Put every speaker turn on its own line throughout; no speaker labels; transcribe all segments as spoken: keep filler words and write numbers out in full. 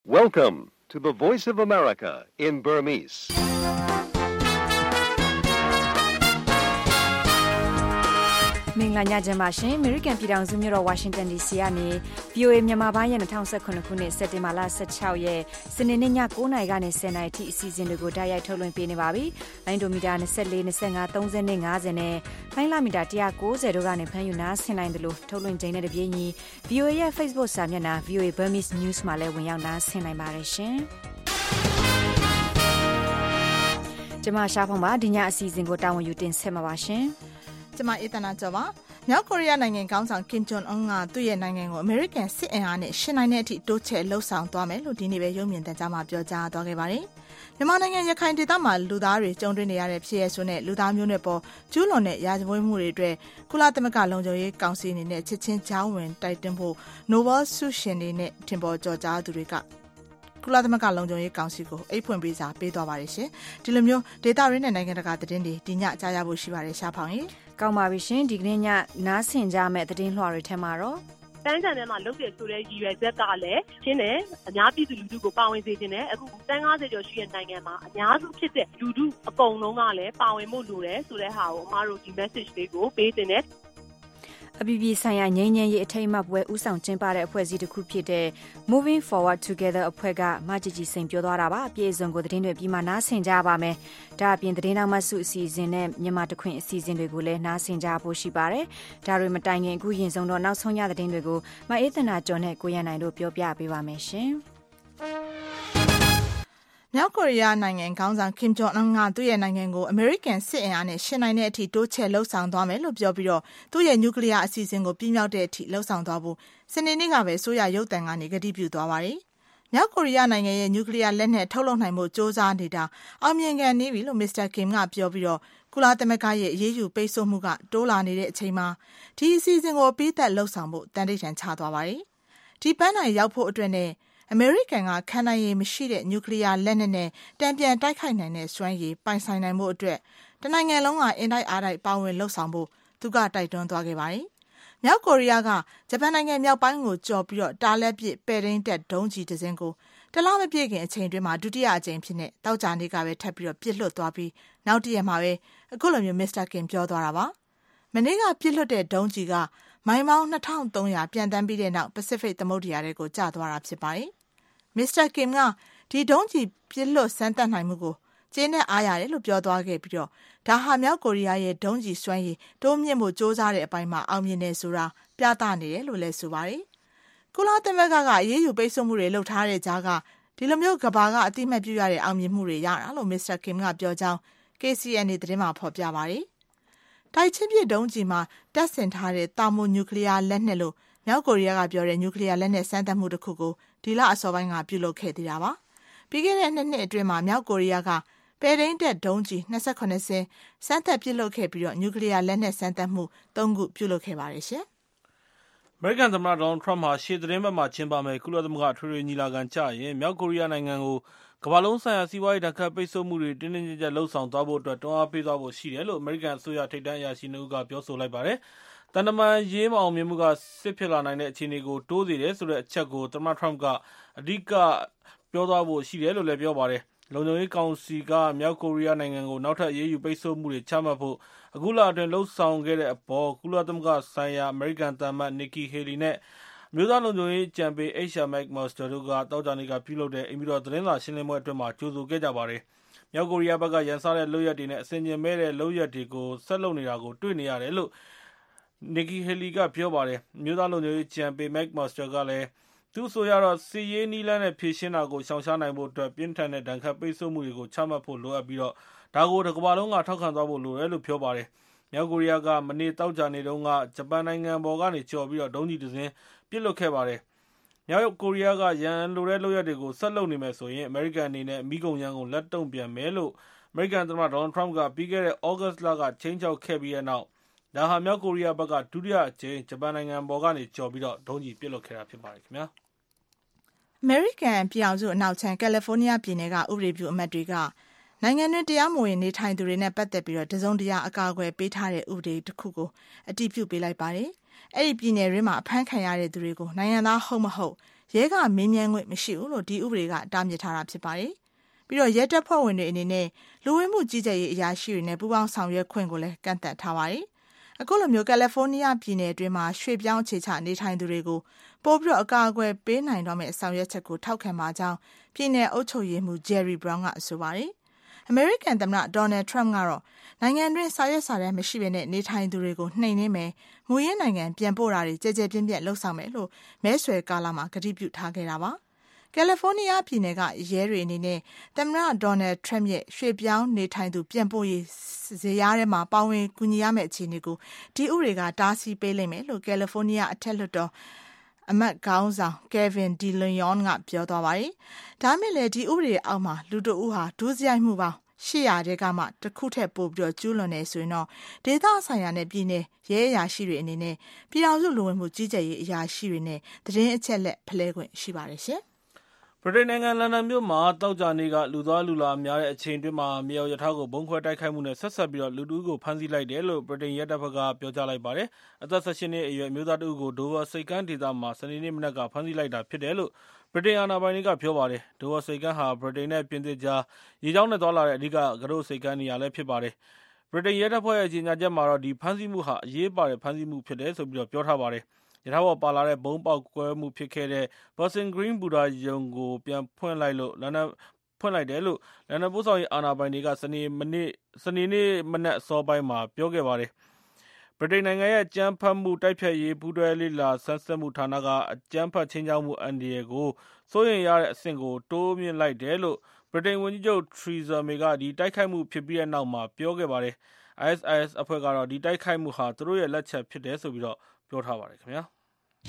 Welcome to the Voice of America in Burmese.
။မင်္ဂလာညချမ်းပါရှင်။ American ပြည်ထောင်စုမြို့တော် Washington ဒီ စီ ကနေ ဗွီအိုအေ မြန်မာပိုင်းရဲ့၂၀၁၇ခုနှစ်စက်တင်ဘာလ၁၆ရက်စနေနေ့ည၉နာရီကနေ၁၀နာရီထိအစီအစဉ်တွေကိုတိုက်ရိုက်ထုတ်လွှင့်ပေးနေပါပြီ။လိုင်းဒိုမီတာ၂၄ ၂၅ ၃၀ ၅၀နဲ့လိုင်းလာမီတာ၁၉၀တို့ကနေဖမ်းယူနားဆင်နိုင်တယ်လို့ထုတ်လွှင့်ချိန်နဲ့တပြေးညီ ဗွီအိုအေရဲ့ Facebook စာမျက်နှာ ဗွီအိုအေ Burmese News မှာလည်းဝင်ရောက်နားဆင်နိုင်ပါတယ်ရှင်။ကျွန်မရှားဖုံပါဒီညအစီအစဉ်ကိုတာဝန်ယူတင်ဆက်မှာပါရှင်။
ကျမအေးတနာကျော်ပါမြောက်ကိုရီးယားနိုင်ငံခေါင်းဆောင်ကင်ဂျွန်အွန်းကသူ့ရဲ့နိုင်ငံကိုအမေရိကန်စစ်အင်အားနဲ့ရှင်းနိုင်တဲ့အထိတိုးချဲ့လှုပ်ဆောင်သွားမယ်လို့ဒီနေ့ပဲရုပ်မြင်သံကြားမှာပြောကြားသွားခဲ့ပါတယ်။မြန်မာနိုင်ငံရခိုင်ဒေသမှာလူသားတွေကြုံတွေ့နေရတဲ့ဖြစ်ရပ်ဆိုးနဲ့လူသားမျိုးနွယ်ပေါ်ကျူးလွန်တဲ့ရာဇဝတ်မှုတွေအတွက်ကုလသမဂ္ဂလုံခြုံရေးကောင်စီအနေနဲ့ချက်ချင်းကြားဝင်တိုက်တွန်းဖို့ Nobel ဆုရှင်တွေနဲ့ထင်ပေါ်ကြော်ကြားသူတွေကကုလသမဂ္ဂလုံခြုံရေးကောင်စီကိုအိတ်ဖွင့်ပေးစာပေးသွားပါတယ်ရှင်။ဒီလိုမျိုးဒေတာရင်းနဲ့နိုင်ငံတကာသတင်းတွေဒီညကြားရဖို့ရှိပါတယ်ရှားဖောင်ကြီး
။ကောင်းပါပြီရှင်ဒီကနေ့ညနားဆင်ကြမယ့်သတင်းလွှာတွေထဲမှာတော့
တန်းချန်ထဲမှာလုပ်တယ်ဆိုတဲ့ရည်ရွယ်ချက်ကလည်းရှင်းတယ်အများပြည်သူလူထုကိုပါဝင်စေခြင်းနဲ့အခုတန်း၅၀ကျော်ရှိတဲ့နိုင်ငံမှာအများစုဖြစ်တဲ့လူထုအကုန်လုံးကလည်းပါဝင်ဖို့လိုတယ်ဆိုတဲ့ဟာကိုအမားတို့ဒီ message လေးကိုပေးတင်တယ်
အပြည်ပြည်ဆိုင်ရာငြိမ်းချမ်းရေးအထိမ်းအမှတ်ပွဲဦးဆောင်ကျင်းပတဲ့အဖွဲ့အစည်းတစ်ခုဖြစ်တဲ့ Moving Forward Together အဖွဲ့ကမကြည်ကြည်စိန်ပြောသွားတာပါအပြည့်အစုံကိုသတင်းတွေပြီးမှနားဆင်ကြပါမယ်ဒါအပြင်သတင်းနောက်မှစုအစီအစဉ်နဲ့မြန်မာတခွင်အစီအစဉ်တွေကိုလည်းနားဆင်ကြဖို့ရှိပါတယ်ဒါတွေမတိုင်ခင်အခုရင်ဆုံးတော့နောက်ဆုံးရသတင်းတွေကိုမအေးသနာကျော်နဲ့ကိုရန်နိုင်တို့ပြောပြပေးပါမယ်ရှင်
မြောက်ကိုရီးယားနိုင်ငံခေါင်းဆောင်ကင်ဂျွန်အွန်းကသူ့ရဲ့နိုင်ငံကိုအမေရိကန်စစ်အင်အားနဲ့ရှင်းနိုင်တဲ့အထိတိုးချဲ့လှုပ်ဆောင်သွားမယ်လို့ပြောပြီးတော့သူ့ရဲ့နျူကလ িয়ার အစီအစဉ်ကိုပြင်းမြောက်တဲ့အထိလှုပ်ဆောင်သွားဖို့စနေနေ့ကပဲဆိုရရုပ်သံကနေကတိပြုသွားပါတယ်။မြောက်ကိုရီးယားနိုင်ငံရဲ့နျူကလ িয়ার လက်နက်ထုတ်လုပ်နိုင်မှုစ조사နေတာအောင်မြင်ကန်နေပြီလို့မစ္စတာကင်ကပြောပြီးတော့ကုလသမဂ္ဂရဲ့အရေးယူပိတ်ဆို့မှုကတိုးလာနေတဲ့အချိန်မှာဒီအစီအစဉ်ကိုပြီးသက်လှုပ်ဆောင်ဖို့တန်တိတ်တန်ချသွားပါတယ်။ဒီပန်းနိုင်ရောက်ဖို့အတွက်နဲ့အမေရိကန်ကခံနိုင်ရည်မရှိတဲ့နျူကလ িয়ার လက်နက်နဲ့တံပြန်တိုက်ခိုက်နိုင်တဲ့စွမ်းရည်ပိုင်ဆိုင်နိုင်မှုအတွက်တနိုင်ငံလုံးကအင်တိုက်အားတိုက်ပါဝင်လှုပ်ဆောင်ဖို့သူကတိုက်တွန်းသွားခဲ့ပါတယ်။မြောက်ကိုရီးယားကဂျပန်နိုင်ငံမြောက်ပိုင်းကိုကျော်ပြီးတော့တားလက်ပစ်ပဲ့ထိန်းတပ်ဒုံးကျည်တစ်စင်းကိုတလားမပြည့်ခင်အချိန်တွင်းမှာဒုတိယအကြိမ်ဖြစ်နေတောက်ကြနေကပဲထပ်ပြီးတော့ပြစ်လွတ်သွားပြီးနောက်တရက်မှာပဲအခုလိုမျိုးမစ္စတာကင်ပြောသွားတာပါ။မနေ့ကပြစ်လွတ်တဲ့ဒုံးကျည်ကမိုင်ပေါင်းနှစ်ထောင်သုံးရာပြန်တန်းပြီးတဲ့နောက်ပစိဖိတ်သမုဒ္ဒရာတွေကိုကျသွားတာဖြစ်ပါတယ်။မစ္စတာကင်ကဒီဒုံးကျည်ပြစ်လွတ်စမ်းသပ်နိုင်မှုကိုကျင်းနဲ့အားရတယ်လို့ပြောသွားခဲ့ပြီးတော့ဒါဟာမြောက်ကိုရီးယားရဲ့ဒုံးကျည်စွမ်းရည်တိုးမြင့်ဖို့စ조사တဲ့အပိုင်းမှာအောင်မြင်နေဆိုတာပြသနေတယ်လို့လည်းဆိုပါတယ်။ကုလသမဂ္ဂကအရေးယူပိတ်ဆို့မှုတွေလုပ်ထားတဲ့ကြားကဒီလိုမျိုးကဘာကအတိအမှတ်ပြုရတဲ့အောင်မြင်မှုတွေရတာလို့မစ္စတာကင်ကပြောကြောင်း ကေ စီ အန် အေ သတင်းမှာဖော်ပြပါတယ်။တိုက်ချင်းပြစ်ဒုံးကျည်မှာတပ်ဆင်ထားတဲ့တာမိုနျူကလ িয়ার လက်နက်လို့မြောက်ကိုရီးယားကပြောတဲ့နျူကလ িয়ার လက်နက်စမ်းသပ်မှုတစ်ခုကိုဒီလအစောပိုင်းကပြုလုပ်ခဲ့သေးတာပါ။ပြီးခဲ့တဲ့နှစ်နှစ်အတွင်းမှာမြောက်ကိုရီးယားကပဲထိန်းတပ်ဒုံးကျည်၂၇စင်းစမ်းသပ်ပြုလုပ်ခဲ့ပြီးတော့နျူကလ িয়ার လက်နက်စမ်းသပ်မှု၃ခုပြုလုပ်ခဲ့ပါတယ်ရှင်
။အမေရိကန်သမ္မတဒေါ်နယ်ထရမ့်ဟာရှေ့သတင်းပတ်မှာကျင်းပမယ့်ကုလသမဂ္ဂထွေထွေညီလာခံကျရင်မြောက်ကိုရီးယားနိုင်ငံကိုကမ္ဘာလုံးဆိုင်ရာစီးပွားရေးဒဏ်ခတ်ပိတ်ဆို့မှုတွေတင်းတင်းကြပ်ကြပ်လှုံ့ဆော်သွားဖို့အတွက်တွန်းအားပေးသွားဖို့ရှိတယ်လို့အမေရိကန်အစိုးရထိပ်တန်းအရာရှိနှစ်ဦးကပြောဆိုလိုက်ပါတယ်။တန်တမန်ရေးမအောင်မြင်မှုကစစ်ဖြစ်လာနိုင်တဲ့အခြေအနေကိုတိုးစေတယ်ဆိုတဲ့အချက်ကိုသမ္မတထရမ့်ကအဓိကပြောသွားဖို့ရှိတယ်လို့လည်းပြောပါတယ်။လုံခြုံရေးကောင်စီကမြောက်ကိုရီးယားနိုင်ငံကိုနောက်ထပ်အရေးယူပိတ်ဆို့မှုတွေချမှတ်ဖို့အခုလအတွင်းလှုံ့ဆော်ခဲ့တဲ့အပေါ်ကုလသမဂ္ဂဆိုင်ရာအမေရိကန်သံအမတ်နီကီဟေလီနဲ့အမျိုးသားလုံခြုံရေးအကြံပေးအိတ်ရှာမက်မော်စတာတို့ကတောက်ကြနေကပြုလုပ်တဲ့အိမ်ပြည်တော်သတင်းစာရှင်းလင်းပွဲအတွင်းမှာကြိုဆိုခဲ့ကြပါတယ်။မြောက်ကိုရီးယားဘက်ကရန်စတဲ့လုပ်ရက်တွေနဲ့အစဉ်ကျင်မဲ့တဲ့လုပ်ရက်တွေကိုဆက်လုပ်နေတာကိုတွေ့နေရတယ်လို့နီကီဟေလီကပြောပါတယ်။အမျိုးသားလုံခြုံရေးအကြံပေးမက်မော်စတာကလည်းသူ့ဆိုရတော့စီရေးနီးလန်းနဲ့ဖြည့်ရှင်းတာကိုရှောင်ရှားနိုင်ဖို့အတွက်ပြင်းထန်တဲ့ဒဏ်ခတ်ပိတ်ဆို့မှုတွေကိုချမှတ်ဖို့လိုအပ်ပြီးတော့ဒါကိုတစ်ကမ္ဘာလုံးကထောက်ခံသွားဖို့လိုတယ်လို့ပြောပါတယ်။မြောက်ကိုရီးယားကမနေ့တောက်ကြနေတုန်းကဂျပန်နိုင်ငံပေါ်ကနေကျော်ပြီးတော့ဒုံးကျည်တစ်စင်းပစ်လွတ်ခဲ့ပါတယ်။မြောက်ကိုရီးယားကရန်လိုတဲ့လုပ်ရက်တွေကိုဆက်လုပ်နေမယ်ဆိုရင်အမေရိကန်အနေနဲ့မိကုန်ရန်ကိုလက်တုံ့ပြန်မယ်လို့အမေရိကန်သမ္မတဒေါ်နယ်ထရမ့်ကပြီးခဲ့တဲ့ဩဂတ်စ်လကချိန်ချောက်ခဲ့ပြီးတဲ့နောက်ဒါဟာမြောက်ကိုရီးယားဘက်ကဒုတိယအကြိမ်ဂျပန်နိုင်ငံပေါ်ကနေကျော်ပြီးတော့ဒုံးကျည်ပစ်လွတ်ခဲ့တာဖြစ်ပါတယ်ခင်ဗျာ။
အမေရိကန်ပြည်အောင်စုအနောက်ခြမ်းကယ်လီဖိုးနီးယားပြည်နယ်ကဥပဒေပြုအမတ်တွေကနိုင်ငံတွင်းတရားမဝင်နေထိုင်သူတွေနဲ့ပတ်သက်ပြီးတော့တစုံတရာအကာအကွယ်ပေးထားတဲ့ဥပဒေတစ်ခုကိုအတည်ပြုပေးလိုက်ပါတယ်။အဲ့ဒီပြည်နယ်ရင်းမှာအဖမ်းခံရတဲ့သူတွေကိုနိုင်ငံသားဟုတ်မဟုတ်ရဲကမင်းမြန်းခွင့်မရှိဘူးလို့ဒီဥပဒေကတားမြစ်ထားတာဖြစ်ပါတယ်။ပြီးတော့ရဲတပ်ဖွဲ့ဝင်တွေအနေနဲ့လူဝင်မှုကြီးကြပ်ရေးအရာရှိတွေနဲ့ပူးပေါင်းဆောင်ရွက်ခွင့်ကိုလည်းကန့်သတ်ထားပါတယ်။အခုလိုမျိုးကယ်လီဖိုးနီးယားပြည်နယ်အတွင်းမှာရွှေ့ပြောင်းအခြေချနေထိုင်သူတွေကိုပို့ပြီးတော့အကာအကွယ်ပေးနိုင်တော့မယ့်ဆောင်ရွက်ချက်ကိုထောက်ခံပါကြောင်းပြည်နယ်အုပ်ချုပ်ရေးမှူး Jerry Brown ကဆိုပါတယ်။အမေရိကန်သမ္မတ Donald Trump ကတော့နိုင်ငံတွင်းစာရွက်စာတမ်းမရှိဘဲနဲ့နေထိုင်သူတွေကိုနှိမ်နင်းမယ်မူရင်းနိုင်ငံပြန်ပို့တာတွေကြဲကြဲပြင်းပြင်းလှုပ်ဆောင်မယ်လို့မဲဆွယ်ကာလမှာကတိပြုထားခဲ့တာပါ။ကယ်လီဖိုးနီးယားပြည်နယ်ကရဲတွေအနေနဲ့သမ္မတ Donald Trump ရဲ့ရွှေ့ပြောင်းနေထိုင်သူပြန်ပို့ရေးဇယားထဲမှာပါဝင်ကူညီရမယ့်အခြေအနေကိုဒီဥပဒေကတားဆီးပေးလိမ့်မယ်လို့ကယ်လီဖိုးနီးယားအထက်လွှတ်တော်အမတ်ခေါင်းဆောင် Kevin DeLeon ကပြောသွားပါတယ်။ဒါမဲ့လည်းဒီဥပဒေအောက်မှာလူတို့ဦးဟာဒုစရိုက်မှုပေါင်းရှစ်ရာတဲကမှတစ်ခုထက်ပိုပြီးတော့ကျူးလွန်နေဆိုရင်တော့ဒေသဆိုင်ရာနဲ့ပြည်နယ်ရဲအရာရှိတွေအနေနဲ့ပြည်ထောင်စုလူဝင်မှုကြီးကြပ်ရေးအရာရှိတွေနဲ့သတင်းအချက်လက်ဖလှယ်ခွင့်ရှိပါတယ်ရှင်
။ဗြိတိန်နိုင်ငံလန်ဒန်မြို့မှာတောက်ကြနေ့ကလူသားလူလာများတဲ့အချိန်တွင်းမှာမြေအော်ရထားကိုဘုံခွဲတိုက်ခိုက်မှုနဲ့ဆက်ဆက်ပြီးတော့လူတူကိုဖမ်းဆီးလိုက်တယ်လို့ဗြိတိန်ရဲတပ်ဖွဲ့ကပြောကြားလိုက်ပါတယ်။အသက်၁၈နှစ်အရွယ်မျိုးသားတူကိုဒိုဗာစိတ်ကမ်းဒေသမှာစနေနေ့မနက်ကဖမ်းဆီးလိုက်တာဖြစ်တယ်လို့ဗြိတိန်အာဏာပိုင်တွေကပြောပါတယ်။ဒိုဗာစိတ်ကမ်းဟာဗြိတိန်နဲ့ပြင်သစ်ကြားရေကြောင်းနဲ့သွားလာတဲ့အဓိကကတော့စိတ်ကမ်းနေရာလည်းဖြစ်ပါတယ်။ဗြိတိန်ရဲတပ်ဖွဲ့ရဲ့ကြေညာချက်မှာတော့ဒီဖမ်းဆီးမှုဟာအရေးပါတဲ့ဖမ်းဆီးမှုဖြစ်တယ်ဆိုပြီးတော့ပြောထားပါတယ်။ရထားပေါ်ပါလာတဲ့ဘုံပေါက်ကွဲမှုဖြစ်ခဲ့တဲ့ Bossing Green ဘူတာယုံကိုပြန်ဖွင့်လိုက်လို့လန်ဒန်ဖွင့်လိုက်တယ်လို့လန်ဒန်ပို့ဆောင်ရေးအာဏာပိုင်တွေကစနေမနေ့စနေနေ့မနက်အစောပိုင်းမှာပြောခဲ့ပါတယ်။ဗြိတိန်နိုင်ငံရဲ့ကြမ်းဖက်မှုတိုက်ဖျက်ရေးပူးတွဲလေ့လာဆန်းစစ်မှုဌာနကအကြမ်းဖက်ချင်းချောက်မှုအန်ဒီရယ်ကိုစိုးရိမ်ရတဲ့အဆင့်ကိုတိုးမြင့်လိုက်တယ်လို့ဗြိတိန်ဝန်ကြီးချုပ် Theresa May ကဒီတိုက်ခိုက်မှုဖြစ်ပြီးတဲ့နောက်မှာပြောခဲ့ပါတယ်။ I S I S အဖွဲ့ကတော့ဒီတိုက်ခိုက်မှုဟာသူတို့ရဲ့လက်ချက်ဖြစ်တယ်ဆိုပြီးတော့ပြောထားပါတယ်ခင်ဗျာ။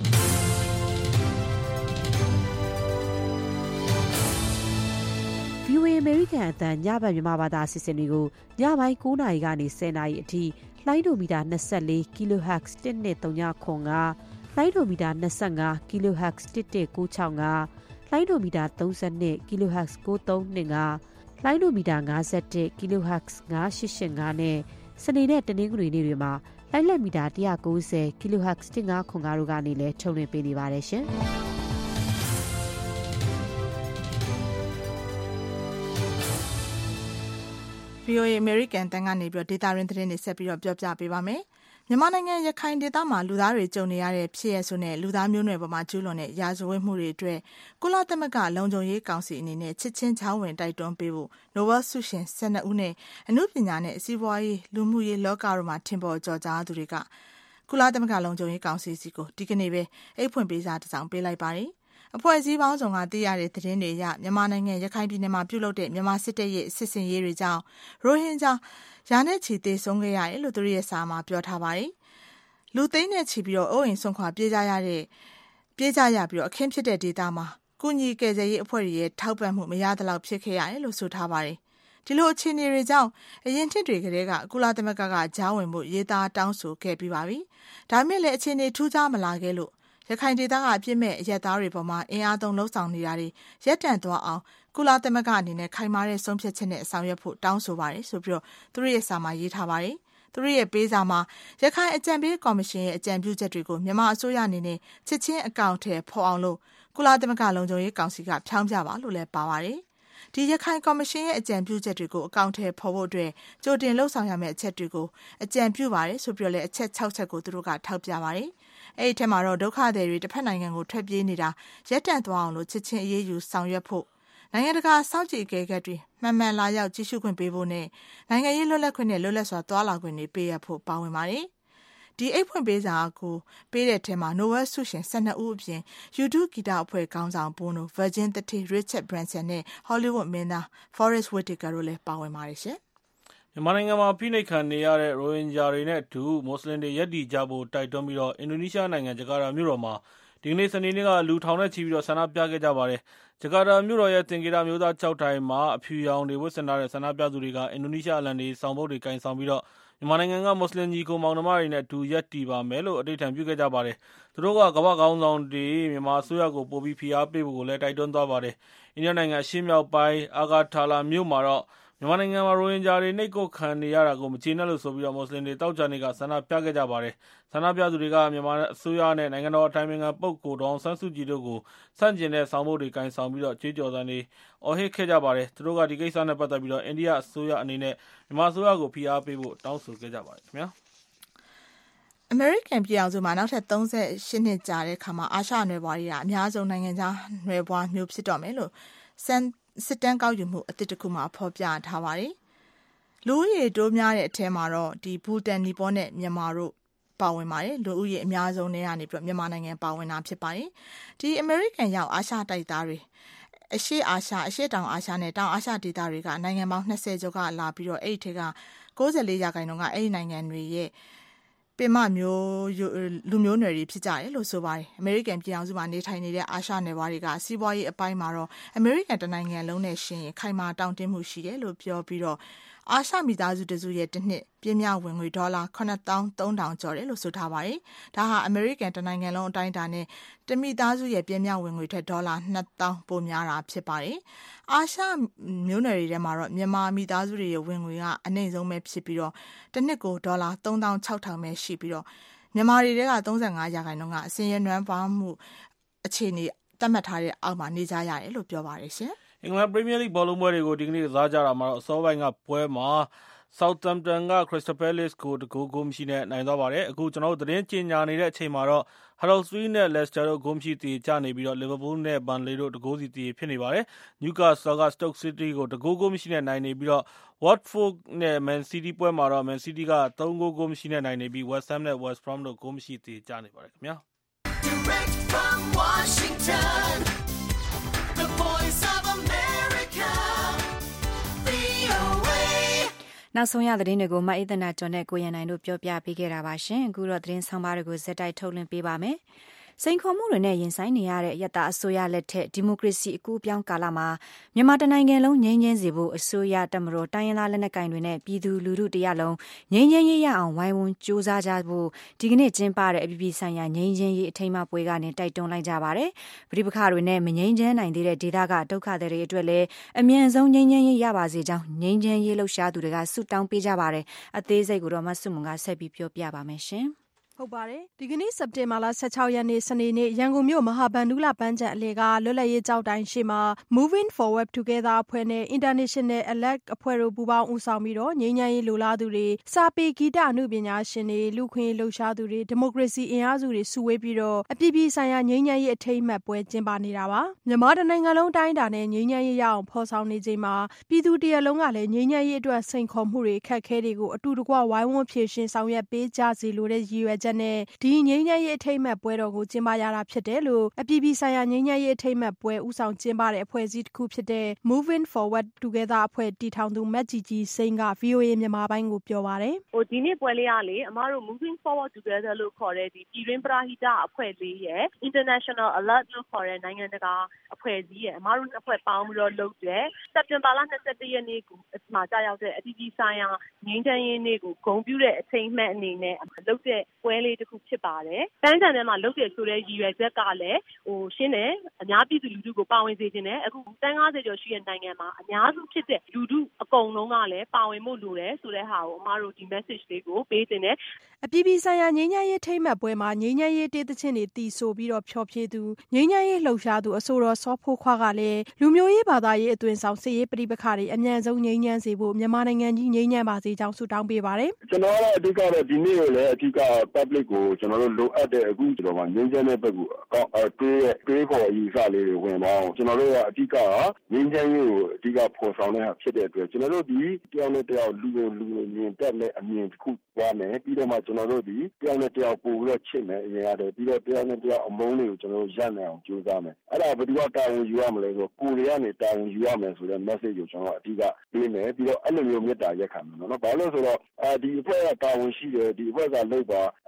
ဗီအိုအေ အမေရိကန်အသံညဘက်မြန်မာဘာသာအစီအစဉ်တွေကိုညပိုင်းကိုးနာရီကနေဆယ်နာရီအထိလိုင်းဒိုမီတာ၂၄ kilohertz တစ်နှစ်သုံးခု၅လိုင်းဒိုမီတာ၂၅ kilohertz တစ်တစ်ကို၆၅လိုင်းဒိုမီတာ၃၂ kilohertz ကိုသုံး၂၅လိုင်းဒိုမီတာ၅၁ kilohertz ၅၈၈၅နဲ့စနေနဲ့တနင်္ဂနွေနေ့တွေမှာလိုင်းလက်မီတာ၁၉၀ kilohertz တစ်၅ခု၅တို့ကနေလည်းထုတ်လွှင့်ပေးနေပါတယ်ရှင်။
ဗီအိုအေ American တန်ကနေပြီးတော့ဒေတာရင်းသတင်းတွေဆက်ပြီးတော့ပြောပြပေးပါမယ်။မြန်မာနိုင်ငံရခိုင်ဒေသမှာလူသားတွေကြုံနေရတဲ့ဖြစ်ရဆိုတဲ့လူသားမျိုးနွယ်ပေါ်မှာကျူးလွန်တဲ့ရာဇဝတ်မှုတွေအတွက်ကုလသမဂ္ဂလုံခြုံရေးကောင်စီအနေနဲ့ချစ်ချင်းချောင်းဝင်တိုက်တွန်းပေးဖို့နိုဘယ်ဆုရှင်၁၂ဦးနဲ့အမှုပညာနဲ့စီးပွားရေးလူမှုရေးလောကတို့မှာထင်ပေါ်ကျော်ကြားသူတွေကကုလသမဂ္ဂလုံခြုံရေးကောင်စီစီကိုဒီကနေ့ပဲအိတ်ဖွင့်ပေးစာတစ်စောင်ပေးလိုက်ပါတယ်။အဖွဲ့အစည်းပေါင်းစုံကသိရတဲ့သတင်းတွေအရမြန်မာနိုင်ငံရခိုင်ပြည်နယ်မှာပြုလုပ်တဲ့မြန်မာစစ်တပ်ရဲ့စစ်စင်ရေးတွေကြောင့်ရိုဟင်ဂျာရာနဲ့ချီသေဆုံးခဲ့ရတယ်လို့သူတို့ရဲ့စာမှာပြောထားပါတယ်။လူသိန်းနဲ့ချီပြီးတော့အိုးအိမ်ဆွန့်ခွာပြေးကြရတဲ့ပြေးကြရပြီးတော့အခင်းဖြစ်တဲ့ဒေသမှာကုညီကယ်ဆယ်ရေးအဖွဲ့တွေရဲ့ထောက်ပံ့မှုမရသလောက်ဖြစ်ခဲ့ရတယ်လို့ဆိုထားပါတယ်။ဒီလိုအခြေအနေတွေကြောင့်အရင်နှစ်တွေကတည်းကကုလသမဂ္ဂကကြားဝင်မှုရေးသားတောင်းဆိုခဲ့ပြီးပါပြီ။ဒါမဲ့လည်းအခြေအနေထူးခြားမလာခဲ့လို့ရခိုင်ဒေသကအပြစ်မဲ့အရက်သားတွေပေါ်မှာအင်အားသုံးလှုံ့ဆော်နေတာတွေရပ်တန့်သွားအောင်ကုလသမဂ္ဂအနေနဲ့ခိုင်မာတဲ့ဆုံးဖြတ်ချက်နဲ့ဆောင်ရွက်ဖို့တောင်းဆိုပါတယ်ဆိုပြီးတော့သူတို့ရဲ့စာမှာရေးထားပါတယ်။သူတို့ရဲ့ပေးစာမှာရခိုင်အကြံပေးကော်မရှင်ရဲ့အကြံပြုချက်တွေကိုမြန်မာအစိုးရအနေနဲ့ချက်ချင်းအကောင့်ထဲဖော်အောင်လို့ကုလသမဂ္ဂလုံခြုံရေးကောင်စီကဖြောင်းပြပါလို့လည်းပါပါတယ်။ဒီရခိုင်ကော်မရှင်ရဲ့အကြံပြုချက်တွေကိုအကောင့်ထဲဖော်ဖို့အတွက်ကြိုတင်လှုံ့ဆော်ရမယ့်အချက်တွေကိုအကြံပြုပါတယ်ဆိုပြီးတော့လည်းအချက်၆ချက်ကိုသူတို့ကထောက်ပြပါတယ်။အဲ့ဒီထက်မှာတော့ဒုက္ခသည်တွေတစ်ဖက်နိုင်ငံကိုထွက်ပြေးနေတာရပ်တန့်သွားအောင်လို့ချစ်ချင်းအေးအေးယူဆောင်ရွက်ဖို့နိုင်ငံတကာစောင့်ကြည့်အကဲခတ်တွေမှန်မှန်လာရောက်ကြည့်ရှုခွင့်ပေးဖို့နဲ့နိုင်ငံရေးလွတ်လပ်ခွင့်နဲ့လွတ်လပ်စွာသွားလာခွင့်တွေပေးရဖို့ပါဝင်ပါတယ်။ဒီအိတ်ဖွင့်ပေးစာကိုပေးတဲ့ထဲမှာနိုဘယ်ဆုရှင်၁၂ဦးအပြင် YouTube ဂီတအဖွဲ့ခေါင်းဆောင်ပိုးနို Virgin တတိ Richard Branson နဲ့ Hollywood မင်းသား Forest Whitaker တို့လည်းပါဝင်ပါတယ်ရှင်
။မြန်မာနိုင်ငံမှာဖိနှိပ်ခံနေရတဲ့ရိုဟင်ဂျာတွေနဲ့အတူမွတ်စလင်တွေရပ်တည်ကြဖို့တိုက်တွန်းပြီးတော့အင်ဒိုနီးရှားနိုင်ငံဂျကာတာမြို့တော်မှာဒီကနေ့စနေနေ့ကလူထောင်နဲ့ချီပြီးတော့ဆန္ဒပြခဲ့ကြပါတယ်။ဂျကာတာမြို့တော်ရဲ့သင်္ကေတမျိုးသားကျောက်တိုင်မှာအဖြူရောင်တွေဝတ်ဆင်ထားတဲ့ဆန္ဒပြသူတွေကအင်ဒိုနီးရှားအလံတွေဆောင်ပုဒ်တွေကင်ဆောင်ပြီးတော့မြန်မာနိုင်ငံကမွတ်စလင်ညီကိုမောင်နှမတွေနဲ့အတူရပ်တည်ပါမယ်လို့အတိတ်ထံပြုခဲ့ကြပါတယ်။သူတို့ကကမ္ဘာခေါင်းဆောင်တွေမြန်မာအစိုးရကိုပိုပြီးဖိအားပေးဖို့ကိုလည်းတိုက်တွန်းသွားပါတယ်။အိန္ဒိယနိုင်ငံအရှေ့မြောက်ပိုင်းအာဂါထာလာမြို့မှာတော့မြန်မာနိုင်ငံမှာရိုဟင်ဂျာတွေနှိပ်ကွပ်ခံနေရတာကိုမကျေနပ်လို့ဆိုပြီးတော့မွတ်စလင်တွေတောက်ကြနေကဆန္ဒပြခဲ့ကြပါတယ်။ဆန္ဒပြသူတွေကမြန်မာအစိုးရနဲ့နိုင်ငံတော်အတိုင်ပင်ခံပုဂ္ဂိုလ်ဒေါ်အောင်ဆန်းစုကြည်တို့ကိုဆန့်ကျင်တဲ့ဆောင်ပုဒ်တွေကင်ဆောင်ပြီးတော့ကြွေးကြော်သံတွေအော်ဟစ်ခဲ့ကြပါတယ်။သူတို့ကဒီကိစ္စနဲ့ပတ်သက်ပြီးတော့အိန္ဒိယအစိုးရအနေနဲ့မြန်မာအစိုးရကိုဖိအားပေးဖို့တောင်းဆိုခဲ့ကြပါတယ်ခင်ဗျာ
။အမေရိကန်ပြည်ထောင်စုမှာနောက်ထပ်သုံးရှစ်နှစ်ကြာတဲ့အခါမှာအာရှနယ်ပွားတွေကအများဆုံးနိုင်ငံခြားနယ်ပွားမျိုးဖြစ်တော့မယ်လို့စံစစ်တမ်းကောက်ယူမှုအသစ်တစ်ခုမှာဖော်ပြထားပါတယ်။လူဦးရေတိုးများတဲ့အထက်မှာတော့ဒီဘူတန်နီပေါ်နဲ့မြန်မာတို့ပါဝင်ပါတယ်။လူဦးရေအများဆုံးနေရာနေပြီးတော့မြန်မာနိုင်ငံပါဝင်တာဖြစ်ပါတယ်။ဒီအမေရိကန်ရောက်အာရှတိုက်သားတွေအရှေ့အာရှအရှေ့တောင်အာရှနဲ့တောင်အာရှဒေသတွေကနိုင်ငံပေါင်း၂၀ကျော်ကလာပြီးတော့အဲ့ဒီထက်က၉၄ရာခိုင်နှုန်းကအဲ့ဒီနိုင်ငံတွေရဲ့ပင်မမျိုးလူမျိုးနွယ်တွေဖြစ်ကြတယ်လို့ဆိုပါတယ်။အမေရိကန်ပြည်ထောင်စုမှာနေထိုင်နေတဲ့အာရှနယ်ပွားတွေကစီးပွားရေးအပိုင်းမှာတော့အမေရိကန်တနိုင်ငံလုံးနဲ့ရှင်ရင်ခိုင်မာတောင့်တင်းမှုရှိတယ်လို့ပြောပြီးတော့အာရှမိသားစုတစုရဲ့တစ်နှစ်ပြင်းပြဝင်ငွေဒေါ်လာခုနှစ်သောင်းသုံးထောင်ကျော်တယ်လို့ဆိုထားပါတယ်။ဒါဟာအမေရိကန်တနိုင်ငံလုံးအတိုင်းအတာနဲ့တမိသားစုရဲ့ပြင်းပြဝင်ငွေထက်ဒေါ်လာနှစ်သောင်းပိုများတာဖြစ်ပါတယ်။အာရှမျိုးနွယ်တွေထဲမှာတော့မြန်မာမိသားစုတွေရဲ့ဝင်ငွေကအနည်းဆုံးပဲဖြစ်ပြီးတော့တစ်နှစ်ကိုဒေါ်လာသုံးသောင်းခြောက်ထောင်ပဲရှိပြီးတော့မြန်မာတွေကသုံး၅ရာခိုင်နှုန်းကအစင်းရနွမ်းပါမှုအခြေအနေသတ်မှတ်ထားတဲ့အောက်မှာနေကြရတယ်လို့ပြောပါတယ်ရှင်။
အင်္ဂလန်ပရီးမီးယားလိဂ်ဘောလုံးပွဲတွေကိုဒီကနေ့ကစားကြတာမှာတော့အစောပိုင်းကပွဲမှာ Southampton က Crystal Palace ကိုတကူဂိုးမရှိနဲ့နိုင်သွားပါတယ်။အခုကျွန်တော်တို့သတင်းကြေညာနေတဲ့အချိန်မှာတော့ Huddersfield နဲ့ Leicester တို့ဂိုးမရှိတည်ကြနေပြီးတော့ Liverpool နဲ့ Burnley တို့တကူစီတည်ဖြစ်နေပါတယ်။ Newcastle က Stoke City ကိုတကူဂိုးမရှိနဲ့နိုင်နေပြီးတော့ Watford နဲ့ Man City ပွဲမှာတော့ Man City ကသုံးဂိုးဂိုးမရှိနဲ့နိုင်နေပြီး West Ham နဲ့ West Brom တို့ဂိုးမရှိတည်ကြနေပါတယ်ခင်ဗျာ။ Direct from Washington The Voice of America
နောက်ဆုံးရသတင်းတွေကိုမအေးသနာကျော်နဲ့ကိုရန်နိုင်တို့ပြောပြပေးခဲ့တာပါရှင်အခုတော့သတင်းဆောင်ပါတွေကိုဇက်တိုက်ထုတ်လွှင့်ပေးပါမယ်စိန်ခေါ်မှုတွေနဲ့ရင်ဆိုင်နေရတဲ့အယက်သားအစိုးရလက်ထက်ဒီမိုကရေစီအကူအပြောင်းကာလမှာမြန်မာတနိုင်ငံလုံးငြိမ်းချမ်းစေဖို့အစိုးရတပ်မတော်တိုင်းရင်းသားလက်နက်ကိုင်တွေနဲ့ပြည်သူလူထုတရားလုံးငြိမ်းချမ်းရေးရအောင်ဝိုင်းဝန်းကြိုးစားကြဖို့ဒီကနေ့ကျင်းပတဲ့အပြည်ပြည်ဆိုင်ရာငြိမ်းချမ်းရေးအထိမ်းအမှတ်ပွဲကနေတိုက်တွန်းလိုက်ကြပါတယ်။ပြည်ပခါတွေနဲ့မငြိမ်းချမ်းနိုင်သေးတဲ့ဒေသကဒုက္ခသည်တွေအတွက်လည်းအမြန်ဆုံးငြိမ်းချမ်းရေးရပါစေကြောင်းငြိမ်းချမ်းရေးလှုပ်ရှားသူတွေကဆုတောင်းပေးကြပါတယ်။အသေးစိတ်ကိုတော့မဆုမွန်ကဆက်ပြီးပြောပြပါမယ်ရှင်။
ဟုတ်ပါတယ်ဒီကနေ့စက်တင်ဘာလ十၆ရက်နေ့စနေနေ့ရန်ကုန်မြို့မဟာဗန္ဓုလပန်းခြံအလေကလွတ်လပ်ရေးကြောက်တိုင်ရှိမှာ Moving Forward Together အဖွဲ့နဲ့ International Alert အဖွဲ့တို့ပူးပေါင်းဦးဆောင်ပြီးတော့ငြိမ်းချမ်းရေးလိုလားသူတွေစာပေဂီတအမှုပညာရှင်တွေလူခွင့်လှုပ်ရှားသူတွေဒီမိုကရေစီအင်အားစုတွေစုဝေးပြီးတော့အပြည်ပြည်ဆိုင်ရာငြိမ်းချမ်းရေးအထိမ်းအမှတ်ပွဲကျင်းပနေတာပါမြန်မာတနိုင်ငံလုံးတိုင်းတာနဲ့ငြိမ်းချမ်းရေးရအောင်ဖော်ဆောင်နေချိန်မှာပြည်သူတရလုံးကလည်းငြိမ်းချမ်းရေးအတွက်စိန်ခေါ်မှုတွေခက်ခဲတွေကိုအတူတကွဝိုင်းဝန်းဖြေရှင်းဆောင်ရွက်ပေးကြစီလိုတဲ့ရည်ရွယ်ချက်နဲ့ဒီငြိမ်းချမ်းရေးအထိမ်းအမှတ်ပွဲတော်ကိုကျင်းပရတာဖြစ်တယ်လို့အပြည်ပြည်ဆိုင်ရာငြိမ်းချမ်းရေးအထိမ်းအမှတ်ပွဲဦးဆောင်ကျင်းပတဲ့အဖွဲ့အစည်းတစ်ခုဖြစ်တဲ့ Moving Forward Together အဖွဲ့တည်ထောင်သူမတ်ကြီးကြီးစိန်က ဗီအိုအေ မြန်မာပိုင်းကိုပြောပါတယ်
။ဟိုဒီနေ့ပွဲလေးကလေအမတို့ Moving Forward Together လို့ခေါ်တဲ့ဒီပြည်တွင်းပရာဟိတအဖွဲ့လေးရဲ့ International Alert လို့ခေါ်တဲ့နိုင်ငံတကာအဖွဲ့အစည်းရဲ့အမတို့နှစ်ဖွဲ့ပေါင်းပြီးတော့လုပ်တဲ့စက်တင်ဘာလ၂၁ရက်နေ့ကိုမှာကြာရောက်တဲ့အပြည်ပြည်ဆိုင်ရာငြိမ်းချမ်းရေးနေ့ကိုဂုဏ်ပြုတဲ့အထိမ်းအမှတ်အနေနဲ့လုပ်တဲ့ပွဲလေးတစ်ခုဖြစ်ပါတယ်။တန်းတန်ထဲမှာလုပ်တယ်ဆိုတဲ့ရည်ရွယ်ချက်ကလည်းဟိုရှင်းတယ်အများပြည်သူလူထုကိုပါဝင်စေခြင်းနဲ့အခုတန်း၅၀ကျော်ရှိတဲ့နိုင်ငံမှာအများစုဖြစ်တဲ့လူထုအကုန်လုံးကလည်းပါဝင်မှုလိုတယ်ဆိုတဲ့ဟာကိုအမတို့ဒီ message လေးကိုပေးတင်တယ်
အပြည်ပြည်ဆိုင်ရာငြိမ်းချမ်းရေးထိမ်းမှတ်ပွဲမှာငြိမ်းချမ်းရေးတေးသချင်းတွေတီးဆိုပြီးတော့ဖျော်ဖြေသူငြိမ်းချမ်းရေးလှုပ်ရှားသူအဆိုတော်စောဖိုးခွားကလည်းလူမျိုးရေးဘာသာရေးအသွင်ဆောင်စစ်ရေးပဋိပက္ခတွေအမြန်ဆုံးငြိမ်းချမ်းစေဖို့မြန်မာနိုင်ငံကြီးငြိမ်းချမ်းပါစေကြောင်းဆုတောင်းပေးပါတယ်
ကျွန်တော်ကအဓိကတော့ဒီနေ့ကိုလည်းအဓိက public ကိုကျွန်တော်တို့လိုအပ်တဲ့အခုကျွန်တော်ကငြိမ်းချမ်းတဲ့ဘက်ကိုအကောင့်အတွေးတွေးခေါ်အယူဆလေးတွေဝင်ပါအောင်ကျွန်တော်တို့ကအဓိကငြိမ်းချမ်းရေးကိုအဓိကဖော်ဆောင်တဲ့ဖြစ်တဲ့အတွက်ကျွန်တော်တို့ဒီတယောက်နဲ့တယောက်လူကိုလူကိုမြင်တတ်တဲ့အမြင်တစ်ခုသွားမယ်ပြီးတော့မှကျွန်တော်တို့ဒီတယောက်နဲ့တယောက်ပို့ပြီးတော့ချစ်မယ်အရင်ရတယ်ပြီးတော့တယောက်နဲ့တယောက်အမုန်းတွေကိုကျွန်တော်တို့ရပ်နိုင်အောင်ကြိုးစားမယ်အဲ့ဒါဘယ်သူကတာဝန်ယူရမလဲဆိုကိုယ်တွေကနေတာဝန်ယူရမယ်ဆိုတဲ့ message ကိုကျွန်တော်အဓိကပေးမယ်ပြီးတော့အဲ့လိုမျိုးမေတ္တာရက်ခံမယ်နော်ဘာလို့လဲဆိုတော့အဲဒီအဖွဲ့ကတာဝန်ရှိတယ်ဒီအဖွဲ့ကလုပ်ပါအ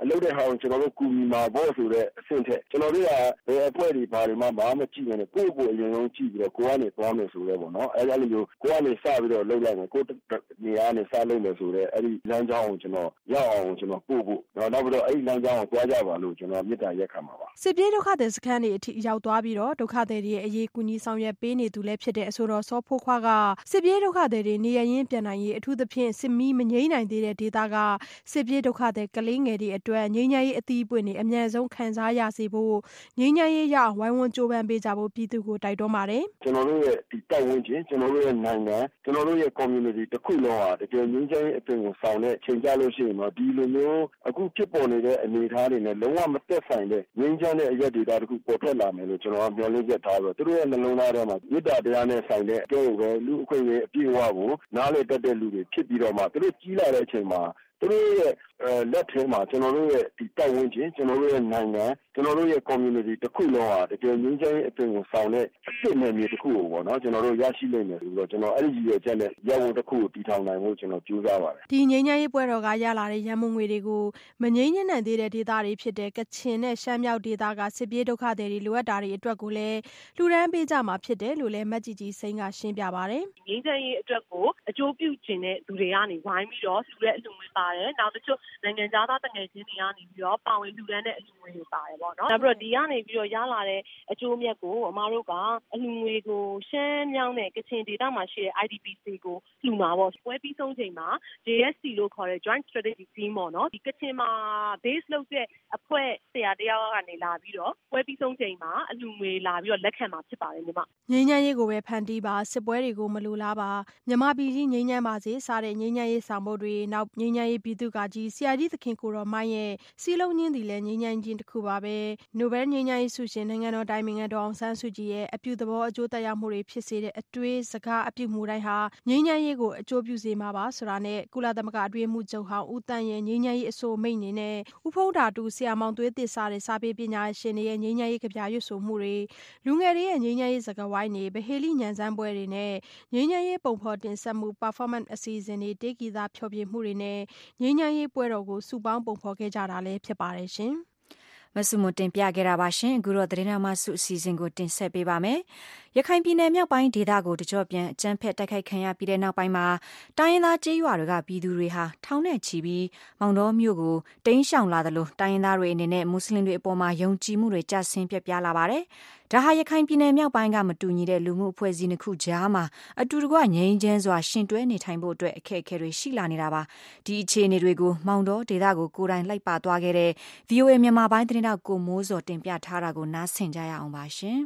လုပ်တဲ့ဟာကိုကျွန်တော်တို့ကူညီမှာပေါ့ဆိုတဲ့အဆင့်ထက်ကျွန်တော်တို့ကဘယ်အဖွဲ့တွေဘာတွေမှဘာမှကြည့်နေကိုယ့်ကိုယ်အရင်ဆုံးကြည့်ပြီးတော့ကိုကနေသွားမယ်ဆိုတော့ပေါ့နော်အဲ့လိုမျိုးကိုကနေစပြီးတော့လုပ်လိုက်မယ်ကိုနေရာနဲ့စလုပ်မယ်ဆိုတော့အဲ့ဒီလမ်းကြောင်းကိုကျွန်တော်ရောက်အောင်ကျွန်တော်ပို့ဖို့နောက်ပြီးတော့အဲ့ဒီလမ်းကြောင်းကိုသွားကြပါလို့ကျွန်တော်မြစ်တာရက်ခံပါပါ
စစ်ပြေးဒုက္ခသည်စခန်းတွေအထိရောက်သွားပြီးတော့ဒုက္ခသည်တွေရဲ့အရေးကူညီဆောင်ရွက်ပေးနေသူလည်းဖြစ်တဲ့အဆိုတော်စောဖိုးခွားကစစ်ပြေးဒုက္ခသည်တွေနေရရင်ပြန်နိုင်ရေးအထူးသဖြင့်စစ်မီးမငြိမ်းနိုင်သေးတဲ့ဒေသကစစ်ပြေးဒုက္ခသည်ကလေးငယ်တွေအတွက်ငြိမ်းချမ်းရေးအသီးပွင့်တွေအမြန်ဆုံးခံစားရစေဖို့ငြိမ်းချမ်းရေးရအောင်ဝိုင်းဝန်းကြိုးပမ်းပေးကြဖို့ပြည်သူကိုတိုက်တွန်းပါတယ်
ကျွန်တော်တို့ရဲ့ဒီတိုက်ဝန်းကျင်ကျွန်တော်တို့ရဲ့နိုင်ငံကျွန်တော်တို့ရဲ့ community တစ်ခုလုံးဟာတကယ်ငြိမ်းချမ်းရေးအသွင်ကိုဆောင်တဲ့ချိန်ကြလို့ရှိရင်တော့ဒီလိုမျိုးအခုဖြစ်ပေါ်နေတဲ့အနေအထားတွေနဲ့လုံးဝမသက်ဆိုင်တဲ့ငြိမ်းချမ်းတဲ့အရက်ဒေတာတစ်ခုပေါ်ထွက်လာမယ်လို့ကျွန်တော်မျှော်လင့်ချက်ထားပြီးတော့သူတို့ရဲ့နှလုံးသားထဲမှာမေတ္တာတရားနဲ့ဆိုင်တဲ့အကျိုးပဲလူအခွင့်အရေးအပြည့်အဝကိုနားလည်တတ်တဲ့လူတွေဖြစ်ပြီးတော့မှသူတို့ကြီးလာတဲ့အချိန်မှာသူတို့ရဲ့လက်ထဲမှာကျွန်တော်တို့ရဲ့ဒီတိုက်ဝန်းကျင်ကျွန်တော်တို့ရဲ့နိုင်ငံကျွန်တော်တို့ရဲ့ community တစ်ခုလုံးဟာတကယ်ငြိမ်းချမ်းရေးအသွင်ကိုဆောင်တဲ့အဖြစ်နဲ့မြေတစ်ခုကိုပေါ့နော်ကျွန်တော်တို့ရရှိနိုင်တယ်ဆိုတော့ကျွန်တော်အဲ့ဒီရည်ရွယ်ချက်နဲ့ရဝတစ်ခုကိုတည်ထောင်နိုင်ဖို့ကျွန်တော်ကြိုးစားပါတယ်
ဒီငြိမ်းချမ်းရေးပွဲတော်ကရလာတဲ့ရန်မုံငွေတွေကိုမငြိမ်းနိုင်သေးတဲ့ဒေသတွေဖြစ်တဲ့ကချင်နဲ့ရှမ်းမြောက်ဒေသကစစ်ပြေးဒုက္ခသည်တွေလိုအပ်တာတွေအတွက်ကိုလည်းလှူဒန်းပေးကြမှာဖြစ်တယ်လို့လည်းမတ်ကြီးကြီးစိန်ကရှင်းပြပါတယ်
ငြိမ်းချမ်းရေးအတွက်ကိုအကျိုးပြုခြင်းတဲ့သူတွေကနေဝိုင်းပြီးတော့လှူတဲ့အလှူငွေပါတယ်နောက်တစ်ချို့နိုင်ငံသားသားတငယ်ချင်းတွေကနေပြီးတော့ပါဝင်လှူဒန်းတဲ့အလှူငွေတွေပါတယ်ပေါ့နော်နောက်ပြီးတော့ဒီကနေပြီးတော့ရလာတဲ့အကျိုးအမြတ်ကိုအမတို့ကအလှူငွေကိုရှမ်းမြောက်နဲ့ကချင်ဒေသမှာရှိတဲ့ I D P C ကိုလှူမှာပေါ့ပွဲပြီးဆုံးချိန်မှာ J S C လို့ခေါ်တဲ့ Joint Strategy Team ပေါ့နော်ဒီကချင်မှာ base လုပ်တဲ့အဖွဲ့ဆရာတယောက်ကနေလာပြီးတော့ပွဲပြီးဆုံးချိန်မှာအလှူငွေလာပြီးတော့လက်ခံမှာဖြစ်ပါတယ်ညီမ
ငြိမ်းချမ်းရေးကိုပဲဖန်တီးပါစစ်ပွဲတွေကိုမလိုလားပါမြန်မာပြည်ကြီးငြိမ်းချမ်းပါစေစတဲ့ငြိမ်းချမ်းရေးဆောင်ပုဒ်တွေနောက်ငြိမ်းချမ်းရေးပြည်သူ့ကကြီးဆရာကြီးသခင်ကိုတော်မိုင်းရဲ့စီလုံးညင်းတီလည်းငြိမ်းချမ်းခြင်းတစ်ခုပါပဲနိုဘယ်ငြိမ်းချမ်းရေးဆုရှင်နိုင်ငံတော်တိုင်ပင်ခံတော်အောင်ဆန်းစုကြည်ရဲ့အပြုသဘောအကျိုးသက်ရောက်မှုတွေဖြစ်စေတဲ့အတွေးစကားအပြုမှုတိုင်းဟာငြိမ်းချမ်းရေးကိုအကျိုးပြုစေမှာပါဆိုတာနဲ့ကုလသမဂ္ဂအတွင်းမှုချုပ်ဟောင်းဦးတန်းရဲ့ငြိမ်းချမ်းရေးအဆိုအမိန့်နေနဲ့ဦးဖုံးဓာတူဆရာမောင်သွေးသစ္စာတဲ့စာပေပညာရှင်တွေရဲ့ငြိမ်းချမ်းရေးကြပြရွတ်ဆိုမှုတွေလူငယ်တွေရဲ့ငြိမ်းချမ်းရေးစကားဝိုင်းတွေဗဟေလိညံစမ်းပွဲတွေနဲ့ငြိမ်းချမ်းရေးပုံဖော်တင်ဆက်မှု performance အစီအစဉ်တွေတေးဂီတဖျော်ဖြေမှုတွေနဲ့ငြိမ်းချမ်းရေးပွဲတော်ကိုစုပေါင်းပုံဖော်ခဲ့ကြတာလည်းဖြစ်ပါတယ်ရှင်
မဆုမတင်ပြခဲ့တာပါရှင်အခုတော့သတင်းနာမစုအစီအစဉ်ကိုတင်ဆက်ပေးပါမယ်ရခိုင်ပြည်နယ်မြောက်ပိုင်းဒေသကိုတကြော့ပြန်အကြမ်းဖက်တိုက်ခိုက်ခံရပြီးတဲ့နောက်ပိုင်းမှာတိုင်းရင်းသားကြေးရွာတွေကပြည်သူတွေဟာထောင်နဲ့ချီပြီးမောင်တော်မြို့ကိုတိမ်းရှောင်လာသလိုတိုင်းရင်းသားတွေအနေနဲ့မွတ်စလင်တွေအပေါ်မှာယုံကြည်မှုတွေကျဆင်းပြပြလာပါတယ်ဒါဟာရခိုင်ပြည်နယ်မြောက်ပိုင်းကမတူညီတဲ့လူမှုအဖွဲ့အစည်းတစ်ခုကြားမှာအတူတကွငြိမ်းချမ်းစွာရှင်တွဲနေထိုင်ဖို့အတွက်အခက်အခဲတွေရှိလာနေတာပါဒီအခြေအနေတွေကိုမောင်တော်ဒေသကိုကိုယ်တိုင်လိုက်ပါသွားခဲ့တဲ့ V O A မြန်မာပိုင်းသတင်းတောက်ကိုမိုးစောတင်ပြထားတာကိုနားဆင်ကြရအောင်ပါရှင်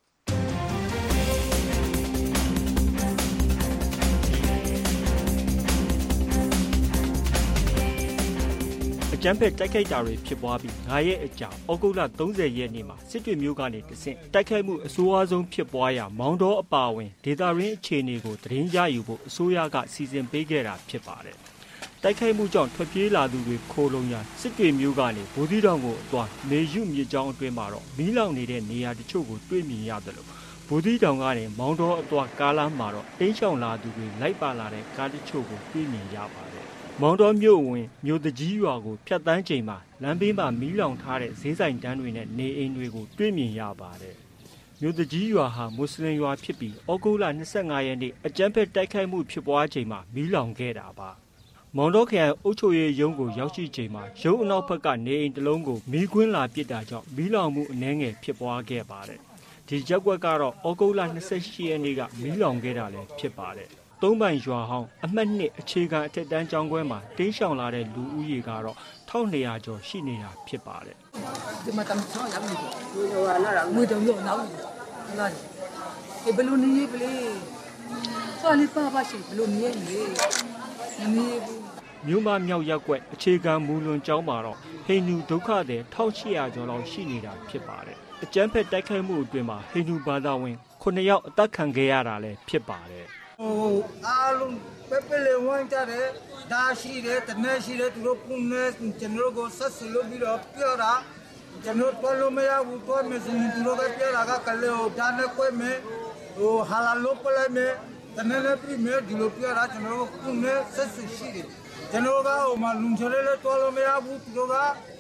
ကျန်းဖက်တိုက်ခိုက်တာတွေဖြစ်ပွားပြီး၅ရက်အကြာဩဂုတ်လ၃၀ရက်နေ့မှာစစ်တွေမျိုးကနေတဆင့်တိုက်ခိုက်မှုအဆိုးအဆုံးဖြစ်ပွားရာမောင်တော်အပါအဝင်ဒေသရင်းအခြေအနေကိုသတင်းရယူဖို့အစိုးရကစီစဉ်ပေးခဲ့တာဖြစ်ပါတယ်။တိုက်ခိုက်မှုကြောင့်ထွက်ပြေးလာသူတွေခိုလုံရာစစ်တွေမျိုးကနေဗိုလ်သီးတောင်ကိုအသွားမေယုမြစ်ကြောင်းအတွင်းမှာတော့မီးလောင်နေတဲ့နေရာတချို့ကိုတွေ့မြင်ရတယ်လို့ဗိုလ်သီးတောင်ကနေမောင်တော်အသွားကားလမ်းမှာတော့တိမ်းရှောင်လာသူတွေလိုက်ပါလာတဲ့ကားတချို့ကိုတွေ့မြင်ရပါတယ်။မောင်တော်မြို့ဝင်မြို့တကြီးရွာကိုဖျက်တမ်းချိန်မှာလမ်းဘေးမှာမီးလောင်ထားတဲ့ဈေးဆိုင်တန်းတွေနဲ့နေအိမ်တွေကိုတွေ့မြင်ရပါတယ်။မြို့တကြီးရွာဟာမွတ်စလင်ရွာဖြစ်ပြီးဩဂုတ်လ၂၅ရက်နေ့အကြမ်းဖက်တိုက်ခိုက်မှုဖြစ်ပွားချိန်မှာမီးလောင်ခဲ့တာပါ။မောင်တော်ခရိုင်အုပ်ချုပ်ရေးရုံးကိုရောက်ရှိချိန်မှာရုံးအနောက်ဘက်ကနေအိမ်တစ်လုံးကိုမီးခွင်းလာပစ်တာကြောင့်မီးလောင်မှုအနည်းငယ်ဖြစ်ပွားခဲ့ပါတယ်။ဒီရက်ကွက်ကတော့ဩဂုတ်လ၂၈ရက်နေ့ကမီးလောင်ခဲ့တာလည်းဖြစ်ပါတယ်။သုံးပိုင်ရွာဟောင်းအမှတ်နှစ်အခြေခံအထက်တန်းကျောင်းခွဲမှာတင်းရှောင်လာတဲ့လူဦးရေကတော့၁၂၀၀ကျော်ရှိနေတာဖြစ်ပါတယ်
ဒီမှာတမ်းချောင်းရမယ်ဒီလိုလာလာငွေတုံရောနောက်လာဒီဘလူနီးပလေးစောလီပါပါရှိဘလူနီးလေနီး
မြို့မမြောက်ရက်ကွက်အခြေခံမူလွန်ကျောင်းမှာတော့ဟိန္ဒူဒုက္ခသည်၁၈၀၀ကျော်လောက်ရှိနေတာဖြစ်ပါတယ်အကျန်းဖက်တိုက်ခိုက်မှုအတွင်းမှာဟိန္ဒူဘာသာဝင်ခုနှစ်ယောက်အသက်ခံခဲ့ရတာလည်းဖြစ်ပါတယ်
ဟိုအားလုံးပဲပလေဝမ်းကြတယ်ဒါရှိတယ်တနေ့ရှိတယ်သူတို့ကုနေကျွန်တော်ကိုဆက်စလို့ပြီးတော့ပြောတာကျွန်တော်တော်လို့မရဘူးတော့မစင်းသူတို့ကပြောတာကကလေးဟိုဒါနဲ့ကွဲမယ်ဟိုဟာလာလို့ပလဲမယ်တနေ့လည်းပြမယ်ဒီလိုပြောတာကျွန်တော်ကုနေဆက်စရှိတယ်ကျွန်တော်ကဟိုမှာလုံချရဲလည်းတော်လို့မရဘူးသူတို့က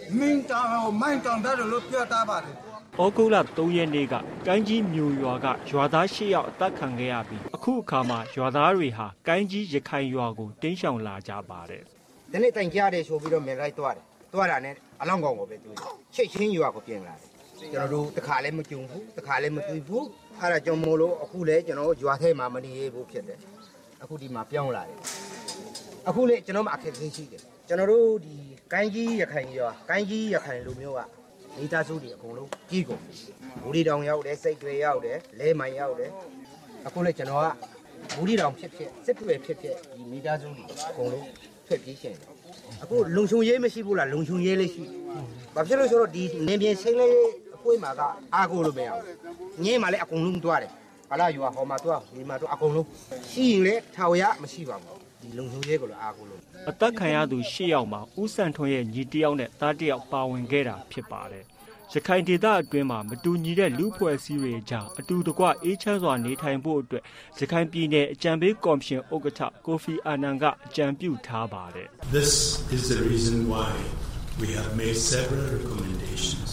မင်းတောင်မိုင်းတောင်တယ်လို့ပြောတာပါတယ်
ဩဂုတ်လသုံးရက်နေ့ကကိုင်းကြီးမြို့ရွာကရွာသား၈ယောက်အသက်ခံခဲ့ရပြီးအခုအခါမှာရွာသားတွေဟာကိုင်းကြီးရခိုင်ရွာကိုတင်းရှောင်လာကြပါတယ်
ဒီနေ့တိုင်ကြတယ်ဆိုပြီးတော့မြင်လိုက်သွားတယ်သွားတာနဲ့အလောင်းကောင်ကိုပဲတွေ့တယ်ချိတ်ချင်းရွာကိုပြင်လာတယ်ကျွန်တော်တို့တခါလည်းမကြုံဘူးတခါလည်းမတွေ့ဘူးအဲ့ဒါကြောင့်မို့လို့အခုလည်းကျွန်တော်ရွာထဲမှာမနေရဘူးဖြစ်တယ်အခုဒီမှာပြောင်းလာတယ်အခုလေကျွန်တော်မှအခက်အခဲရှိတယ်ကျွန်တော်တို့ဒီကိုင်းကြီးရခိုင်ရွာကိုင်းကြီးရခိုင်လူမျိုးကမိသားစုတွေအကုန်လုံးကြီးကုန်ဘူရီတောင်ရောက်တယ်စိတ်တွေရောက်တယ်လဲမိုင်ရောက်တယ်အခုလေကျွန်တော်ကဘူရီတောင်ဖြစ်ဖြစ်စစ်တွေဖြစ်ဖြစ်ဒီမိသားစုတွေအကုန်လုံးထွက်ပြေးရှင်တယ်အခုလုံချုံရေးမရှိဘူးလားလုံချုံရေးလေးရှိဘာဖြစ်လို့ဆိုတော့ဒီနေပြင်ချင်းလေးအပွေးမှာကအားကိုလို့မရဘူးညင်းမှာလည်းအကုန်လုံးတွားတယ်ဘာလာရွာဟောမှာတွားဒီမှာတွားအကုန်လုံးရှိရင်လည်းထာဝရမရှိပါဘူးဒီလုံချုံရေးကိုလည်းအားကိုလို့
အသက်ခံရသူ၈ယောက်မှာဦးစံထွန်းရဲ့ညီတယောက်နဲ့သားတယောက်ပါဝင်ခဲ့တာဖြစ်ပါတယ်ရခိုင်ဒေသအတွင်းမှာမတူညီတဲ့လူဖွဲ့စည်းတွေကြားအတူတကွအေးချမ်းစွာနေထိုင်ဖို့အတွက်ရခိုင်ပြည်နယ်အကြံပေးကော်မရှင်ဥက္ကဋ္ဌကိုဖီအာနန်ကအကြံပြုထားပါတယ်
This is the reason why we have made several recommendations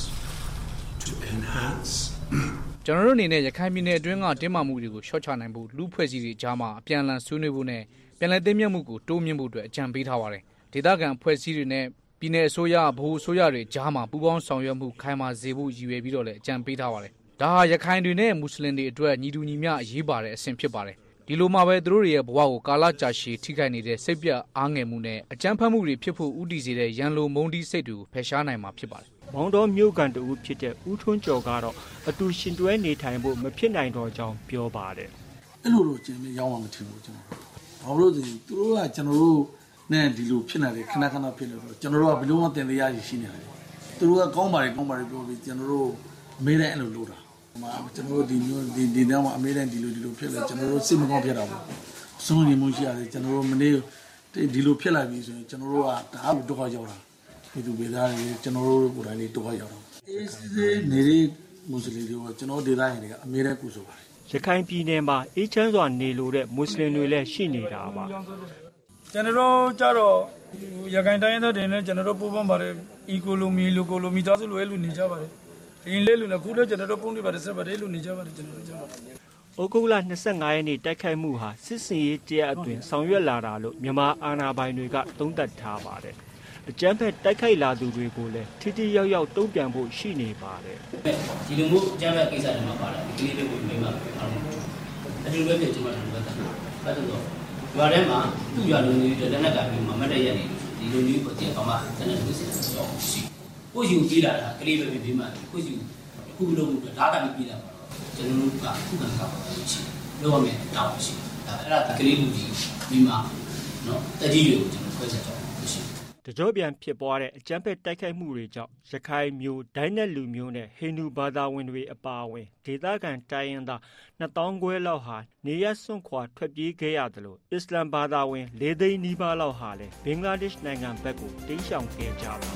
to enhance
ကျွန်တော်တို့အနေနဲ့ရခိုင်ပြည်နယ်အတွင်းကတင်းမာမှုတွေကိုရှော့ချနိုင်ဖို့လူဖွဲ့စည်းတွေကြားမှာအပြန်အလှန်ဆွေးနွေးဖို့နဲ့ပြန်လည်သိမ်းမြတ်မှုကိုတိုးမြှင့်ဖို့အတွက်အကြံပေးထားပါတယ်ဒေသခံဖွဲ့စည်းတွေနဲ့ပြည်내အစိုးရဗဟိုအစိုးရတွေကြားမှာပူးပေါင်းဆောင်ရွက်မှုခိုင်မာစေဖို့ရည်ရွယ်ပြီးတော့လည်းအကြံပေးထားပါတယ်။ဒါဟာရခိုင်တွေနဲ့မွတ်စလင်တွေအတွက်ညီတူညီမျှအရေးပါတဲ့အဆင့်ဖြစ်ပါတယ်။ဒီလိုမှပဲသူတို့ရဲ့ဘဝကိုကာလကြာရှည်ထိခိုက်နေတဲ့စိတ်ပြတ်အားငယ်မှုနဲ့အကြမ်းဖက်မှုတွေဖြစ်ဖို့ဥတည်စေတဲ့ရန်လိုမုန်းတီးစိတ်တွေကိုဖယ်ရှားနိုင်မှာဖြစ်ပါတယ်
။မောင်တော်မြို့ကန်တူဖြစ်တဲ့ဦးထွန်းကျော်ကတော့အတူရှင်တွဲနေထိုင်ဖို့မဖြစ်နိုင်တော့ကြောင်းပြောပါတယ်
။အဲ့လိုတော့ကျင်းရောင်းအောင်မထင်ဘူးကျွန်တော်။ဘာလို့လဲသူတို့ကကျွန်တော်တို့နဲ့ဒီလိုဖြစ်နေတယ်ခဏခဏဖြစ်လို့တော့ကျွန်တော်တို့ကဘယ်လိုမှတင်တရားရှိနေတယ်သူတို့ကကောင်းပါတယ်ကောင်းပါတယ်ပြောပြီးကျွန်တော်တို့အမေတိုင်းအဲ့လိုလုပ်တာဟိုမှာကျွန်တော်တို့ဒီမျိုးဒီဒီတန်းမှာအမေတိုင်းဒီလိုဒီလိုဖြစ်လဲကျွန်တော်တို့စိတ်မကောင်းဖြစ်တာပေါ့ဆုံးနေမှုရှိရတယ်ကျွန်တော်တို့မနေ့ဒီလိုဖြစ်လာပြီဆိုရင်ကျွန်တော်တို့ကဒါအဒုက္ခရောက်တာဒီသူပေးသားတွေကျွန်တော်တို့ကိုယ်တိုင်လေးဒုက္ခရောက်တာအေးစေးနေတဲ့မွတ်စလင်တွေကကျွန်တော်ဒေသရင်တွေကအမေတိုင်းကူဆိုပါတယ်
ရခိုင်ပြည်နယ်မှာအေးချမ်းစွာနေလို့တဲ့မွတ်စလင်တွေလည်းရှိနေတာပါ
ကျွန်တော်တို့ကြတော့ရခိုင်တိုင်းသားတွေနဲ့ကျွန်တော်တို့ပူးပေါင်းပါတယ်အီကိုလိုမီလိုကိုလိုမီသားစုလိုအဲ့လိုနေကြပါတယ်ဒီလေးလူနဲ့ခုလည်းကျွန်တော်တို့ပုံတွေပါတယ်ဆက်ပါတယ်လို့နေကြပါတယ်ကျွန်တော်တို့ကြပါ
ဩဂုတ်လ၂၅ရက်နေ့တိုက်ခိုက်မှုဟာစစ်စင်ရေးတရားအတွင်းဆောင်ရွက်လာတာလို့မြန်မာအာဏာပိုင်တွေကသုံးသပ်ထားပါတယ်အကြမ်းဖက်တိုက်ခိုက်လာသူတွေကိုလည်းထိထိရောက်ရောက်တုံ့ပြန်ဖို့ရှိနေပါတယ်
ဒီလိုမျိုးအကြမ်းဖက်ကိစ္စတွေမှာပါလာဒီလေးတွေကိုမိမအားလုံးအတူတူပဲကျွန်တော်တို့ကအဲ့ဒါတော့ရွာထဲမှာသူ့ရွာလူမျိုးတွေလက်နက်ကပြီးမှမတ်တရက်နေဒီလူမျိုးကိုတင်အောင်မှတနက်နေ့စစ်စစ်တော့ရှိကိုယူကြည့်လာတာကလေးပဲပြီးမှကိုယူခုလုံးဒါကလည်းပြီးလာပါတော့ကျွန်တော်တို့ကခုခံကားရှိလို့ရမယ်တောင်းရှိဒါအဲ့ဒါကလေးလူကြီးပြီးမှနော်တကြီးတွေကိုကျွန်တော်ခွဲချက်တော့ရှိ
တကြောပြန်ဖြစ်ပွားတဲ့အကြမ်းဖက်တိုက်ခိုက်မှုတွေကြောင့်ရခိုင်မျိုးဒိုင်းနက်လူမျိုးနဲ့ဟိန္ဒူဘာသာဝင်တွေအပါအဝင်ဒေသခံတိုင်းရင်းသားနှစ်သောင်းခွဲလောက်ဟာနေရပ်စွန့်ခွာထွက်ပြေးခဲ့ရတယ်လို့အစ္စလာမ်ဘာသာဝင်လေးသိန်းနီးပါးလောက်ဟာလည်းဘင်္ဂလားဒေ့ရှ်နိုင်ငံဘက်ကိုတိမ်းရှောင်ခဲ့ကြပါတယ်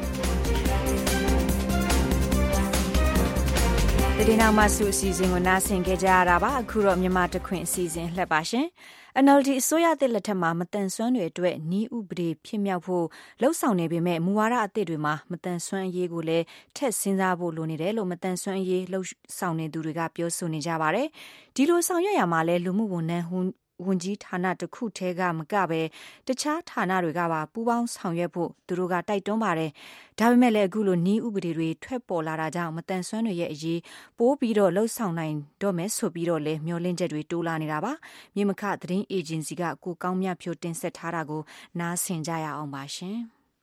ဒီနောက်မှဆုအစီအစဉ်ကိုနားဆင်ခဲ့ကြရတာပါအခုတော့မြန်မာတခွင်အစီအစဉ်လှည့်ပါရှင် အန် အယ် ဒီ အစိုးရသစ်လက်ထက်မှာမတန်ဆွမ်းတွေအတွက်နည်းဥပဒေဖြစ်မြောက်ဖို့လှုံ့ဆော်နေပေမဲ့မူဝါဒအသစ်တွေမှာမတန်ဆွမ်းအရေးကိုလည်းထက်စဉ်းစားဖို့လိုနေတယ်လို့မတန်ဆွမ်းအရေးလှုံ့ဆော်နေသူတွေကပြောဆိုနေကြပါတယ်ဒီလိုဆောင်ရွက်ရမှာလဲလူမှုဝန်ထမ်းဝန်ကြီးဌာနတစ်ခုထဲကမကပဲတခြားဌာနတွေကပါပူးပေါင်းဆောင်ရွက်ဖို့သူတို့ကတိုက်တွန်းပါတယ်ဒါပေမဲ့လည်းအခုလိုနည်းဥပဒေတွေထွက်ပေါ်လာတာကြောင့်မတန်ဆွမ်းတွေရဲ့အရေးပိုးပြီးတော့လှုပ်ဆောင်နိုင်တော့မယ်ဆိုပြီးတော့လည်းမျှော်လင့်ချက်တွေတိုးလာနေတာပါမြေမခသတင်းအေဂျင်စီကကိုကောင်းမြတ်ဖြိုတင်ဆက်ထားတာကိုနားဆင်ကြရအောင်ပါရှင်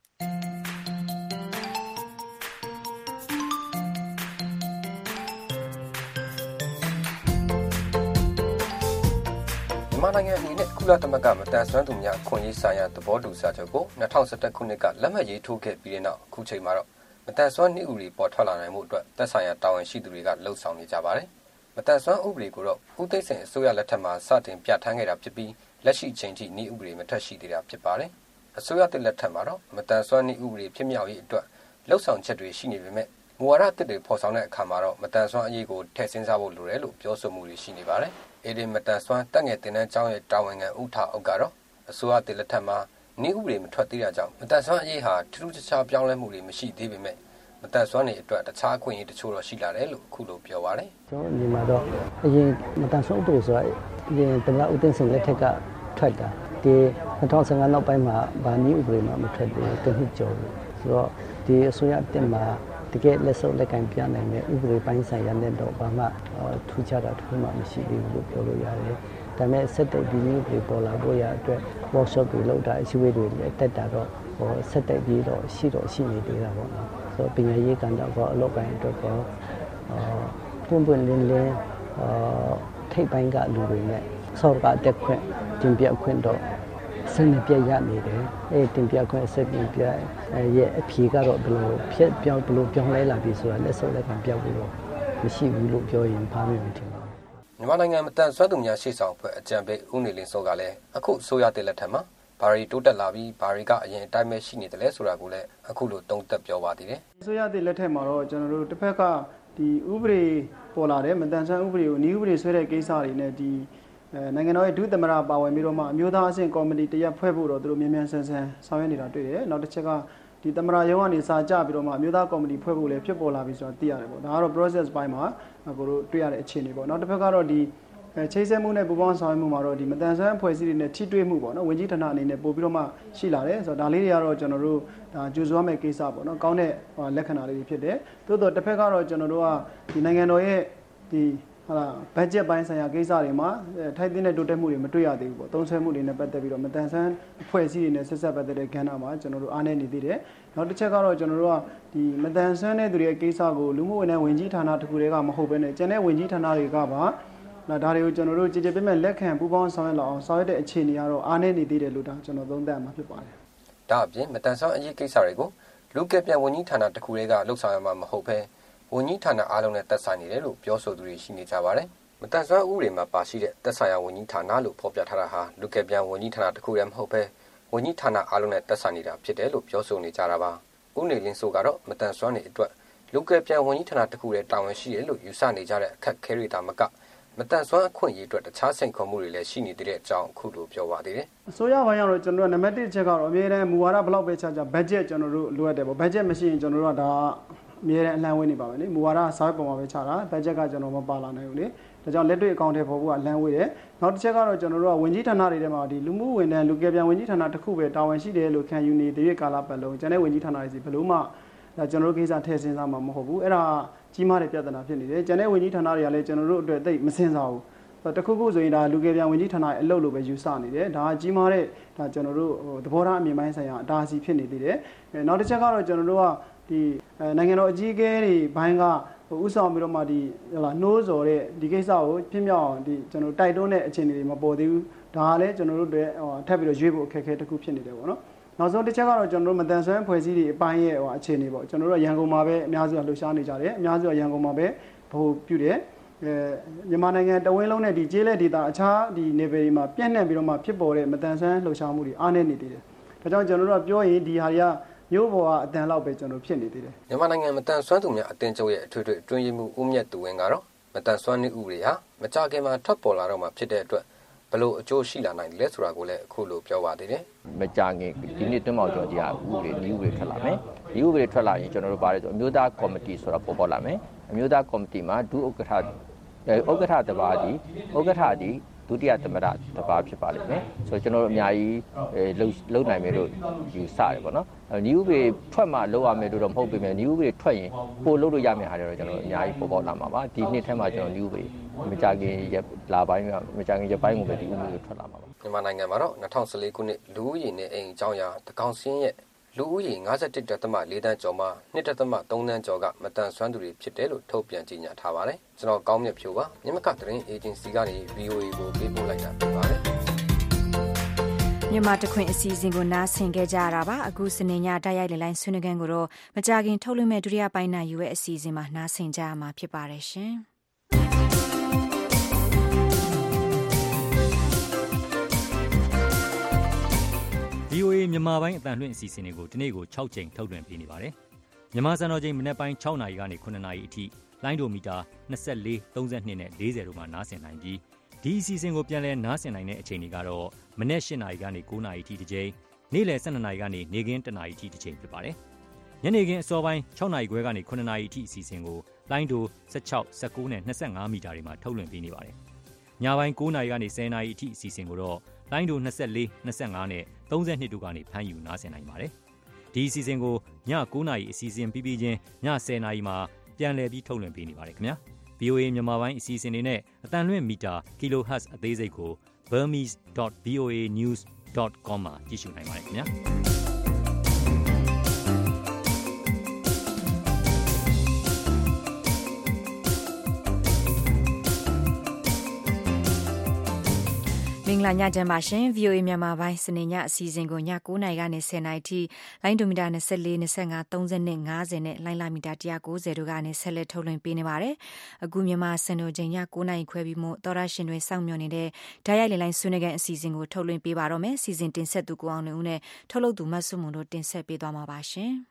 မြန်မာနိုင်ငံအနေနဲ့ကုလသမဂ္ဂမတန်ဆွမ်းသူများခွင့်ရေးဆိုင်ရာသဘောတူစာချုပ်ကို၂၀၁၁ခုနှစ်ကလက်မှတ်ရေးထိုးခဲ့ပြီးတဲ့နောက်အခုချိန်မှာတော့မတန်ဆွမ်းနည်းဥပဒေပေါ်ထွက်လာနိုင်မှုအတွက်သက်ဆိုင်ရာတာဝန်ရှိသူတွေကလှုံ့ဆော်နေကြပါတယ်။မတန်ဆွမ်းဥပဒေကိုတော့ဦးသိန်းစိန်အစိုးရလက်ထက်မှာစတင်ပြဋ္ဌာန်းခဲ့တာဖြစ်ပြီးလက်ရှိချိန်ထိနည်းဥပဒေမထွက်ရှိသေးတာဖြစ်ပါတယ်။အစိုးရသစ်လက်ထက်မှာတော့မတန်ဆွမ်းနည်းဥပဒေဖြစ်မြောက်ရေးအတွက်လှုံ့ဆော်ချက်တွေရှိနေပေမဲ့မူဝါဒအသစ်တွေဖော်ဆောင်တဲ့အခါမှာတော့မတန်ဆွမ်းအရေးကိုထည့်စဉ်းစားဖို့လိုတယ်လို့ပြောဆိုမှုတွေရှိနေပါတယ်။အေဒီမတန်ဆွမ်းတက်ငယ်တင်တဲ့ကျောင်းရဲ့တာဝန်ခံဦးထာအုပ်ကတော့အစိုးရတည်လက်ထက်မှာနည်းဥပဒေမထွက်သေးတာကြောင့်မတန်ဆွမ်းအရေးဟာထူးထူးခြားခြားပြောင်းလဲမှုတွေမရှိသေးပေမဲ့မတန်ဆွမ်းတွေအတွက်တခြားအခွင့်အရေးတချို့တော့ရှိလာတယ်လို့အခုလိုပြောပါတယ်
ကျွန်တော်ညီမတော့အရင်မတန်ဆွမ်းဥပဒေဆိုတာအရင်သမ္မတဦးသိန်းစိန်လက်ထက်ကထွက်တာဒီ၂၀၁၅နောက်ပိုင်းမှာဗာနည်းဥပဒေမှာမထွက်သေးဘူးတစ်နှစ်ကျော်ပြီဆိုတော့ဒီအစိုးရတက်မှာတကယ်လက်စုပ်လက်ကင်ပြနိုင်တဲ့ဥပဒေပိုင်းဆိုင်ရာနဲ့တော့ဘာမှထူးခြားတာတစ်ခုမှမရှိသေးဘူးလို့ပြောလို့ရတယ်ဒါပေမဲ့ဆက်တဲ့ဒီနည်းဥပဒေပေါ်လာဖို့ရအတွက် workshop တွေလုပ်တာအစည်းအဝေးတွေလည်းတက်တာတော့ဟိုဆက်တဲ့ပြီးတော့ရှိတော့ရှိနေသေးတာပေါ့နော်ဆိုတော့ပညာရေးကန်တော့အလုပ်ပိုင်းအတွက်တော့အာပွင့်ပွင့်လင်းလင်းအာထိပ်ပိုင်းကလူတွေနဲ့ဆော့ကတက်ခွင့်တင်ပြခွင့်တော့စနစ်ပြရနေတယ်အဲတင်ပြခွင့်စနစ်ပြရဲ့အဖြေကတော့ဘယ်လိုဖြစ်ပြောင်းဘယ်လိုပြောင်းလဲလာပြီဆိုတာလက်စုပ်လက်ကပြောက်ပြီးတော့မရှိဘူးလို့ပြောရင်ဘာမှမထင်ပါဘူး
မြန်မာနိုင်ငံမတန်ဆွမ်းသူများရှေ့ဆောင်ဖွဲ့အကြံပေးဦးနေလင်းစောကလည်းအခုဆိုရတဲ့လက်ထက်မှာဘာရီတိုးတက်လာပြီးဘာရီကအရင်အတိုင်းပဲရှိနေတယ်လဲဆိုတာကိုလည်းအခုလိုတုံ့တက်ပြောပါသေးတယ်
ဆိုရတဲ့လက်ထက်မှာတော့ကျွန်တော်တို့တစ်ဖက်ကဒီဥပဒေပေါ်လာတယ်မတန်ဆွမ်းဥပဒေကိုနည်းဥပဒေဆွဲတဲ့ကိစ္စတွေနဲ့ဒီနိုင်ငံတော်ရဲ့ဒုသမ္မတပါဝင်ပြီးတော့မှအမျိုးသားအဆင့်ကော်မတီတရက်ဖွဲ့ဖို့တော့သူတို့မြန်မြန်ဆန်ဆန်ဆောင်ရွက်နေတာတွေ့တယ်နောက်တစ်ချက်ကဒီသမ္မတရုံးကနေစာကြပြီးတော့မှအမျိုးသားကော်မတီဖွဲ့ဖို့လည်းဖြစ်ပေါ်လာပြီဆိုတာသိရတယ်ပေါ့ဒါကတော့ process ပိုင်းမှာကိုတို့တွေ့ရတဲ့အခြေအနေပေါ့နောက်တစ်ဖက်ကတော့ဒီချိတ်ဆက်မှုနဲ့ပူးပေါင်းဆောင်ရွက်မှုမှာတော့ဒီမတန်ဆွမ်းအဖွဲ့အစည်းတွေနဲ့ထိတွေ့မှုပေါ့နော်ဝင်ကြီးဌာနအနေနဲ့ပို့ပြီးတော့မှရှိလာတယ်ဆိုတော့ဒါလေးတွေကတော့ကျွန်တော်တို့ဒါကြိုးစွမ်းမဲ့ကိစ္စပေါ့နော်ကောင်းတဲ့လက္ခဏာလေးတွေဖြစ်တယ်သို့တော့တစ်ဖက်ကတော့ကျွန်တော်တို့ကဒီနိုင်ငံတော်ရဲ့ဒီဟာ budget ပိုင်းဆိုင်ရာကိစ္စတွေမှာထိုက်တဲ့တိုးတက်မှုတွေမတွေ့ရသေးဘူးပေါ့သုံးဆွဲမှုတွေနဲ့ပတ်သက်ပြီးတော့မတန်ဆွမ်းအဖွဲ့အစည်းတွေနဲ့ဆက်ဆက်ပတ်သက်တဲ့ကဏ္ဍမှာကျွန်တော်တို့အားနည်းနေသေးတယ်နောက်တစ်ချက်ကတော့ကျွန်တော်တို့ကဒီမတန်ဆွမ်းတဲ့သူတွေရဲ့ကိစ္စကိုလူမှုဝန်ထမ်းဝင်ကြီးဌာနတစ်ခုတည်းကမဟုတ်ဘဲနဲ့ကျန်တဲ့ဝင်ကြီးဌာနတွေကပါဒါတွေကိုကျွန်တော်တို့ကြည်ကြည်ပြည့်မဲ့လက်ခံပူးပေါင်းဆောင်ရွက်လောက်အောင်ဆောင်ရွက်တဲ့အခြေအနေကတော့အားနည်းနေသေးတယ်လို့ဒါကျွန်တော်သုံးသပ်မှာဖြစ်ပါတယ်
။ဒါအပြင်မတန်ဆွမ်းအရေးကိစ္စတွေကိုလူကပြန်ဝန်ကြီးဌာနတစ်ခုတည်းကလှုပ်ဆောင်ရမှာမဟုတ်ဘဲဝန်ကြီးဌာနအားလုံးနဲ့သက်ဆိုင်နေတယ်လို့ပြောဆိုသူတွေရှိနေကြပါတယ်။မတန်ဆွမ်းဥပဒေမှာပါရှိတဲ့သက်ဆိုင်ရာဝန်ကြီးဌာနလို့ဖော်ပြထားတာဟာလူကပြန်ဝန်ကြီးဌာနတစ်ခုတည်းမဟုတ်ဘဲဝန်ကြီးဌာနအားလုံးနဲ့သက်ဆိုင်နေတာဖြစ်တယ်လို့ပြောဆိုနေကြတာပါ။ဦးနေလင်းဆိုကတော့မတန်ဆွမ်းတွေအတွက်လူကပြန်ဝန်ကြီးဌာနတစ်ခုတည်းတာဝန်ရှိတယ်လို့ယူဆနေကြတဲ့အခက်ခဲတွေတာမကမတန်ဆွမ်းအခွင့်အရေးအတွက်တခြားစိန်ခေါ်မှုတွေလည်းရှိနေတဲ့အကြောင်းအခုလိုပြောပါသေးတယ်
။အစိုးရဘက်ကတော့ကျွန်တော်တို့နံပါတ်တစ်ချက်ကတော့အမြဲတမ်းမူဝါဒဘလောက်ပဲချာချာ budget ကျွန်တော်တို့လိုအပ်တယ်ပေါ့ budget မရှိရင်ကျွန်တော်တို့ကဒါအမြဲတမ်းအလံဝဲနေပါမယ်လေမူဝါဒစာရွက်ပေါ်မှာပဲချတာ budget ကကျွန်တော်မပါလာနိုင်ဘူးလေဒါကြောင့်လက်တွေ့အကောင့်ထဲပေါ်ဖို့ကအလံဝဲတယ်နောက်တစ်ချက်ကတော့ကျွန်တော်တို့ကဝင်ကြီးဌာနတွေထဲမှာဒီလူမှုဝန်ထမ်းလူကယ်ပြန်ဝင်ကြီးဌာနတစ်ခုပဲတာဝန်ရှိတယ်လို့ခံယူနေတဲ့ကာလပတ်လုံးကျန်တဲ့ဝင်ကြီးဌာနတွေစီဘယ်လို့မှဒါကျွန်တော်တို့ကိစ္စထည့်စဉ်းစားမှာမဟုတ်ဘူးအဲ့ဒါကြီးမားတဲ့ပြဿနာဖြစ်နေတယ်ကျန်တဲ့ဝင်ကြီးဌာနတွေကလည်းကျွန်တော်တို့အတွက်သိမစင်စားဘူးတခုခုဆိုရင်ဒါလူကယ်ပြန်ဝင်ကြီးဌာနရဲ့အလုပ်လိုပဲယူဆနေတယ်ဒါကြီးမားတဲ့ဒါကျွန်တော်တို့သဘောထားအမြင်ပိုင်းဆိုင်ရာအတားအဆီးဖြစ်နေသေးတယ်နောက်တစ်ချက်ကတော့ကျွန်တော်တို့ကဒီနိုင်ငံတော်အကြီးအကဲတွေဘိုင်းကဥဆောင်ပြီးတော့မှဒီဟလာနှိုးစော်တဲ့ဒီကိစ္စကိုပြင်းပြအောင်ဒီကျွန်တော်တိုက်တွန်းတဲ့အခြေအနေတွေမပေါ်သေးဘူးဒါကလည်းကျွန်တော်တို့တွေထပ်ပြီးတော့ရွေးဖို့အခက်အခဲတစ်ခုဖြစ်နေတယ်ပေါ့နော်နောက်ဆုံးတစ်ချက်ကတော့ကျွန်တော်တို့မတန်ဆွမ်းဖွဲ့စည်းတွေအပိုင်းရဲ့ဟိုအခြေအနေပေါ့ကျွန်တော်တို့ရန်ကုန်မှာပဲအများစုကလှုပ်ရှားနေကြတယ်အများစုကရန်ကုန်မှာပဲဗဟိုပြုတယ်အဲမြန်မာနိုင်ငံတဝင်းလုံးနဲ့ဒီကျေးလက်ဒေသအခြားဒီ level တွေမှာပြန့်နှံ့ပြီးတော့မှဖြစ်ပေါ်တဲ့မတန်ဆွမ်းလှုပ်ရှားမှုတွေအားနည်းနေသေးတယ်ဒါကြောင့်ကျွန်တော်တို့ကပြောရင်ဒီဟာတွေကမျိုးပေါ်ကအတန်လောက်ပဲကျွန်တော်ဖြစ်နေသေးတယ်
မြန်မာနိုင်ငံမတန်ဆွမ်းသူများအသင်းချုပ်ရဲ့အထွေထွေအတွင်းရေးမှူးဦးမြတ်သူဝင်းကတော့မတန်ဆွမ်းနည်းဥပဒေဟာမကြခင်မှာထွက်ပေါ်လာတော့မှဖြစ်တဲ့အတွက်ဘလို့အကျိုးရှိလာနိုင်တယ်လဲဆိုတာကိုလည်းအခုလိုပြောပါသေးတယ်
မကြခင်ဒီနေ့တွင်းမောက်ကျော်ကြီးကဥပဒေနည်းဥပဒေထွက်လာမယ်ဒီဥပဒေထွက်လာရင်ကျွန်တော်တို့ပါတယ်ဆိုအမျိုးသားကော်မတီဆိုတာပေါ်ပေါ်လာမယ်အမျိုးသားကော်မတီမှာဒုဥက္ကဋ္ဌဥက္ကဋ္ဌတပါးဒီဥက္ကဋ္ဌဒီဒုတိယသမ္မတတပါးဖြစ်ပါလိမ့်မယ်ဆိုတော့ကျွန်တော်တို့အများကြီးလုံလုံနိုင်မယ်လို့ယူဆတယ်ပေါ့နော်နည်းဥပဒေထွက်မှလုံရမယ်လို့တော့မဟုတ်ပေမဲ့နည်းဥပဒေထွက်ရင်ပို့လို့လို့ရမယ်ဟာတွေတော့ကျွန်တော်အများကြီးပေါ်ပေါ်လာမှာပါဒီနှစ်ထဲမှာကျွန်တော်နည်းဥပဒေမကြခင်လာပိုင်းမကြခင်ရပိုင်းကိုပဲဒီဥပဒေထွက်လာမှာပါ
မြန်မာနိုင်ငံမှာတော့၂၀၁၄ခုနှစ်လူဦးရေနဲ့အိမ်အကြောင်းအရာတကောင်စင်းရဲ့လူဦးရေ၅၁.၄ တန်းကျော်မှာ၂.၃ တန်းကျော်ကမတန်ဆွမ်းသူတွေဖြစ်တယ်လို့ထုတ်ပြန်ကြေညာထားပါတယ်ကျွန်တော်ကောင်းမြတ်ဖြိုးပါမြမကသတင်းအေဂျင်စီကနေ ဗီအိုအေ ကိုပေးပို့လိုက်တာဖြစ်ပါတယ်
မြန်မာတခွင်အစီအစဉ်ကိုနားဆင်ခဲ့ကြရတာပါအခုစနေညတိုက်ရိုက်လိုင်းဆွေးနွေးခန်းကိုတော့မကြခင်ထုတ်လွှင့်မဲ့ဒုတိယပိုင်းနိုင်ယူရဲ့အစီအစဉ်မှာနားဆင်ကြရမှာဖြစ်ပါတယ်ရှင်
ဗီအိုအေ မြန်မာပိုင်းအသံလွှင့်အစီအစဉ်တွေကိုဒီနေ့ကို၆ချိန်ထုတ်လွှင့်ပေးနေပါတယ်။မြန်မာစံတော်ချိန်မနက်ပိုင်း၆နာရီကနေ၇နာရီအထိလိုင်းဒိုမီတာ၂၄၊၃၂နဲ့၄၀တို့မှာနားဆင်နိုင်ပြီးဒီအစီအစဉ်ကိုပြန်လည်နားဆင်နိုင်တဲ့အချိန်တွေကတော့မနက်၈နာရီကနေ၉နာရီအထိတစ်ကြိမ်နေ့လယ်၁၂နာရီကနေနေ့ခင်း၁နာရီထိတစ်ချိန်ဖြစ်ပါတယ်။ညနေခင်းအစောပိုင်း၆နာရီခွဲကနေခုနှစ်နာရီထိအစီအစဉ်ကိုလိုင်းဒို၁၆ ၁၉နဲ့၂၅မီတာတွေမှာထုတ်လွှင့်ပေးနေပါတယ်။ညပိုင်း၉နာရီကနေ၁၀နာရီအထိအစီအစဉ်ကိုတော့လိုင်းဒို၂၄ ၂၅နဲ့၃၂တို့ကနေဖမ်းယူနားဆင်နိုင်ပါတယ်။ဒီအစီအစဉ်ကိုည၉နာရီအစီအစဉ်ပြီးပြီးချင်းည၁၀နာရီမှာပြန်လည်ပြီးထုတ်လွှင့်ပေးနေပါတယ်ခင်ဗျာ။ဗွီအိုအေ မြန်မာပိုင်းအစီအစဉ်တွေနဲ့အတန်လွင့်မီတာ kilohertz အသေးစိတ်ကို burmese dot v o a news dot com မှာကြည့်ရှုနိုင်ပါတယ်ခင်ဗျာ။
မင်္ဂလာညချမ်းပါရှင် ဗွီအိုအေ မြန်မာပိုင်းစနေညအစီအစဉ်ကိုည၉နာရီကနေ၁၀နာရီထိလိုင်းဒိုမီတာ၂၄ ၂၅ ၃၅ ၅၀နဲ့လိုင်းလာမီတာ၁၉၀တို့ကနေဆက်လက်ထုတ်လွှင့်ပေးနေပါတယ်။အခုမြန်မာစံတော်ချိန်ည၉နာရီခွဲပြီးမှသောရရှင်တွေစောင့်မျှော်နေတဲ့ဓာတ်ရိုက်လေလိုင်းဆွေးနွေးခန်းအစီအစဉ်ကိုထုတ်လွှင့်ပေးပါတော့မယ်။စီစဉ်တင်ဆက်သူကိုအောင်နေဦးနဲ့ထုတ်လုပ်သူမတ်ဆုမွန်တို့တင်ဆက်ပေးသွားမှာပါရှင်။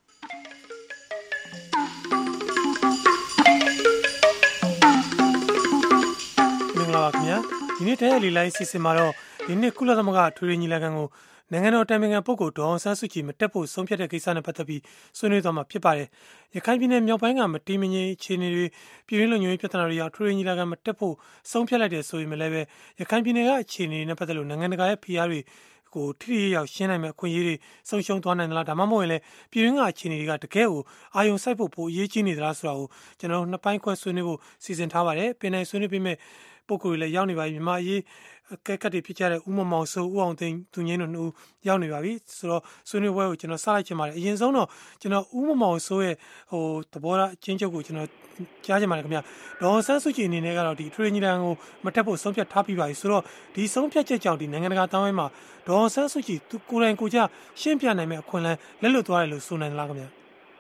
မင်္ဂလာပါခင်ဗျာဒီနေ့တဲ့လီလိုင်းစီစဉ်မှာတော့ဒီနေ့ကုလသမဂ္ဂထွေထွေညီလာခံကိုနိုင်ငံတော်တိုင်ပင်ခံပုဂ္ဂိုလ်ဒေါ်အောင်ဆန်းစုကြည်မတက်ဖို့ဆုံးဖြတ်တဲ့ကိစ္စနဲ့ပတ်သက်ပြီးဆွေးနွေးသွားမှာဖြစ်ပါတယ်။ရခိုင်ပြည်နယ်မြောက်ပိုင်းကမတည်မငြိမ်အခြေအနေတွေပြည်တွင်းလုံခြုံရေးပြဿနာတွေကြောင့်ထွေထွေညီလာခံမတက်ဖို့ဆုံးဖြတ်လိုက်တယ်ဆိုရင်လည်းပဲရခိုင်ပြည်နယ်ကအခြေအနေတွေနဲ့ပတ်သက်လို့နိုင်ငံတကာရဲ့ဖိအားတွေကိုထိထိရောက်ရှင်းနိုင်မဲ့အခွင့်အရေးတွေဆုံးရှုံးသွားနိုင်သလားဒါမှမဟုတ်ရင်လည်းပြည်တွင်းကအခြေအနေတွေကတကယ်ကိုအာရုံစိုက်ဖို့ပိုအရေးကြီးနေသလားဆိုတာကိုကျွန်တော်တို့နှစ်ပိုင်းခွဲဆွေးနွေးဖို့စီစဉ်ထားပါတယ်။ပင်နိုင်ဆွေးနွေးပြီးမဲ့ပုဂ္ဂိုလ်တွေလည်းရောက်နေပါပြီမြန်မာအရေးကဲကတ်တွေဖြစ်ကြတဲ့ဦးမမောင်စိုးဦးအောင်သိန်းသူငင်းတို့နှစ်ဦးရောက်နေပါပြီဆိုတော့ဆွေးနွေးပွဲကိုကျွန်တော်စလိုက်ချင်ပါတယ်အရင်ဆုံးတော့ကျွန်တော်ဦးမမောင်စိုးရဲ့ဟိုသဘောထားအချင်းချုပ်ကိုကျွန်တော်ကြားချင်ပါတယ်ခင်ဗျာဒေါ်ဆန်းစုကြည်အနေနဲ့ကတော့ဒီထရီညီတန်ကိုမတက်ဖို့ဆုံးဖြတ်ထားပြီးပါပြီဆိုတော့ဒီဆုံးဖြတ်ချက်ကြောင့်ဒီနိုင်ငံတကာတောင်းဝိုင်းမှာဒေါ်ဆန်းစုကြည်သူကိုယ်တိုင်ကိုယ်ကျရှင်းပြနိုင်မဲ့အခွင့်အလမ်းလက်လွတ်သွားတယ်လို့ဆိုနိုင်လားခင်ဗျာ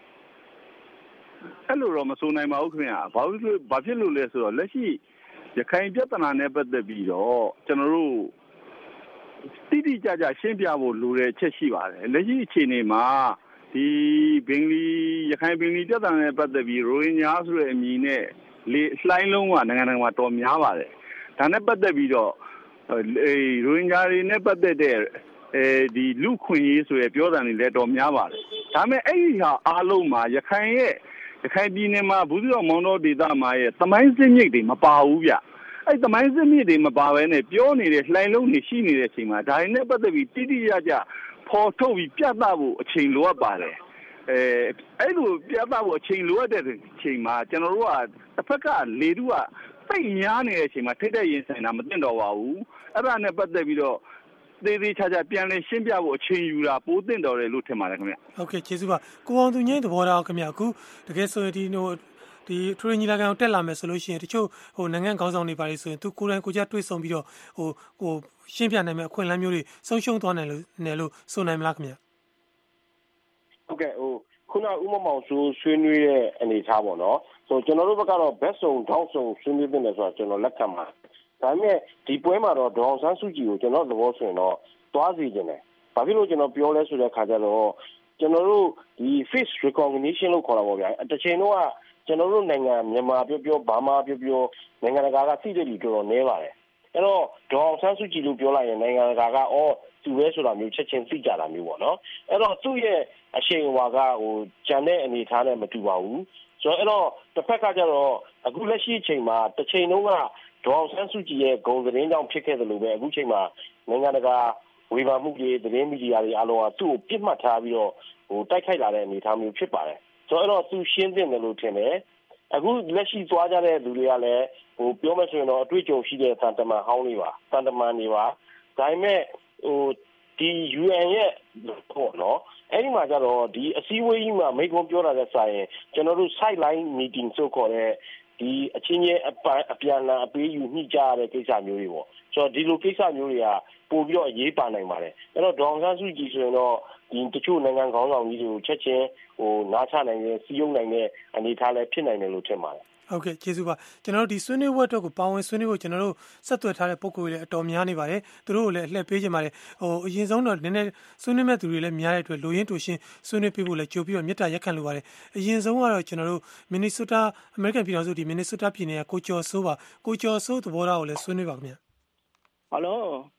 အဲ့လိုတော့မဆိုနိုင်ပါဘူးခင်ဗျာဘာလို့ဘာဖြစ်လို့လဲဆိုတော့လက်ရှိရခိုင်ပြဿနာနဲ့ပတ်သက်ပြီးတော့ကျွန်တော်တို့တိတိကျကျရှင်းပြဖို့လိုတဲ့ချက်ရှိပါတယ်လက်ရှိအခြေအနေမှာဒီဘင်္ဂလီရခိုင်ဘင်္ဂလီပြဿနာနဲ့ပတ်သက်ပြီးရိုဟင်ဂျာဆိုတဲ့အမည်နဲ့လေလှိုင်းလုံးကနိုင်ငံတကာမှာတော်များပါတယ်ဒါနဲ့ပတ်သက်ပြီးတော့အဲရိုဟင်ဂျာတွေနဲ့ပတ်သက်တဲ့အဲဒီလူခွင့်ရေးဆိုရပြောတာတွေလည်းတော်များပါတယ်ဒါပေမဲ့အဲ့ဒီဟာအားလုံးမှာရခိုင်ရဲ့ရခိုင်ပြည်နယ်မှာဘူးသီးတောင်မောင်တောဒေသမှာရဲ့သမိုင်းစစ်မြစ်တွေမပါဘူးဗျအဲ့သမိုင်းစစ်မြစ်တွေမပါဘဲနဲ့ပြောနေတဲ့လှိုင်းလုံးတွေရှိနေတဲ့အချိန်မှာဒါတွေနဲ့ပတ်သက်ပြီးတိတိကျကျဖော်ထုတ်ပြီးပြသဖို့အချိန်လိုအပ်ပါတယ်အဲအဲ့လိုပြသဖို့အချိန်လိုအပ်တဲ့အချိန်မှာကျွန်တော်တို့ကတစ်ဖက်ကလေတုကစိတ်များနေတဲ့အချိန်မှာထိတ်တဲ့ရင်ဆိုင်တာမသိတော့ပါဘူးအဲ့ဒါနဲ့ပတ်သက်ပြီးတော့သေးသေးချာချာပြန်လည်ရှင်းပြဖို့အချိန်ယူတာပိုသင့်တော်တယ်လို့ထင်ပါတယ်ခင်ဗျ
ဟုတ်ကဲ့ကျေးဇူးပါကိုအောင်သူငင်းသဘောထားခင်ဗျအခုတကယ်ဆိုရင်ဒီဟိုဒီထရီညီလာခံကိုတက်လာမယ်ဆိုလို့ရှိရင်တချို့ဟိုနိုင်ငံခေါင်းဆောင်တွေပါလေဆိုရင်သူကိုယ်တိုင်ကိုကြတွေ့ဆုံပြီးတော့ဟိုဟိုရှင်းပြနိုင်မယ့်အခွင့်အလမ်းမျိုးတွေဆုံးရှုံးသွားနိုင်လို့နယ်လို့ဆိုနိုင်မလားခင်ဗျ
ဟုတ်ကဲ့ဟိုခုနဦးမမောင်ဆိုဆွေးနွေးတဲ့အနေထားပေါ့နော်ဆိုကျွန်တော်တို့ဘက်ကတော့ဘက်ဆုံထောက်ဆုံဆွေးနွေးတဲ့ဆိုတော့ကျွန်တော်လက်ခံပါဒါပေမဲ့ဒီပွဲမှာတော့ဒေါအောင်ဆန်းစုကြည်ကိုကျွန်တော်သဘောဆိုရင်တော့သွားစီခြင်းတယ်ဘာဖြစ်လို့ကျွန်တော်ပြောလဲဆိုတဲ့ခါကျတော့ကျွန်တော်တို့ဒီ face recognition လို့ခေါ်တာပေါ့ဗျာအတစ်ချိန်တော့ကျွန်တော်တို့နိုင်ငံမြန်မာပြောပြောဘာမှပြောပြောနိုင်ငံတကာကသိတဲ့လူတော်တော်နည်းပါတယ်အဲ့တော့ဒေါအောင်ဆန်းစုကြည်လို့ပြောလိုက်ရင်နိုင်ငံတကာကအော်သူပဲဆိုတာမျိုးချက်ချင်းသိကြတာမျိုးပေါ့နော်အဲ့တော့သူ့ရဲ့အရှိန်အဝါကဟိုဂျန်တဲ့အနေထားနဲ့မတူပါဘူးဆိုတော့အဲ့တော့တစ်ဖက်ကကျတော့အခုလက်ရှိအချိန်မှာတစ်ချိန်လုံးကဒေါအောင်ဆန်းစုကြည်ရဲ့ဂုဏ်သတင်းကြောင့်ဖြစ်ခဲ့တယ်လို့ပဲအခုချိန်မှာနိုင်ငံတကာဝေဖန်မှုတွေသတင်းမီဒီယာတွေအားလုံးကသူ့ကိုပြစ်မှတ်ထားပြီးတော့ဟိုတိုက်ခိုက်လာတဲ့အနေအထားမျိုးဖြစ်ပါတယ်ဆိုတော့သူရှင်းသင့်တယ်လို့ထင်တယ်အခုလက်ရှိသွားကြတဲ့လူတွေကလည်းဟိုပြောမယ်ဆိုရင်တော့အတွေ့အကြုံရှိတဲ့တန်တမန်ဟောင်းတွေပါတန်တမန်တွေပါဒါပေမဲ့ဟိုဒီ ယူ အန် ရဲ့ပေါ့နော်အဲ့ဒီမှာကျတော့ဒီအစည်းအဝေးကြီးမှာမိန့်ခွန်းပြောတာတဲ့ဆိုင်ရင်ကျွန်တော်တို့ sideline meeting ဆိုခေါ်တဲ့ဒီအချင်းချင်းအပြန်အလှန်အပေးယူညှိကြရတဲ့ကိစ္စမျိုးတွေပေါ့ဆိုတော့ဒီလိုကိစ္စမျိုးတွေကပို့ပြီးတော့အရေးပါနိုင်ပါတယ်အဲ့တော့ဒေါအောင်ဆန်းစုကြည်ဆိုရင်တော့ဒီတချို့နိုင်ငံခေါင်းဆောင်ကြီးတွေကိုချက်ချင်းဟိုနားချနိုင်တဲ့စီးရုံနိုင်တဲ့အနေအထားလည်းဖြစ်နိုင်တယ်လို့ထင်ပါတယ်
ဟုတ်ကဲ့ကျေးဇူးပါကျွန်တော်တို့ဒီဆွေးနွေးပွဲအတွက်ကိုပါဝင်ဆွေးနွေးဖို့ကျွန်တော်တို့ဆက်သွယ်ထားတဲ့ပုံကိုယ်တွေလည်းအတော်များနေပါတယ်သူတို့ကိုလည်းအလှည့်ပေးကြပါတယ်ဟိုအရင်ဆုံးတော့နည်းနည်းဆွေးနွေးမဲ့သူတွေလည်းများတဲ့အတွက်လူရင်းတူရှင်းဆွေးနွေးပေးဖို့လည်းကြိုပြီးတော့မြစ်တာရက်ခံလိုပါတယ်အရင်ဆုံးကတော့ကျွန်တော်တို့မင်နီဆိုးတာအမေရိကန်ပြည်ထောင်စုဒီမင်နီဆိုးတာပြည်နယ်ကကိုကျော်စိုးပါကိုကျော်စိုးသဘောထားကိုလည်းဆွေးနွေးပါခင်ဗျ
ဟယ်လို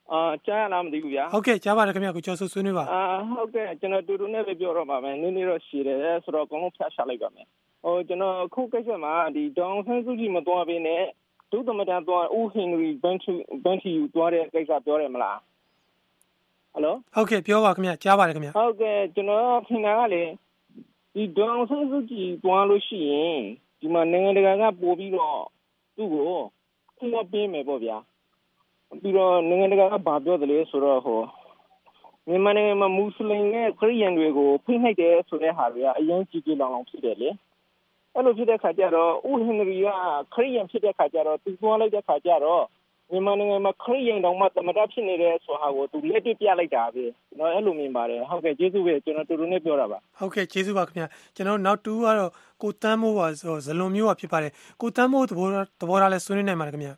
အာကြားရလားမသိဘူးဗျာ
ဟုတ်ကဲ့ကြားပါတယ်ခင်ဗျာကိုကျော်စိုးဆွေးနွေးပါ
အာဟုတ်ကဲ့ကျွန်တော်တူတူနဲ့ပဲပြောတော့ပါမယ်နည်းနည်းတော့ရှည်တယ်ဆိုတော့အကုန်လုံးဖျက်ချလိုက်ပါမယ်ဟိုကျွန်တော်ခုကိစ္စမှာဒီဒေါန်ဆန်းစုကြည်မသွားဘဲနဲ့ဒုသမတန်သွားဦးဟင်နရီဘန်ထူဘန်ထီယူသွားတဲ့ကိစ္စပြောတယ်မလားဟယ်လို
ဟုတ်ကဲ့ပြောပါခင်ဗျာကြားပါတယ်ခင်ဗျာ
ဟုတ်ကဲ့ကျွန်တော်ထင်တာကလေဒီဒေါန်ဆန်းစုကြည်သွားလို့ရှိရင်ဒီမှာနိုင်ငံတကာကပို့ပြီးတော့သူ့ကိုသူ့မပေးမယ်ပေါ့ဗျာပြီးတော့နိုင်ငံတကာကဘာပြောတယ်လဲဆိုတော့ဟိုမြန်မာနိုင်ငံမှာမွတ်စလင်နဲ့ခရစ်ယာန်တွေကိုဖိနှိပ်တယ်ဆိုတဲ့ဟာတွေကအရင်ကြီးကြီးလောင်လောင်ဖြစ်တယ်လေအဲ့လိုဖြစ်တဲ့ခါကျတော့ဦးဟင်နရီကခရစ်ယာန်ဖြစ်တဲ့ခါကျတော့သူသွားလိုက်တဲ့ခါကျတော့မြန်မာနိုင်ငံမှာခရစ်ယာန်တောင်မှသမတဖြစ်နေတဲ့ဆိုဟာကိုသူလက်တွေ့ပြလိုက်တာပဲကျွန်တော်အဲ့လိုမြင်ပါတယ်ဟုတ်ကဲ့ကျေးဇူးပဲကျွန်တော်တူတူနဲ့ပြောတာပါ
ဟုတ်ကဲ့ကျေးဇူးပါခင်ဗျာကျွန်တော်နောက်တူကတော့ကိုတန်းမိုးပါဆိုဇလွန်မျိုးပါဖြစ်ပါတယ်ကိုတန်းမိုးသဘောသဘောထားလဲဆွေးနွေးနိုင်ပါတယ်ခင်ဗျာ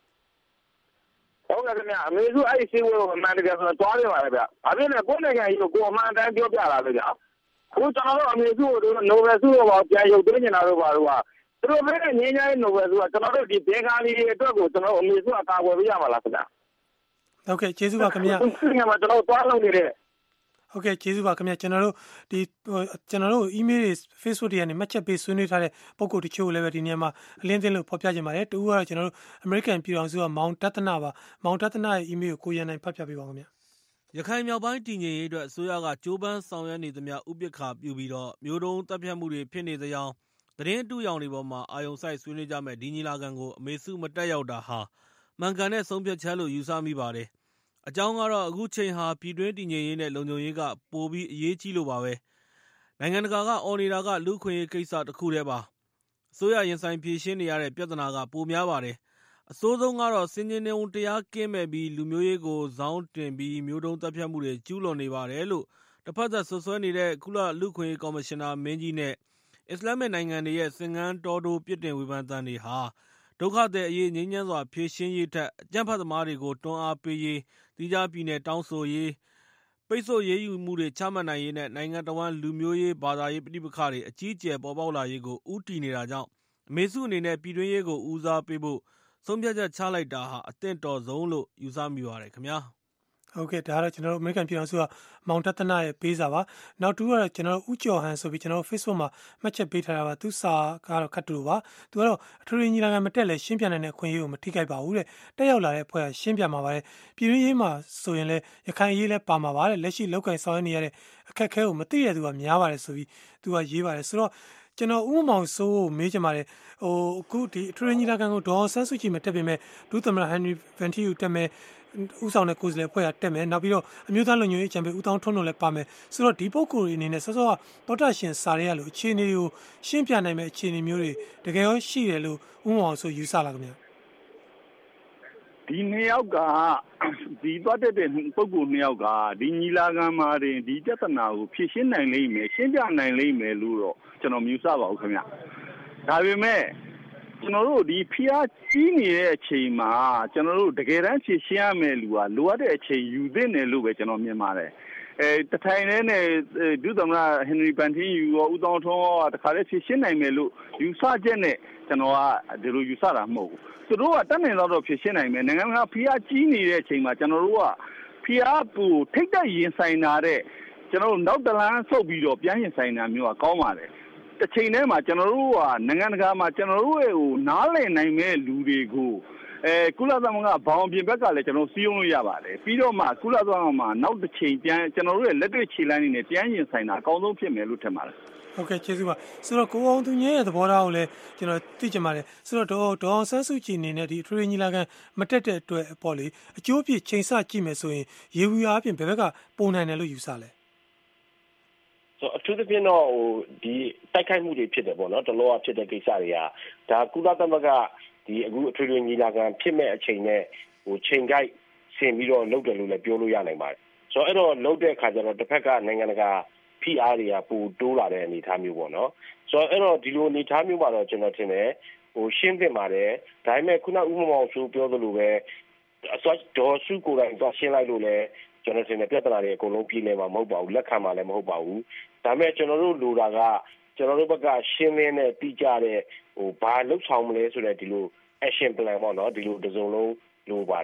ဟုတ်ကဲ့ခင်ဗျာအမေစုအဲ့ဒီစီဝဲကိုအမှန်တကယ်ဆိုတော့တွားနေပါလေဗျာ။ဘာဖြစ်လဲကိုယ်နိုင်ငံကြီးကိုကိုအမှန်တမ်းပြောပြလာလို့ဗျာ။အခုကျွန်တော်တို့အမေစုကိုနိုဘယ်ဆုတော့ပြန်ရုပ်သိမ်းနေတာတော့ပါတော့ကသူတို့ပဲငင်းကြတဲ့နိုဘယ်ဆုကကျွန်တော်တို့ဒီဘင်္ဂါလီတွေအတွက်ကိုကျွန်တော်အမေစုအကာအကွယ်ပေးရမှာလားခင်ဗျာ
။ဟုတ်ကဲ့ကျေးဇူးပါခင်ဗျာ
။ဒီနိုင်ငံမှာကျွန်တော်တွားလုပ်နေတဲ့
ဟုတ်ကဲ့ကျေးဇူးပါခင်ဗျာကျွန်တော်တို့ဒီကျွန်တော်တို့ email တွေ Facebook တွေကနေမှတ်ချက်ပေးဆွေးနွေးထားတဲ့ပုံကိုတချို့လည်းပဲဒီနေရာမှာအလင်းသင်းလို့ဖော်ပြကြပါတယ်တူကတော့ကျွန်တော်တို့ American ပြည်တော်စုကမောင်တသနာပါမောင်တသနာရဲ့ email ကိုကိုရန်နိုင်ဖတ်ပြပေးပါခင်ဗျာ
ရခိုင်မြောက်ပိုင်းတည်ငြိမ်ရေးအတွက်အစိုးရကကြိုးပမ်းဆောင်ရွက်နေသမျှဥပက္ခပြုပြီးတော့မျိုးတုံးတပ်ဖြတ်မှုတွေဖြစ်နေသကြောင်းသတင်းအတူရောင်တွေပေါ်မှာအာယုံစိုက်ဆွေးနွေးကြမဲ့ဒီညီလာခံကိုအမေစုမတက်ရောက်တာဟာမှန်ကန်တဲ့ဆုံးဖြတ်ချက်လို့ယူဆမိပါတယ်အကြောင်းကတော့အခုချိန်ဟာပြည်တွင်းတည်ငြိမ်ရေးနဲ့လုံခြုံရေးကပိုပြီးအရေးကြီးလို့ပါပဲနိုင်ငံတကာကအော်နေတာကလူခွင့်ရေးကိစ္စတစ်ခုတည်းပါအစိုးရရင်ဆိုင်ဖြေရှင်းနေရတဲ့ပြဿနာကပိုများပါတယ်အစိုးဆုံးကတော့စင်ချင်းနေုံတရားကင်းမဲ့ပြီးလူမျိုးရေးကိုဇောင်းတင်ပြီးမျိုးတုံးတပ်ဖြတ်မှုတွေကျူးလွန်နေပါတယ်လို့တစ်ဖက်သက်ဆွဆွဲနေတဲ့ကုလလူခွင့်ရေးကော်မရှင်နာမင်းကြီးနဲ့အစ္စလာမစ်နိုင်ငံတွေရဲ့စင်ကန်းတော်တိုပြစ်တင်ဝေဖန်သံတွေဟာဒုက္ခသည်အရေးငြိမ်းချမ်းစွာဖြေရှင်းရေးထက်အကြမ်းဖက်သမားတွေကိုတွန်းအားပေးရေးတိကျပြည်နယ်တောင်းဆိုရေးပိတ်ဆို့ရေးယူမှုတွေချမှတ်နိုင်ရေးနဲ့နိုင်ငံတော်ဝန်လူမျိုးရေးဘာသာရေးပဋိပက္ခတွေအကြီးအကျယ်ပေါ်ပေါက်လာရေးကိုဥတီနေတာကြောင့်အမေစုအနေနဲ့ပြည်တွင်းရေးကိုဦးစားပေးဖို့ဆုံးဖြတ်ချက်ချလိုက်တာဟာအသင့်တော်ဆုံးလို့ယူဆမိပါတယ်ခင်ဗျာ
ဟုတ်ကဲ့ဒါကတော့ကျွန်တော်တို့ American ပြည်တော်စုကမောင်တသနာရဲ့ပေးစာပါနောက်တူကတော့ကျွန်တော်တို့ဦးကျော်ဟန်ဆိုပြီးကျွန်တော်တို့ Facebook မှာမှတ်ချက်ပေးထားတာပါသူစာကတော့ခတ်တူပါသူကတော့အထူးညီလာခံမတက်လဲရှင်းပြနိုင်တဲ့အခွင့်အရေးကိုမထိခိုက်ပါဘူးတဲ့တက်ရောက်လာတဲ့အဖွဲ့ကရှင်းပြမှာပါတယ်ပြည်တွင်းရေးမှာဆိုရင်လဲရခိုင်ရေးလဲပါမှာပါတဲ့လက်ရှိလောက်ကင်ဆောင်ရနေရတဲ့အခက်အခဲကိုမသိရတဲ့သူကများပါတယ်ဆိုပြီးသူကရေးပါတယ်ဆိုတော့ကျွန်တော်ဦးမောင်စိုးကိုမေးချင်ပါတယ်ဟိုအခုဒီအထူးညီလာခံကိုဒေါ်ဆန်းစုကြည်မတက်ပြင်မဲ့ဒုသမ္မတဟန်နရီဗန်တီယူတက်မဲ့ဦးဆောင်တဲ့ကိုယ်စားလှယ်အဖွဲ့ကတက်မယ်နောက်ပြီးတော့အမျိုးသားလုံခြုံရေးအကြံပေးဦးတောင်းထွန်းတို့လည်းပါမယ်ဆိုတော့ဒီပုဂ္ဂိုလ်တွေအနေနဲ့စောစောကတောတာရှင်စာရဲရလို့အခြေအနေကိုရှင်းပြနိုင်မဲ့အခြေအနေမျိုးတွေတကယ်ရောရှိတယ်လို့ဦးမောင်ဆိုယူဆလာကြဗျာ
ဒီနှစ်ယောက်ကဒီသွားတဲ့တဲ့ပုဂ္ဂိုလ်နှစ်ယောက်ကဒီညီလာခံမှာတင်ဒီပြဿနာကိုဖြေရှင်းနိုင်လိမ့်မယ်ရှင်းပြနိုင်လိမ့်မယ်လို့တော့ကျွန်တော်မြင်ဆပါဘူးခင်ဗျဒါပေမဲ့ကျွန်တော်တို့ဒီဖျားကြီးနေတဲ့အချိန်မှာကျွန်တော်တို့တကယ်တမ်းဖြေရှင်းရမယ်လူကလိုအပ်တဲ့အချိန်ယူသင့်တယ်လို့ပဲကျွန်တော်မြင်ပါတယ်အဲတထိုင်နဲ့နဲ့ဒုသမ္မတဟင်နရီပန်တင်းယူရောဦးတောင်းထွန်းရောတခါလေးဖြေရှင်းနိုင်မယ်လို့ယူဆချက်နဲ့ကျွန်တော်ကဒီလိုယူဆတာမဟုတ်ဘူးသူတို့ကတတ်နိုင်တော့ဖြေရှင်းနိုင်မယ်နိုင်ငံကဖျားကြီးနေတဲ့အချိန်မှာကျွန်တော်တို့ကဖျားပူထိတ်တက်ရင်ဆိုင်တာတဲ့ကျွန်တော်တို့နောက်တလန်းဆုတ်ပြီးတော့ပြန်ရင်ဆိုင်တာမျိုးကကောင်းပါတယ်တစ်ချိန်တည်းမှာကျွန်တော်တို့ကနိုင်ငံတကာမှာကျွန်တော်တို့ရဲ့ဟိုနားလည်နိုင်မဲ့လူတွေကိုအဲကုလသမဂ္ဂဘောင်ပြင်ဘက်ကလည်းကျွန်တော်စီးရုံးလို့ရပါတယ်ပြီးတော့မှကုလသမဂ္ဂမှာနောက်တစ်ချိန်ပြန်ကျွန်တော်တို့ရဲ့လက်တွေ့ခြေလှမ်းနေနဲ့ပြန်ရင်ဆိုင်တာအကောင်းဆုံးဖြစ်မယ်လို့ထင်ပါတယ်
ဟုတ်ကဲ့ကျေးဇူးပါဆိုတော့ကိုအောင်သူငယ်ရဲ့သဘောထားကိုလည်းကျွန်တော်သိချင်ပါတယ်ဆိုတော့ဒေါ်ဒေါ်ဆန်းစုကြည်အနေနဲ့ဒီအထွေထွေညီလာခံမတက်တဲ့အတွက်ပေါ့လေအကျိုးပြချိန်ဆကြည့်မယ်ဆိုရင်ရေဝီအားဖြင့်ဘယ်ဘက်ကပုံနိုင်တယ်လို့ယူဆလဲ
ဆိုအထူးသဖြင့်တော့ဟိုဒီတိုက်ခိုက်မှုတွေဖြစ်တယ်ပေါ့နော်တလောကဖြစ်တဲ့ကိစ္စတွေကဒါကုလသမဂ္ဂဒီအခုအထွေထွေညီလာခံဖြစ်မဲ့အချိန်နဲ့ဟိုချိန်ကြိုက်ဆင်ပြီးတော့လုပ်တယ်လို့လည်းပြောလို့ရနိုင်ပါတယ်ဆိုတော့အဲ့တော့လုပ်တဲ့အခါကျတော့တစ်ဖက်ကနိုင်ငံတကာဖိအားတွေကပိုတိုးလာတဲ့အနေအထားမျိုးပေါ့နော်ဆိုတော့အဲ့တော့ဒီလိုအနေအထားမျိုးမှာတော့ကျွန်တော်ထင်တယ်ဟိုရှင်းသင့်ပါတယ်ဒါပေမဲ့ခုနဦးမောင်ဆိုပြောသလိုပဲအစောဒေါ်စုကိုယ်တိုင်သွားရှင်းလိုက်လို့လည်းကျွန်တော်ထင်တယ်ပြဿနာတွေအကုန်လုံးပြည်နေမှာမဟုတ်ပါဘူးလက်ခံမှာလည်းမဟုတ်ပါဘူးဒါပေမဲ့ကျွန်တော်တို့လိုတာကကျွန်တော်တို့ဘက်ကရှင်းလင်းတဲ့တိကျတဲ့ဟိုဘာလှုပ်ဆောင်မလဲဆိုတဲ့ဒီလို action plan ပေါ့နော်ဒီလိုတစ်စုံလုံးလိုပါတယ်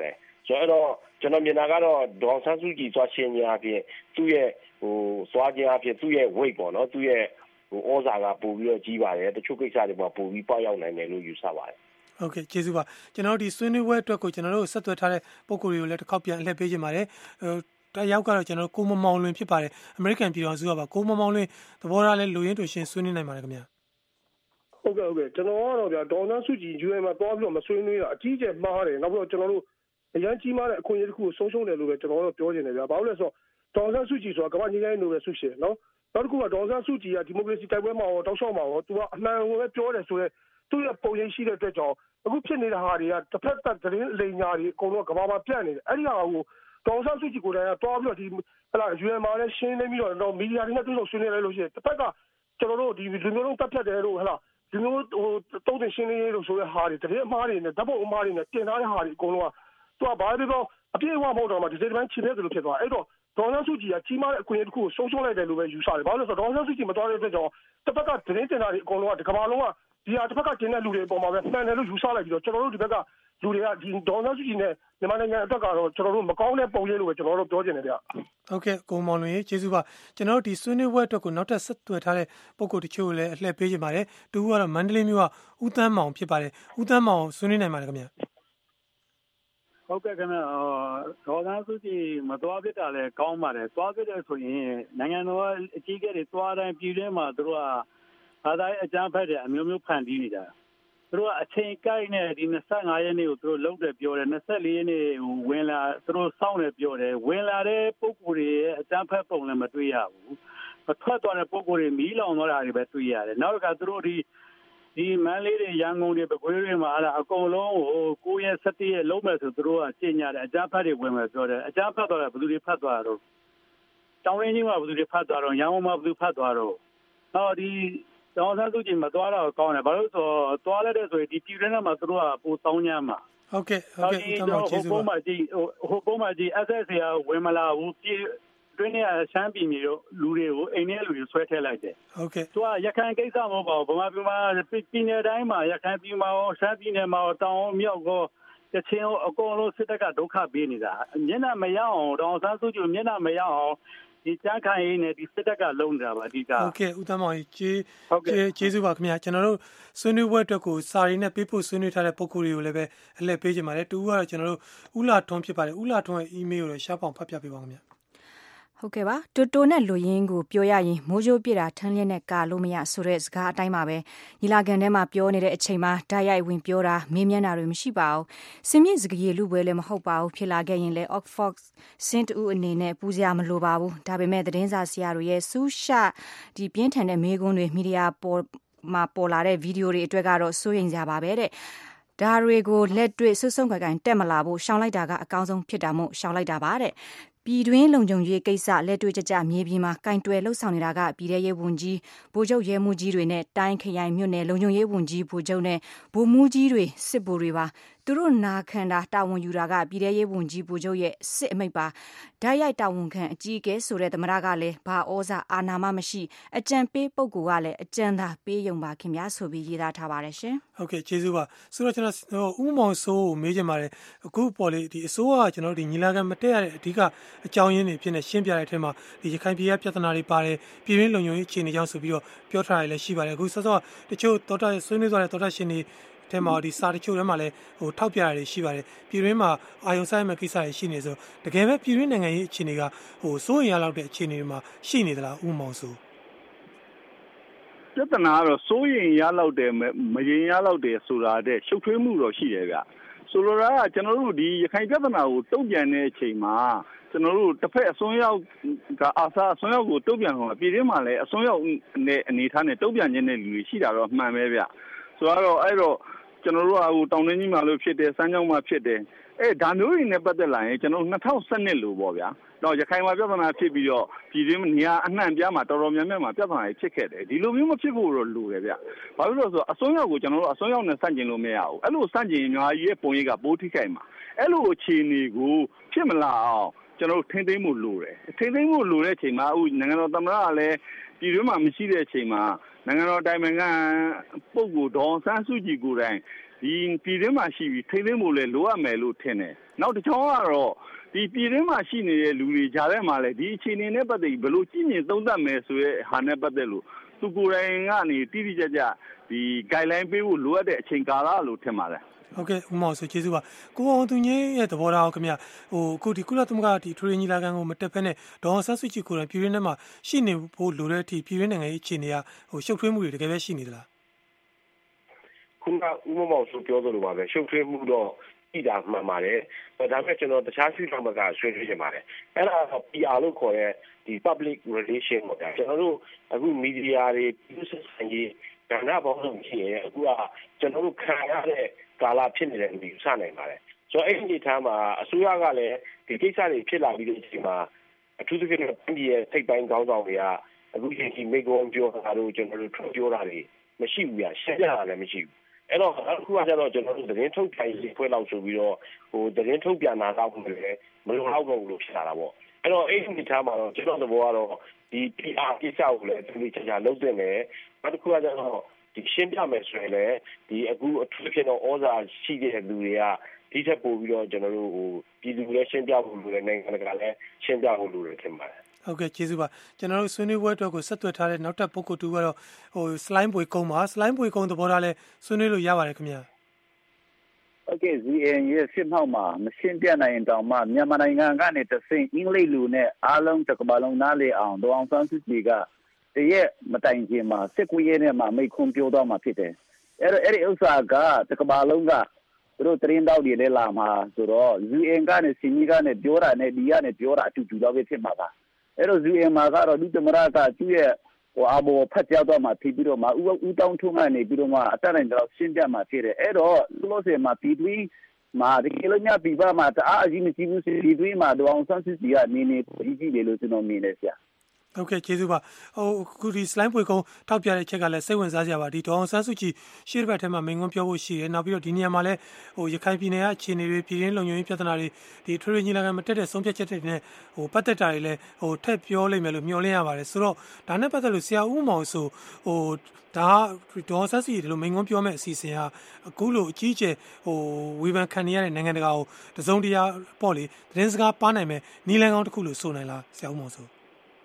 ဆိုတော့ကျွန်တော်မြင်တာကတော့ဒေါ်ဆန်းစုကြည်သွားရှင်းခြင်းအပြင်သူ့ရဲ့ဟိုသွားခြင်းအပြင်သူ့ရဲ့ weight ပေါ့နော်သူ့ရဲ့ဟိုဩဇာကပို့ပြီးတော့ကြီးပါတယ်တချို့ကိစ္စတွေမှာပို့ပြီးပေါက်ရောက်နိုင်တယ်လို့ယူဆပါတယ်
ဟုတ်ကဲ့ကျေးဇူးပါကျွန်တော်တို့ဒီဆွေးနွေးပွဲအတွက်ကိုကျွန်တော်တို့ဆက်သွယ်ထားတဲ့ပုံကိုယ်တွေကိုလည်းတစ်ခေါက်ပြန်အလှည့်ပေးခြင်းပါတယ်ဟိုတယောက်ကတော့ကျွန်တော်ကိုမမောင်လွင်ဖြစ်ပါတယ်အမေရိကန်ပြည်တော်စုကပါကိုမမောင်လွင်သဘောထားလဲလူရင်းတူရှင်းဆွေးနွေးနိုင်ပါတယ်ခင်ဗျာ
ဟုတ်ကဲ့ဟုတ်ကဲ့ကျွန်တော်ကတော့ဗျာဒေါ်နန်းစုကြည် ယူ အန် မှာတွားပြီးတော့မဆွေးနွေးတာအကြီးအကျယ်မှားတယ်နောက်ပြီးတော့ကျွန်တော်တို့အရန်ကြီးမားတဲ့အခွင့်အရေးတစ်ခုကိုဆုံးရှုံးတယ်လို့ပဲကျွန်တော်တို့ပြောနေတယ်ဗျာဘာလို့လဲဆိုတော့ဒေါ်နန်းစုကြည်ဆိုတာကမ္ဘာညီတိုင်းနိုဘယ်ဆုရှင်နော်နောက်တစ်ခုကဒေါ်နန်းစုကြည်ကဒီမိုကရေစီတိုက်ပွဲမှာရောတောက်လျှောက်မှာရောသူကအမှန်ကိုပဲပြောတယ်ဆိုတော့သူ့ရဲ့ပုံရိပ်ရှိတဲ့အတွက်ကြောင့်အခုဖြစ်နေတဲ့ဟာတွေကတစ်ဖက်သက်သတင်းလိမ်ညာတွေအကုန်လုံးကမ္ဘာမှာပြန့်နေတယ်အဲ့ဒီဟာကိုဒေါ်နန်းစုကြည်ကိုယ်တိုင်ကတွားပြီးတော့ဒီဟလာ ယူ အန် မှာလည်းရှင်းနေပြီးတော့မီဒီယာတွေနဲ့တွေ့ဆုံဆွေးနွေးလိုက်လို့ရှိရင်တစ်ဖက်ကကျွန်တော်တို့ဒီလူမျိုးလုံးတက်ဖြတ်တယ်လို့ဟလာဒီမျိုးဟိုတုံးတင်ရှင်းနေလို့ဆိုတဲ့ဟာတွေတကယ်အမှားတွေနဲ့ဓာတ်ပုံအမှားတွေနဲ့တင်ထားတဲ့ဟာတွေအကုန်လုံးကသူကဘာပဲပြောအပြည့်အဝမဟုတ်တော့မှဒီစိတ်ပိုင်းချင်တဲ့လိုဖြစ်သွားအဲ့တော့ဒေါ်နန်းစုကြည်ကကြီးမားတဲ့အခွင့်အရေးတစ်ခုကိုဆုံးရှုံးလိုက်တယ်လို့ပဲယူဆတယ်ဘာလို့လဲဆိုတော့ဒေါ်နန်းစုကြည်မတော်တဲ့အတွက်ကြောင့်တစ်ဖက်ကသတင်းတင်တာတွေအကုန်လုံးကဒီကမ္ဘာလုံးကဒီဟာတစ်ဖက်ကတင်တဲ့လူတွေအပေါ်မှာပဲမှန်တယ်လို့ယူဆလိုက်ပြီးတော့ကျွန်တော်တို့ဒီဘက်ကလူတွေကဒီဒေါ်နန်းစုကြည်နဲ့မြန်မာနိုင်ငံအတွက်ကတော့ကျွန်တော်တို့မကောင်းတဲ့ပုံရိပ်လို့ပဲကျွန်တော်တို့ပြောချင်တယ်ဗျ
ဟုတ်ကဲ့ကိုမောင်လွင်ကျေးဇူးပါကျွန်တော်တို့ဒီဆွေးနွေးပွဲအတွက်ကိုနောက်ထပ်ဆက်သွယ်ထားတဲ့ပုံကိုတချို့လည်းအလှည့်ပေးကြပါတယ်တူကတော့မန္တလေးမြို့ကဦးသန်းမောင်ဖြစ်ပါတယ်ဦးသန်းမောင်ဆွေးနွေးနိုင်ပါတယ်ခင်ဗျ
ဟုတ်ကဲ့ခင်ဗျဒေါ်နန်းစုကြည်မတော်ဖြစ်တာလည်းကောင်းပါတယ်သွားဖြစ်တယ်ဆိုရင်နိုင်ငံတော်အကြီးအကဲတွေသွားတိုင်းပြည်တွင်းမှာတို့ကဘာသာရေးအကြမ်းဖက်တဲ့အမျိုးမျိုးဖန်တီးနေတာသူတို့ကအချိန်ကိုက်နဲ့ဒီ၂၅ရက်နေ့ကိုသူတို့လုံးတယ်ပြောတယ်၂၄ရက်နေ့ဝင်လာသူတို့စောင့်တယ်ပြောတယ်ဝင်လာတဲ့ပုံကိုယ်တွေရဲ့အကြမ်းဖက်ပုံလည်းမတွေ့ရဘူးမထွက်သွားတဲ့ပုံကိုယ်တွေမီးလောင်သွားတာတွေပဲတွေ့ရတယ်နောက်တစ်ခါသူတို့ဒီဒီမန်းလေးတွေရန်ကုန်တွေပဲခွေးတွေမှာအဲ့ဒါအကုန်လုံးဟိုကိုရက်၁၁ရက်လုံးမယ်ဆိုသူတို့ကကျင့်ကြတယ်အကြမ်းဖက်တွေဝင်မယ်ပြောတယ်အကြမ်းဖက်သွားတယ်ဘယ်သူတွေဖတ်သွားတော့တောင်းရင်းကြီးမှာဘယ်သူတွေဖတ်သွားတော့ရန်ကုန်မှာဘယ်သူဖတ်သွားတော့ဟောဒီဒေါ်ဆန်းစုကြည်မသွားတော့ကောင်းတယ်ဘာလို့ဆိုတော့သွားလိုက်တဲ့ဆိုရင်ဒီပြည်တွင်းထဲမှာသူတို့ကပိုတောင်းညမ်းမှာ
ဟုတ်ကဲ့ဟုတ်ကဲ့ဦးသမောင်ကျေးဇူးပါ
ဟိုပုံမှာကြည့်ဟိုပုံမှာကြည့် အက်စ် အက်စ် ကဝင်မလာဘူးပြည်တွင်းထဲရှမ်းပြည်မျိုးလူတွေကိုအိမ်ထဲလူတွေဆွဲထည့်လိုက်တယ်
ဟုတ်ကဲ့
သူကရခိုင်ကိစ္စမဟုတ်ပါဘူးဗမာပြည်မှာပြည်နယ်တိုင်းမှာရခိုင်ပြည်မှာရောရှမ်းပြည်နယ်မှာရောတောင်မြောက်ရောတချင်းအကုန်လုံးစစ်တပ်ကဒုက္ခပေးနေတာမျက်နှာမရအောင်ဒေါ်ဆန်းစုကြည်မျက်နှာမရအောင်ဒီကြမ်းခိုင်ရေးနဲ့ဒီစစ်တပ်ကလုံးနေတာပါအဓိက
ဟုတ်ကဲ့ဦးသမောင်ကြီးကျေးကျေးဇူးပါခင်ဗျာကျွန်တော်တို့ဆွေးနွေးပွဲအတွက်ကိုစာရီနဲ့ပေးဖို့ဆွေးနွေးထားတဲ့ပုံကိုယ်တွေကိုလည်းပဲအလှည့်ပေးကြပါတယ်တူကတော့ကျွန်တော်တို့ဦးလာထွန်းဖြစ်ပါတယ်ဦးလာထွန်းရဲ့ email ကိုလည်းရှားပေါင်ဖတ်ပြပေးပါခင်ဗျာ
ဟုတ်ကဲ့ပါတိုတိုနဲ့လူရင်းကိုပြောရရင်မိုးကြိုးပြတာထန်းလျက်နဲ့ကာလို့မရဆိုတဲ့စကားအတိုင်းပါပဲညီလာခံထဲမှာပြောနေတဲ့အချိန်မှာဓာတ်ရိုက်ဝင်ပြောတာမေးမြန်းတာတွေမရှိပါဘူးစင်မြင့်စကားရည်လူပွဲလည်းမဟုတ်ပါဘူးဖြစ်လာခဲ့ရင်လည်း Oxford စင်တူအနေနဲ့ပူစရာမလိုပါဘူးဒါပေမဲ့သတင်းစာဆရာတွေရဲ့စူးရှဒီပြင်းထန်တဲ့မေးခွန်းတွေမီဒီယာပေါ်မှာပေါ်လာတဲ့ဗီဒီယိုတွေအတွက်ကတော့စိုးရိမ်စရာပါပဲတဲ့ဒါတွေကိုလက်တွေ့ဆွဆုံခိုင်ခိုင်တက်မလာဘူးရှောင်းလိုက်တာကအကောင်းဆုံးဖြစ်တာမို့ရှောင်းလိုက်တာပါတဲ့ပြည်တွင်းလုံခြုံရေးကိစ္စလက်တွေ့ကြကြမြေပြင်မှာကင်တွယ်လှုပ်ဆောင်နေတာကပြည်ထရေးဝန်ကြီးဗိုလ်ချုပ်ရဲမှုကြီးတွေနဲ့တိုင်းခရိုင်မြို့နယ်လုံခြုံရေးဝန်ကြီးဗိုလ်ချုပ်နဲ့ဗိုလ်မှူးကြီးတွေစစ်ဗိုလ်တွေပါသူတို့နာခံတာတာဝန်ယူတာကပြည်ထရေးဝန်ကြီးဗိုလ်ချုပ်ရဲ့စစ်အမိတ်ပါဓာတ်ရိုက်တာဝန်ခံအကြီးအကဲဆိုတဲ့သမ္မတကလည်းဘာဩဇာအာဏာမှမရှိအကြံပေးပုဂ္ဂိုလ်ကလည်းအကြံသာပေးယုံပါခင်ဗျာဆိုပြီးရေးသားထားပါတယ်ရှင်
ဟုတ်ကဲ့ကျေးဇူးပါဆိုတော့ကျွန်တော်ဦးမောင်စိုးကိုမေးချင်ပါတယ်အခုပေါ်လေဒီအစိုးရကကျွန်တော်တို့ဒီညီလာခံမတက်ရတဲ့အဓိကအကြောင်းရင်းတွေဖြစ်နေရှင်းပြတဲ့အထက်မှာဒီရခိုင်ပြည်ရဲ့ပြဿနာတွေပါတယ်ပြည်ရင်းလုံခြုံရေးအခြေအနေကြောင့်ဆိုပြီးတော့ပြောထားရလည်းရှိပါတယ်အခုစောစောတချို့တော်တော်ဆွေးနွေးသွားတဲ့တော်တော်ရှင်တွေထဲမှာဒီစာတချို့ထဲမှာလည်းဟိုထောက်ပြရတွေရှိပါတယ်ပြည်ရင်းမှာအာယုံဆိုင်မဲ့ကိစ္စတွေရှိနေဆိုတကယ်ပဲပြည်ရင်းနိုင်ငံရေးအခြေအနေကဟိုစိုးရိမ်ရလောက်တဲ့အခြေအနေတွေမှာရှိနေသလားဦးမောင်စိုး
ပြဿနာကတော့စိုးရိမ်ရလောက်တယ်မရင်ရလောက်တယ်ဆိုတာတဲ့ရှုပ်ထွေးမှုတော့ရှိတယ်ဗျဆိုလိုတာကကျွန်တော်တို့ဒီရခိုင်ပြဿနာကိုတုံ့ပြန်တဲ့အချိန်မှာကျွန်တော်တို့တစ်ဖက်အစွန်းရောက်ကအာဆာအစွန်းရောက်ကိုတုံ့ပြန်တော့ပြည်တွင်းမှာလည်းအစွန်းရောက်နဲ့အနေထားနဲ့တုံ့ပြန်ခြင်းတဲ့လူတွေရှိတာတော့မှန်ပဲဗျဆိုတော့အဲ့တော့ကျွန်တော်တို့ကဟိုတောင်တွင်းကြီးမှာလို့ဖြစ်တယ်စမ်းချောင်းမှာဖြစ်တယ်အဲဒါမျိုးတွေနဲ့ပတ်သက်လာရင်ကျွန်တော်၂၀၁၂လို့ပေါ့ဗျာတော့ရခိုင်မှာပြဿနာဖြစ်ပြီးတော့ပြည်တွင်းနေရာအနှံ့ပြားမှာတော်တော်များများမှာပြဿနာတွေဖြစ်ခဲ့တယ်ဒီလိုမျိုးမဖြစ်ဖို့တော့လိုတယ်ဗျဘာလို့လဲဆိုတော့အစွန်းရောက်ကိုကျွန်တော်တို့အစွန်းရောက်နဲ့စန့်ကျင်လို့မရဘူးအဲ့လိုစန့်ကျင်မြန်မာပြည်ရဲ့ပုံရိပ်ကပိုးထိခိုက်မှာအဲ့လိုအခြေအနေကိုဖြစ်မလာအောင်ကျွန်တော်တို့ထိမ့်သိမ်းမှုလိုတယ်ထိမ့်သိမ်းမှုလိုတဲ့အချိန်မှာအခုနိုင်ငံတော်သမ္မတကလည်းပြည်တွင်းမှာမရှိတဲ့အချိန်မှာနိုင်ငံတော်တိုင်ပင်ခံပုဂ္ဂိုလ်ဒေါ်ဆန်းစုကြည်ကိုယ်တိုင်ဒီဒီပြည်တွင်းမှာရှိပြီးထိန်းသိမ်းဖို့လဲလိုအပ်မယ်လို့ထင်တယ်နောက်တစ်ချောင်းကတော့ဒီပြည်တွင်းမှာရှိနေတဲ့လူတွေကြားထဲမှာလဲဒီအခြေအနေနဲ့ပတ်သက်ပြီးဘယ်လိုကြည့်မြင်သုံးသပ်မယ်ဆိုရဲဟာနဲ့ပတ်သက်လို့သူကိုယ်တိုင်ကနေတိတိကျကျဒီ guideline ပေးဖို့လိုအပ်တဲ့အချိန်ကာလလို့ထင်ပါတယ်
ဟုတ်ကဲ့ဦးမောင်ဆိုကျေးဇူးပါကိုအောင်သူငင်းရဲ့သဘောထားခင်ဗျဟိုအခုဒီကုလသမဂ္ဂဒီထရီညီလာခံကိုမတက်ဖက်နဲ့ဒေါ်ဆန်းစုကြည်ကိုယ်တိုင်ပြည်ရင်းထဲမှာရှိနေဖို့လိုတဲ့အထိပြည်ရင်းနိုင်ငံရေးအခြေအနေကဟိုရှုပ်ထွေးမှုတွေတကယ်ပဲရှိနေသလား
ခုနကဦးမောင်ဆိုပြောသလိုပါပဲရှုပ်ထွေးမှုတော့ကြည့်တာမှန်ပါတယ်ဒါပေမဲ့ကျွန်တော်တခြားစီးပွားမကဆွေးနွေးနေပါတယ်အဲ့ဒါက P R လို့ခေါ်တဲ့ဒီ public relation ပေါ့ဗျာကျွန်တော်တို့အခုမီဒီယာတွေပြည်သူ့ဆိုင်ရေးကဏ္ဍပေါင်းစုံရှိရင်အခုကကျွန်တော်တို့ခံရတဲ့ကာလဖြစ်နေတယ်လို့ယူဆနိုင်ပါတယ်ဆိုတော့အဲ့ဒီထားမှာအစိုးရကလည်းဒီကိစ္စတွေဖြစ်လာပြီးတဲ့အချိန်မှာအထူးသဖြင့်ပြည်ရဲ့ထိပ်ပိုင်းခေါင်းဆောင်တွေကအခုချိန်ကြီးမိကုံပြောတာတို့ကျွန်တော်တို့ထုတ်ပြောတာတွေမရှိဘူးဗျာရှင်းပြတာလည်းမရှိဘူးအဲ့တော့အခုကကျတော့ကျွန်တော်တို့သတင်းထုတ်ပြန်ရေးဖွဲ့လောက်ဆိုပြီးတော့ဟိုသတင်းထုတ်ပြန်တာတော့လည်းမလုံလောက်တော့ဘူးလို့ဖြစ်လာတာပေါ့အဲ့တော့အဲ့ဒီထားမှာတော့ကျွန်တော်သဘောကတော့ဒီ P R ကိစ္စကိုလည်းသူတို့ချာချာလုပ်တင်တယ်နောက်တစ်ခုကကျတော့ဒီရှင်းပြမယ်ဆိုရင်လည်းဒီအခုအထူးဖြစ်တော့ဩဇာရှိတဲ့လူတွေကဒီချက်ပို့ပြီးတော့ကျွန်တော်တို့ဟိုပြည်သူလည်းရှင်းပြဖို့လိုတယ်နိုင်ငံတကာလည်းရှင်းပြဖို့လိုတယ်ထင်ပါတယ်
ဟုတ်ကဲ့ကျေးဇူးပါကျွန်တော်တို့ဆွေးနွေးပွဲအတွက်ကိုဆက်သွယ်ထားတဲ့နောက်ထပ်ပုဂ္ဂိုလ်တူကတော့ဟို slime ပွေကုန်းပါ slime ပွေကုန်းသဘောထားလဲဆွေးနွေးလို့ရပါတယ်ခင်ဗျာ
ဟုတ်ကဲ့ Z N ရဲ့စစ်မှောက်မှာမရှင်းပြနိုင်ရင်တောင်မှမြန်မာနိုင်ငံကနေတဆင့်အင်္ဂလိပ်လူနဲ့အားလုံးတစ်ကမ္ဘာလုံးနားလည်အောင်ဒေါအောင်ဆန်းစုကြည်ကတရက်မတိုင်ခင်မှာစစ်ကွေးရဲနဲ့မှာမိတ်ခွန်းပြောတော့မှာဖြစ်တယ်အဲ့တော့အဲ့ဒီဥစ္စာကတစ်ကမ္ဘာလုံးကသူတို့တရင်တောက်တွေလည်းလာမှာဆိုတော့ Z N ကနေစီမီကနေပြောတာနဲ့ဒီကနေပြောတာအတူတူတော့ပဲဖြစ်မှာပါအဲ့တော့ Z N မှာကတော့ဒီသမရကသူ့ရဲ့ဟိုအဘောဖတ်ကြားတော့မှာဖြစ်ပြီးတော့မှဥဥတောင်းထုံးကနေပြီးတော့မှအတက်နိုင်တော့ရှင်းပြမှာဖြစ်တယ်အဲ့တော့လို့ဆိုမှာပြည်တွင်းမှာဒီလိုမျိုးပြပမှာတအားအကြီးမရှိဘူးပြည်တွင်းမှာဒေါအောင်ဆန်းစုကြည်ကနေနေကြီးကြီးလေလို့ကျွန်တော်မြင်နေဆရာ
ဟုတ်ကဲ့ကျေးဇူးပါဟိုခုဒီ slime ပွေကုန်းထောက်ပြတဲ့ချက်ကလည်းစိတ်ဝင်စားစရာပါဒီဒေါအောင်ဆန်းစုကြည်ရှေ့တစ်ပတ်ထဲမှာမိန့်ခွန်းပြောဖို့ရှိတယ်နောက်ပြီးတော့ဒီနေရာမှာလည်းဟိုရခိုင်ပြည်နယ်ကအခြေအနေတွေပြည်ရင်းလုံခြုံရေးပြဿနာတွေဒီထရီညီလာခံမတက်တဲ့ဆုံးဖြတ်ချက်တွေနဲ့ဟိုပတ်သက်တာတွေလည်းဟိုထက်ပြောလိမ့်မယ်လို့မျှော်လင့်ရပါတယ်ဆိုတော့ဒါနဲ့ပတ်သက်လို့ဆရာဦးမောင်ဆိုဟိုဒါဒေါ်ဆန်းစုကြည်ဒီလိုမိန့်ခွန်းပြောမဲ့အစီအစဉ်ဟာအခုလိုအကြီးအကျယ်ဟိုဝေဖန်ခံနေရတဲ့နိုင်ငံတကာကိုတစုံတရာပေါ့လေသတင်းစကားပါနိုင်မယ်နီလန်ကောင်းတစ်ခုလို့ဆိုနိုင်လားဆရာဦးမောင်ဆို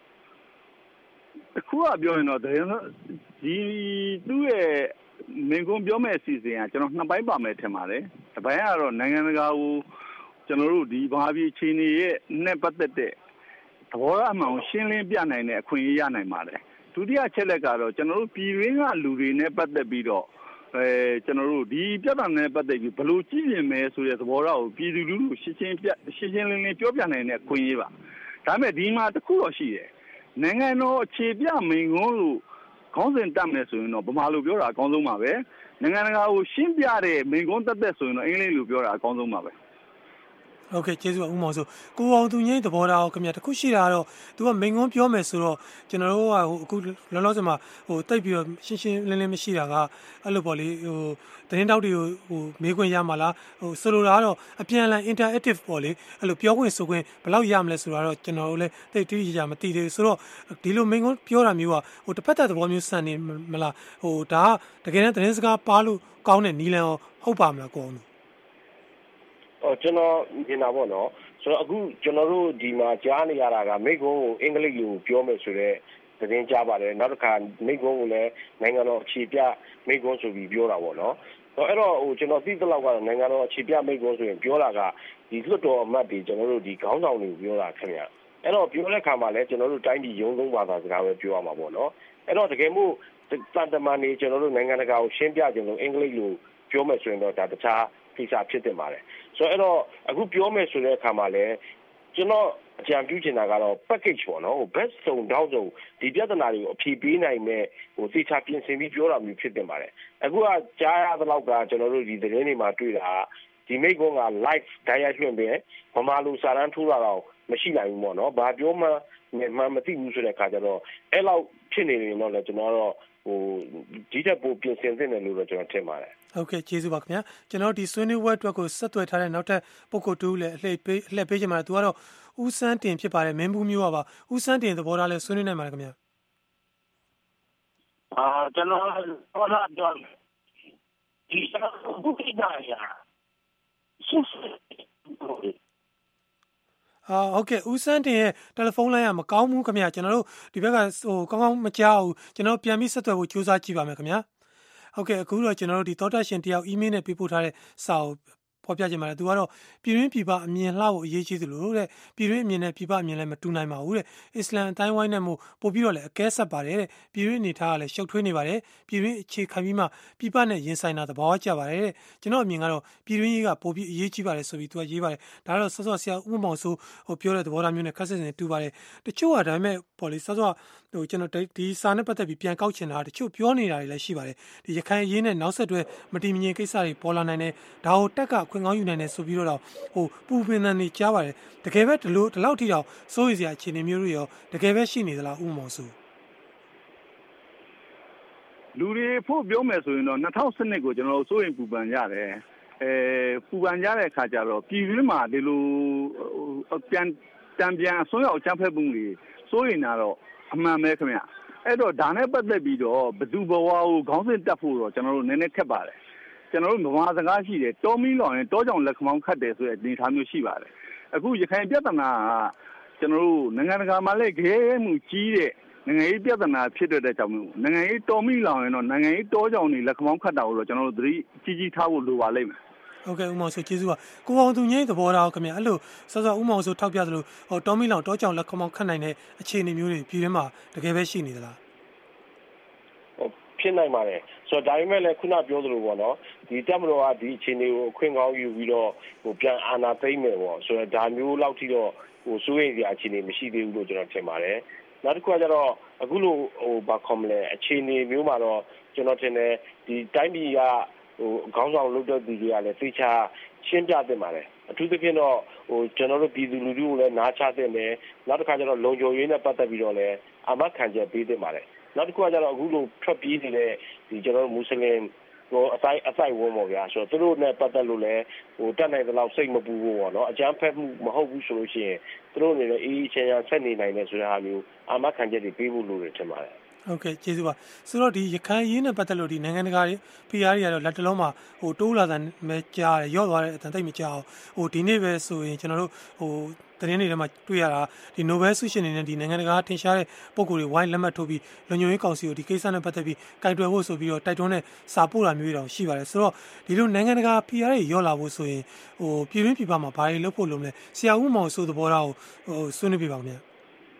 အခုကပြောရင်တော့ဒီသူ့ရဲ့မင်းကုန်းပြောမဲ့အစီအစဉ်ကကျွန်တော်နှစ်ပိုင်းပါမယ်ထင်ပါတယ်။တစ်ပိုင်းကတော့နိုင်ငံတကာကိုကျွန်တော်တို့ဒီဘာပြည်ချင်းတွေရဲ့နဲ့ပတ်သက်တဲ့သဘောထားမှန်ကိုရှင်းလင်းပြနိုင်တဲ့အခွင့်အရေးရနိုင်ပါတယ်။ဒုတိယချက်လက်ကတော့ကျွန်တော်တို့ပြည်ရင်းကလူတွေနဲ့ပတ်သက်ပြီးတော့အဲကျွန်တော်တို့ဒီပြဿနာနဲ့ပတ်သက်ပြီးဘယ်လိုကြည့်ရင်မဲဆိုတဲ့သဘောထားကိုပြည်သူလူထုရှင်းရှင်းပြရှင်းရှင်းလင်းလင်းပြောပြနိုင်တဲ့အခွင့်အရေးပါ။ဒါပေမဲ့ဒီမှာတစ်ခုတော့ရှိတယ်နိုင်ငံတော်အခြေပြမိန်ကုန်းလို့ခေါင်းစဉ်တက်မယ်ဆိုရင်တော့ဗမာလိုပြောတာအကောင်းဆုံးပါပဲနိုင်ငံတကာကိုရှင်းပြတဲ့မိန်ကုန်းတက်သက်ဆိုရင်တော့အင်္ဂလိပ်လိုပြောတာအကောင်းဆုံးပါပဲ
ဟုတ်ကဲ့ကျေးဇူးပါဦးမောင်ဆိုကိုအောင်သူငိမ့်သဘောထားအောင်ခင်ဗျာတခုရှိတာကတော့ तू ကမိန်ကုန်းပြောမယ်ဆိုတော့ကျွန်တော်တို့ကဟိုအခုလောလောဆယ်မှာဟိုတိတ်ပြီးတော့ရှင်းရှင်းလင်းလင်းမရှိတာကအဲ့လိုပေါ့လေဟိုသတင်းတောက်တွေကိုဟိုမေးခွင့်ရမှာလားဟိုဆိုလိုတာကတော့အပြန်အလှန် interactive ပေါ့လေအဲ့လိုပြောခွင့်ဆိုခွင့်ဘယ်လောက်ရမလဲဆိုတာတော့ကျွန်တော်တို့လည်းတိတ်တိကျကျမသိသေးဘူးဆိုတော့ဒီလိုမိန်ကုန်းပြောတာမျိုးကဟိုတစ်ဖက်သက်သဘောမျိုးဆန်နေမလားဟိုဒါကတကယ်တမ်းသတင်းစကားပါလို့ကောင်းတဲ့နီလန်ဟုတ်ပါမလားကိုအောင်
အော်ကျွန်တော်မြင်တာပေါ့နော်ဆိုတော့အခုကျွန်တော်တို့ဒီမှာကြားနေရတာကမိကုန်းကိုအင်္ဂလိပ်လိုပြောမယ်ဆိုတော့သတင်းကြားပါတယ်နောက်တစ်ခါမိကုန်းကိုလည်းနိုင်ငံတော်အခြေပြမိကုန်းဆိုပြီးပြောတာပေါ့နော်အဲ့တော့ဟိုကျွန်တော်သိသလောက်ကတော့နိုင်ငံတော်အခြေပြမိကုန်းဆိုရင်ပြောတာကဒီလွတ်တော်အမတ်တွေကျွန်တော်တို့ဒီခေါင်းဆောင်တွေပြောတာခင်ဗျအဲ့တော့ပြောတဲ့ခါမှာလည်းကျွန်တော်တို့တိုင်းပြည်ရုံးလုံးဘာသာစကားပဲပြောရမှာပေါ့နော်အဲ့တော့တကယ်မို့တန်တမာနေကျွန်တော်တို့နိုင်ငံတကာကိုရှင်းပြကြလို့အင်္ဂလိပ်လိုပြောမယ်ဆိုရင်တော့ဒါတခြားကိစ္စဖြစ်တင်ပါတယ်ဆိုတော့အဲ့တော့အခုပြောမယ်ဆိုတဲ့အခါမှာလည်းကျွန်တော်အကြံပြုချင်တာကတော့ package ပေါ့နော်ဟို best စုံတောင်းစုံဒီပြဿနာတွေကိုအဖြေပေးနိုင်မဲ့ဟိုသိချပြင်ဆင်ပြီးပြောတာမျိုးဖြစ်တင်ပါတယ်အခုကကြားရသလောက်ကကျွန်တော်တို့ဒီသတင်းတွေမှာတွေ့တာဒီမိကုန်းက live တရားလွှင့်ပဲဗမာလူစာတန်းထိုးတာတော့မရှိနိုင်ဘူးပေါ့နော်ဘာပြောမှမှမသိဘူးဆိုတဲ့အခါကျတော့အဲ့လောက်ဖြစ်နေနေတော့လည်းကျွန်တော်တော့ဟိုဒီတက်ပိုပြင်ဆင်သင့်တယ်လို့တော့ကျွန်တော်ထင်ပါတယ်
ဟုတ်ကဲ့ကျေးဇူးပါခင်ဗျာကျွန်တော်ဒီဆွေးနွေးပွဲအတွက်ကိုဆက်သွယ်ထားတဲ့နောက်ထပ်ပုဂ္ဂိုလ်တူလည်းအလှည့်ပေးအလှည့်ပေးချင်ပါတယ်သူကတော့ဦးစန်းတင်ဖြစ်ပါတယ်မင်းဘူးမျိုးပါဦးစန်းတင်သဘောထားလဲဆွေးနွေးနိုင်ပါတယ်ခင်ဗျာ
အာကျွန်တော်ဟောတာပြော
ဒီဘုကိနာယာဆုစ
အာဟုတ်ကဲ့ဦးစန်းတင်ရဲ့တယ်လီဖုန်းလိုင်းကမကောင်းဘူးခင်ဗျာကျွန်တော်တို့ဒီဘက်ကဟိုကောင်းကောင်းမကြားဘူးကျွန်တော်ပြန်ပြီးဆက်သွယ်ဖို့ကြိုးစားကြည့်ပါမယ်ခင်ဗျာဟုတ်ကဲ့အခုတော့ကျွန်တော်တို့ဒီသောတာရှင်တယောက်အီးမေးလ်နဲ့ပေးပို့ထားတဲ့စာကိုဖော်ပြခြင်းပါတယ်သူကတော့ပြည်တွင်းပြည်ပအမြင်လှဖို့အရေးကြီးသလိုတဲ့ပြည်တွင်းအမြင်နဲ့ပြည်ပအမြင်လည်းမတူနိုင်ပါဘူးတဲ့အစ္စလမ်အတိုင်းဝိုင်းနဲ့မို့ပို့ပြီးတော့လည်းအကဲဆက်ပါတယ်တဲ့ပြည်တွင်းအနေထားကလည်းရှုပ်ထွေးနေပါတယ်ပြည်တွင်းအခြေခံပြီးမှပြည်ပနဲ့ရင်ဆိုင်တာသဘောကျပါတယ်တဲ့ကျွန်တော်အမြင်ကတော့ပြည်တွင်းရေးကပို့ပြီးအရေးကြီးပါတယ်ဆိုပြီးသူကရေးပါတယ်ဒါကတော့စောစောဆရာဦးမောင်စိုးဟိုပြောတဲ့သဘောထားမျိုးနဲ့ခက်ဆက်စင်တူပါတယ်တချို့ကဒါပေမဲ့ပေါ်လေစောစောဟိုကျွန်တော်ဒီစာနဲ့ပတ်သက်ပြီးပြန်ကောက်ချင်တာတချို့ပြောနေတာတွေလည်းရှိပါတယ်ဒီရခိုင်အရေးနဲ့နောက်ဆက်တွဲမတည်မငြိမ်ကိစ္စတွေပေါ်လာနိုင်တယ်ဒါကိုတက်ကခွင့်ကောင်းယူနိုင်တယ်ဆိုပြီးတော့ဟိုပူပင်တန်နေကြားပါတယ်တကယ်ပဲဒီလိုဒီလောက်ထိတော့စိုးရိမ်စရာအခြေအနေမျိုးတွေရောတကယ်ပဲရှိနေသလားဥမောင်စု
လူတွေဖို့ပြောမယ်ဆိုရင်တော့၂၀၁၂ကိုကျွန်တော်စိုးရိမ်ပူပန်ရတယ်အဲပူပန်ကြတဲ့အခါကျတော့ပြည်တွင်းမှာဒီလိုပြန်တံပြန်အစွန်းရောက်ချမ်းဖက်မှုတွေစိုးရိမ်တာတော့အမှန်ပဲခင်ဗျအဲ့တော့ဒါနဲ့ပတ်သက်ပြီးတော့ဘသူဘဝကိုခေါင်းစဉ်တက်ဖို့တော့ကျွန်တော်တို့နည်းနည်းခက်ပါတယ်ကျွန်တော်တို့ဗမာစကားရှိတယ်တောမီလောင်ရင်တောကြောင်လက်ခမောင်းခတ်တယ်ဆိုတဲ့အနေအထားမျိုးရှိပါတယ်အခုရခိုင်ပြဿနာကကျွန်တော်တို့နိုင်ငံတကာမှာလည်းခဲမှုကြီးတဲ့နိုင်ငံရေးပြဿနာဖြစ်တဲ့ကြောင့်မျိုးနိုင်ငံရေးတောမီလောင်ရင်တော့နိုင်ငံရေးတောကြောင်တွေလက်ခမောင်းခတ်တာကိုတော့ကျွန်တော်တို့သတိကြီးကြီးထားဖို့လိုပါလိမ့်မယ်
ဟုတ်ကဲ့ဦးမောင်ဆိုကျေးဇူးပါကိုအောင်သူငိမ့်သဘောထားခင်ဗျအဲ့လိုစောစောဦးမောင်ဆိုထောက်ပြသလိုဟိုတောမီလောင်တောကြောင်လက်ခမောင်းခတ်နိုင်တဲ့အခြေအနေမျိုးတွေပြည်တွင်းမှာတကယ်ပဲရှိနေသလား
ဖြစ်နိုင်ပါတယ်ဆိုတော့ဒါပေမဲ့လည်းခုနပြောသလိုပေါ့နော်ဒီတက်မတော်ကဒီအခြေအနေကိုအခွင့်ကောင်းယူပြီးတော့ဟိုပြန်အာဏာသိမ်းမယ်ပေါ့ဆိုတော့ဒါမျိုးလောက်ထိတော့ဟိုစိုးရိမ်စရာအခြေအနေမရှိသေးဘူးလို့ကျွန်တော်ထင်ပါတယ်နောက်တစ်ခုကကျတော့အခုလိုဟိုဘာခေါ်မလဲအခြေအနေမျိုးမှာတော့ကျွန်တော်ထင်တယ်ဒီတိုင်းပြည်ကဟိုခေါင်းဆောင်လုပ်တဲ့သူတွေကလည်းသိချာရှင်းပြသင့်ပါတယ်အထူးသဖြင့်တော့ဟိုကျွန်တော်တို့ပြည်သူလူထုကိုလည်းနားချသင့်တယ်နောက်တစ်ခါကျတော့လုံခြုံရေးနဲ့ပတ်သက်ပြီးတော့လည်းအာမခံချက်ပေးသင့်ပါတယ်နောက်တစ်ခုကကျတော့အခုလိုထွက်ပြေးနေတဲ့ဒီကျွန်တော်တို့မွတ်စလင်ဟိုအတိုင်းအတိုင်းဝန်းပေါ့ဗျာဆိုတော့သူတို့နဲ့ပတ်သက်လို့လည်းဟိုတက်နိုင်တဲ့လောက်စိတ်မပူဘူးပေါ့နော်အကြမ်းဖက်မှုမဟုတ်ဘူးဆိုလို့ရှိရင်သူတို့အနေနဲ့အေးအေးချမ်းချမ်းဆက်နေနိုင်တယ်ဆိုတဲ့အားမျိုးအာမခံချက်တွေပေးဖို့လိုတယ်ထင်ပါတယ်
ဟုတ်ကဲ့ကျေးဇူးပါဆိုတော့ဒီရခိုင်ရေးနဲ့ပတ်သက်လို့ဒီနိုင်ငံတကာတွေ ပီ အား တွေကတော့လက်တလုံးမှာဟိုတိုးလာတဲ့မဲကြားတယ်ရော့သွားတဲ့အတန်တိတ်မကြောက်ဟိုဒီနေ့ပဲဆိုရင်ကျွန်တော်တို့ဟိုသတင်းတွေထဲမှာတွေ့ရတာဒီ Nobel ဆုရှင်တွေနဲ့ဒီနိုင်ငံတကာထင်ရှားတဲ့ပုံကိုယ်တွေဝိုင်းလက်မှတ်ထိုးပြီးလုံခြုံရေးကောင်စီကိုဒီကိစ္စနဲ့ပတ်သက်ပြီးကင်တွယ်ဖို့ဆိုပြီးတော့တိုက်တွန်းတဲ့စာပို့တာမျိုးတွေတောင်ရှိပါတယ်ဆိုတော့ဒီလိုနိုင်ငံတကာ ပီ အား တွေရော့လာဖို့ဆိုရင်ဟိုပြည်တွင်းပြည်ပမှာဘာတွေလုပ်ဖို့လုပ်မလဲဆရာဦးမောင်ဆိုသဘောထားကိုဟိုဆွေးနွေးပြပါဦးခင်ဗျ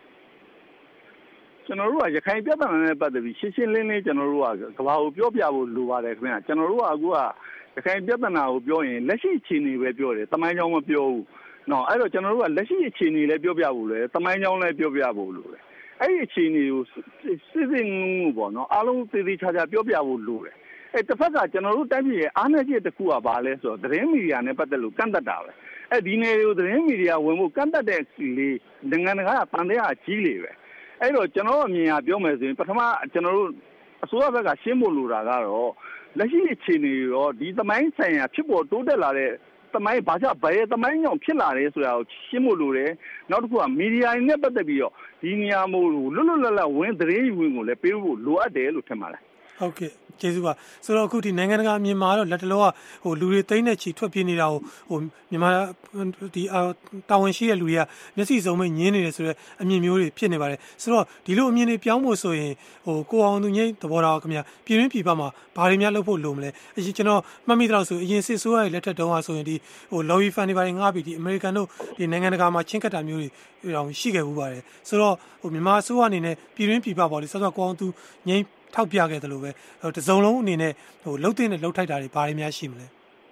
ကျွန်တော်တို့ကရခိုင်ပြဿနာနဲ့ပတ်သက်ပြီးရှင်းရှင်းလင်းလင်းကျွန်တော်တို့ကကဘာကိုပြောပြဖို့လိုပါတယ်ခင်ဗျကျွန်တော်တို့ကအခုကရခိုင်ပြဿနာကိုပြောရင်လက်ရှိအခြေအနေပဲပြောတယ်တမိုင်းကြောင်းမပြောဘူးနော်အဲ့တော့ကျွန်တော်တို့ကလက်ရှိအခြေအနေလည်းပြောပြဖို့လဲတမိုင်းကြောင်းလည်းပြောပြဖို့လိုတယ်အဲ့ဒီအခြေအနေကိုစစ်စစ်ငုံပေါ့နော်အားလုံးသေသေးချာချာပြောပြဖို့လိုတယ်အဲ့တစ်ဖက်ကကျွန်တော်တို့တိုင်းပြည်ရဲ့အားနည်းချက်တစ်ခုကဘာလဲဆိုတော့သတင်းမီဒီယာနဲ့ပတ်သက်လို့ကန့်သက်တာပဲအဲ့ဒီနေကိုသတင်းမီဒီယာဝင်ဖို့ကန့်သက်တဲ့လေနိုင်ငံတကာကတန်တရားကြီးလေပဲအဲ့တော့ကျွန်တော်အမြင်အရပြောမယ်ဆိုရင်ပထမကျွန်တော်တို့အစိုးရဘက်ကရှင်းဖို့လိုတာကတော့လက်ရှိအခြေအနေရောဒီသမိုင်းဆိုင်ရာဖြစ်ပေါ်တိုးတက်လာတဲ့သမိုင်းဘာကြောင့်ဘယ်သမိုင်းကြောင့်ဖြစ်လာတယ်ဆိုတာကိုရှင်းဖို့လိုတယ်နောက်တစ်ခုကမီဒီယာနဲ့ပတ်သက်ပြီးတော့ဒီနေရာမို့လွတ်လွတ်လပ်လပ်ဝင်သတင်းယူဝင်ကိုလည်းပေးဖို့လိုအပ်တယ်လို့ထင်ပါတယ်
ဟုတ်ကဲ့ကျေးဇူးပါဆိုတော့အခုဒီနိုင်ငံတကာအမြင်မှာတော့လက်တလောကဟိုလူတွေသိမ့်တဲ့ချီထွက်ပြေးနေတာကိုဟိုမြန်မာဒီတာဝန်ရှိတဲ့လူတွေကမျက်စိစုံမဲ့ညင်းနေတယ်ဆိုတော့အမြင်မျိုးတွေဖြစ်နေပါတယ်ဆိုတော့ဒီလိုအမြင်တွေပြောင်းဖို့ဆိုရင်ဟိုကိုအောင်သူငိမ့်သဘောထားခင်ဗျာပြည်တွင်းပြည်ပမှာဘာတွေများလုပ်ဖို့လိုမလဲအရင်ကျွန်တော်မှတ်မိတော့ဆိုအရင်စစ်ဆိုးရရဲ့လက်ထက်တုန်းကဆိုရင်ဒီဟို lobby fund တွေဘာတွေငှားပြီးဒီ American တို့ဒီနိုင်ငံတကာမှာချင်းကပ်တာမျိုးတွေတောင်ရှိခဲ့ဘူးပါတယ်ဆိုတော့ဟိုမြန်မာအစိုးရအနေနဲ့ပြည်တွင်းပြည်ပပေါ့လေဆောဆောကိုအောင်သူငိမ့်ထောက်ပြခဲ့တယ်လို့ပဲတစုံလုံးအနေနဲ့ဟိုလှုပ်တဲ့နဲ့လှုပ်ထိုက်တာတွေဘာတွေများရှိမလဲ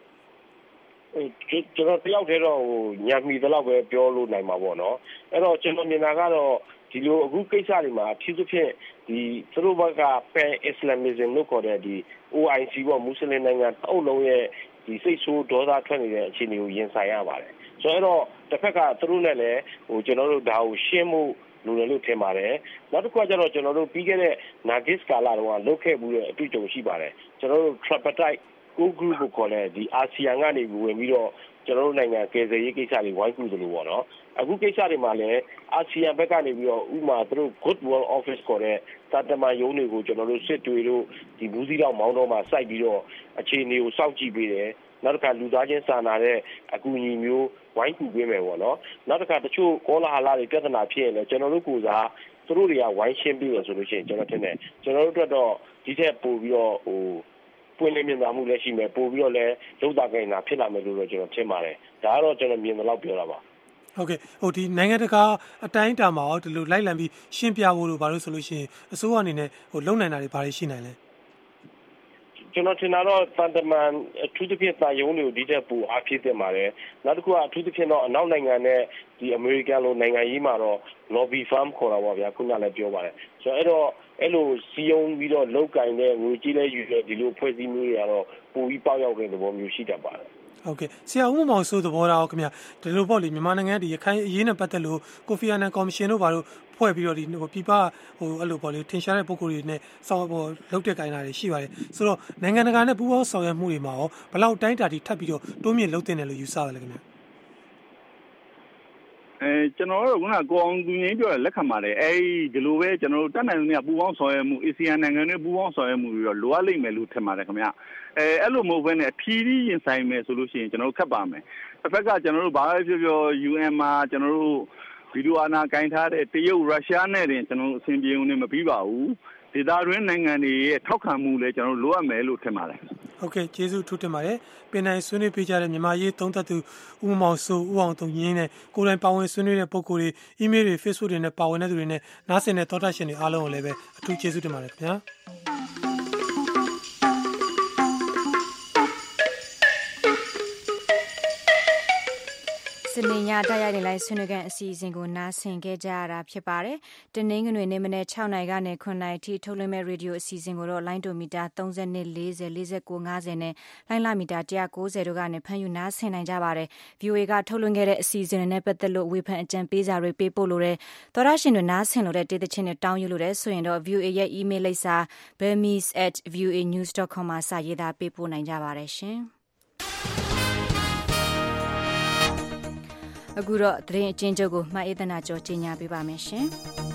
ကျွန်တော်တယောက်တည်းတော့ဟိုညံမီတလောက်ပဲပြောလို့နိုင်မှာပေါ့နော်အဲ့တော့ကျွန်တော်မြင်တာကတော့ဒီလိုအခုကိစ္စတွေမှာအထူးသဖြင့်ဒီသူတို့ဘက်က Pan Islamism လို့ခေါ်တဲ့ဒီ အို အိုင် စီ ပေါ့မွတ်စလင်နိုင်ငံအုပ်လုံးရဲ့ဒီစိတ်ဆိုးဒေါသထွက်နေတဲ့အခြေအနေကိုရင်ဆိုင်ရပါတယ်ဆိုတော့တစ်ဖက်ကသူတို့နဲ့လည်းဟိုကျွန်တော်တို့ဒါကိုရှင်းမှုလူတွေလို့ထင်ပါတယ်နောက်တစ်ခုကကျတော့ကျွန်တော်တို့ပြီးခဲ့တဲ့ Nagis ကာလတုန်းကလုပ်ခဲ့မှုတဲ့အတွေ့အကြုံရှိပါတယ်ကျွန်တော်တို့ tripartite core group ကိုခေါ်တဲ့ဒီ အာဆီယံကနေဝင်ပြီးတော့ကျွန်တော်တို့နိုင်ငံကယ်ဆယ်ရေးကိစ္စတွေဝိုင်းကူသလိုပေါ့နော်အခုကိစ္စတွေမှာလည်းအာဆီယံဘက်ကနေပြီးတော့ဥမာသူတို့ Goodwill Office ခေါ်တဲ့တာတမန်ရုံးတွေကိုကျွန်တော်တို့စစ်တွေတို့ဒီဘူးစီတောင်မောင်းတော့မှာစိုက်ပြီးတော့အခြေအနေကိုစောင့်ကြည့်ပေးတယ်နောက်တစ်ခါလူသားချင်းစာနာတဲ့အကူအညီမျိုးဝိုင်းကူပေးမယ်ပေါ့နော်နောက်တစ်ခါတချို့ကောလာဟလတွေပြဿနာဖြစ်ရင်လည်းကျွန်တော်တို့ကိုစားသူတို့တွေကဝိုင်းရှင်းပြီးရဆိုလို့ရှိရင်ကျွန်တော်ထင်တယ်ကျွန်တော်တို့အတွက်တော့ဒီထက်ပိုပြီးတော့ဟိုပွင့်လင်းမြင်သာမှုလည်းရှိမယ်ပို့ပြီးတော့လည်းလုံတာကိန်းတာဖြစ်လာမယ်လို့တော့ကျွန်တော်ထင်ပါတယ်ဒါကတော့ကျွန်တော်မြင်သလောက်ပြောတာပါ
ဟုတ်ကဲ့ဟိုဒီနိုင်ငံတကာအတိုင်းအတာမှာရောဒီလိုလိုက်လံပြီးရှင်းပြဖို့လို့ဘာလို့ဆိုလို့ရှိရင်အစိုးရအနေနဲ့ဟိုလုံနိုင်တာတွေဘာတွေရှိနိုင်လဲ
ကျွန်တော်ထင်တာတော့တန်တမန်အထူးသဖြင့်တာယုံတွေကိုဒီတဲ့ပူအားဖြစ်တင်ပါတယ်နောက်တစ်ခုကအထူးသဖြင့်တော့အနောက်နိုင်ငံနဲ့ဒီအမေရိကန်လိုနိုင်ငံရေးမှာတော့ lobby firm ခေါ်တာပေါ့ဗျာခုနလည်းပြောပါတယ်ဆိုတော့အဲ့တော့အဲ့လိုစီယုံပြီးတော့လောက်ကင်တဲ့ငွေကြီးလဲယူတဲ့ဒီလိုဖွဲ့စည်းမှုတွေကတော့ပူပြီးပေါက်ရောက်တဲ့သဘောမျိုးရှိတတ်ပါတယ်
ဟုတ်ကဲ့ဆရာဦးမောင်စိုးသဘောထားအောင်ခင်ဗျာဒီလိုပေါ့လေမြန်မာနိုင်ငံဒီရခိုင်အရေးနဲ့ပတ်သက်လို့ကိုဖီအာနန်ကော်မရှင်တို့ဘာလို့ဖွဲ့ပြီးတော့ဒီဟိုပြပဟိုအဲ့လိုပေါ့လေထင်ရှားတဲ့ပုံကိုယ်တွေနဲ့စောင့်ပေါ်လောက်တဲ့ကိုင်းတာတွေရှိပါတယ်ဆိုတော့နိုင်ငံတကာနဲ့ပူးပေါင်းဆောင်ရွက်မှုတွေမှာရောဘယ်လောက်တိုင်းတာထိထပ်ပြီးတော့တိုးမြင့်လုပ်တင်တယ်လို့ယူဆရတယ်ခင်ဗျာ
အဲကျွန်တော်တို့ကကိုအောင်သူငင်းပြောရလက်ခံပါတယ်အဲဒီလိုပဲကျွန်တော်တို့တက်နိုင်လို့ပူပေါင်းဆောင်ရွက်မှုအေဆီယံနိုင်ငံတွေပူပေါင်းဆောင်ရွက်မှုပြီးတော့လိုအပ်လိမ့်မယ်လို့ထင်ပါတယ်ခင်ဗျအဲအဲ့လိုမဟုတ်ဘဲနဲ့အထီးကြီးရင်ဆိုင်မယ်ဆိုလို့ရှိရင်ကျွန်တော်တို့ခက်ပါမယ်တစ်ဖက်ကကျွန်တော်တို့ဘာပဲပြောပြော ယူအန် မှာကျွန်တော်တို့ဗီဒီယိုအာနာကင်ထားတဲ့တရုတ်ရုရှားနဲ့တင်ကျွန်တော်တို့အဆင်ပြေုံနဲ့မပြီးပါဘူးဒေသတွင်းနိုင်ငံတွေရဲ့ထောက်ခံမှုလည်းကျွန်တော်တို့လိုအပ်မယ်လို့ထင်ပါတယ်
ဟုတ်ကဲ့ကျေးဇူးထူးတင်ပါတယ်ပင်နိုင်ဆွေးနွေးပေးကြတဲ့မြန်မာရေးသုံးသပ်သူဦးမောင်စိုးဦးအောင်တုံငင်းနဲ့ကိုယ်တိုင်ပါဝင်ဆွေးနွေးတဲ့ပုံကိုယ်တွေအီးမေးလ်တွေ Facebook တွေနဲ့ပါဝင်တဲ့သူတွေနဲ့နားဆင်တဲ့သောတာရှင်တွေအားလုံးကိုလည်းပဲအထူးကျေးဇူးတင်ပါတယ်ခင်ဗျာ
စနေညတိုက်ရိုက်လိုက်ဆွေးနွေးတဲ့အစီအစဉ်ကိုနားဆင်ခဲ့ကြရတာဖြစ်ပါတယ်။တနင်္ဂနွေနေ့မနေ့၆နာရီကနေခုနှစ်နာရီထိထုတ်လွှင့်မဲ့ရေဒီယိုအစီအစဉ်ကိုတော့လိုင်းဒိုမီတာ၃၂ ၄၀ ၄၉ ၅၀နဲ့လိုင်းလာမီတာ၁၉၀တို့ကနေဖမ်းယူနားဆင်နိုင်ကြပါတယ်။ ဗွီအိုအေ ကထုတ်လွှင့်ခဲ့တဲ့အစီအစဉ်တွေနဲ့ပတ်သက်လို့ဝေဖန်အကြံပေးစာတွေပေးပို့လို့တဲ့သောရရှင်တွေနားဆင်လို့တဲ့ဒေသချင်းတွေတောင်းယူလို့တဲ့ဆိုရင်တော့ ဗွီအိုအေ ရဲ့ email လိပ်စာ burmese at voa news dot com မှာစာရေးသားပေးပို့နိုင်ကြပါတယ်ရှင်။အခုတော့သတင်းအကျဉ်းချုပ်ကိုမှတ်အေးသနာကျော်ကြီးညာပေးပါမယ်ရှင်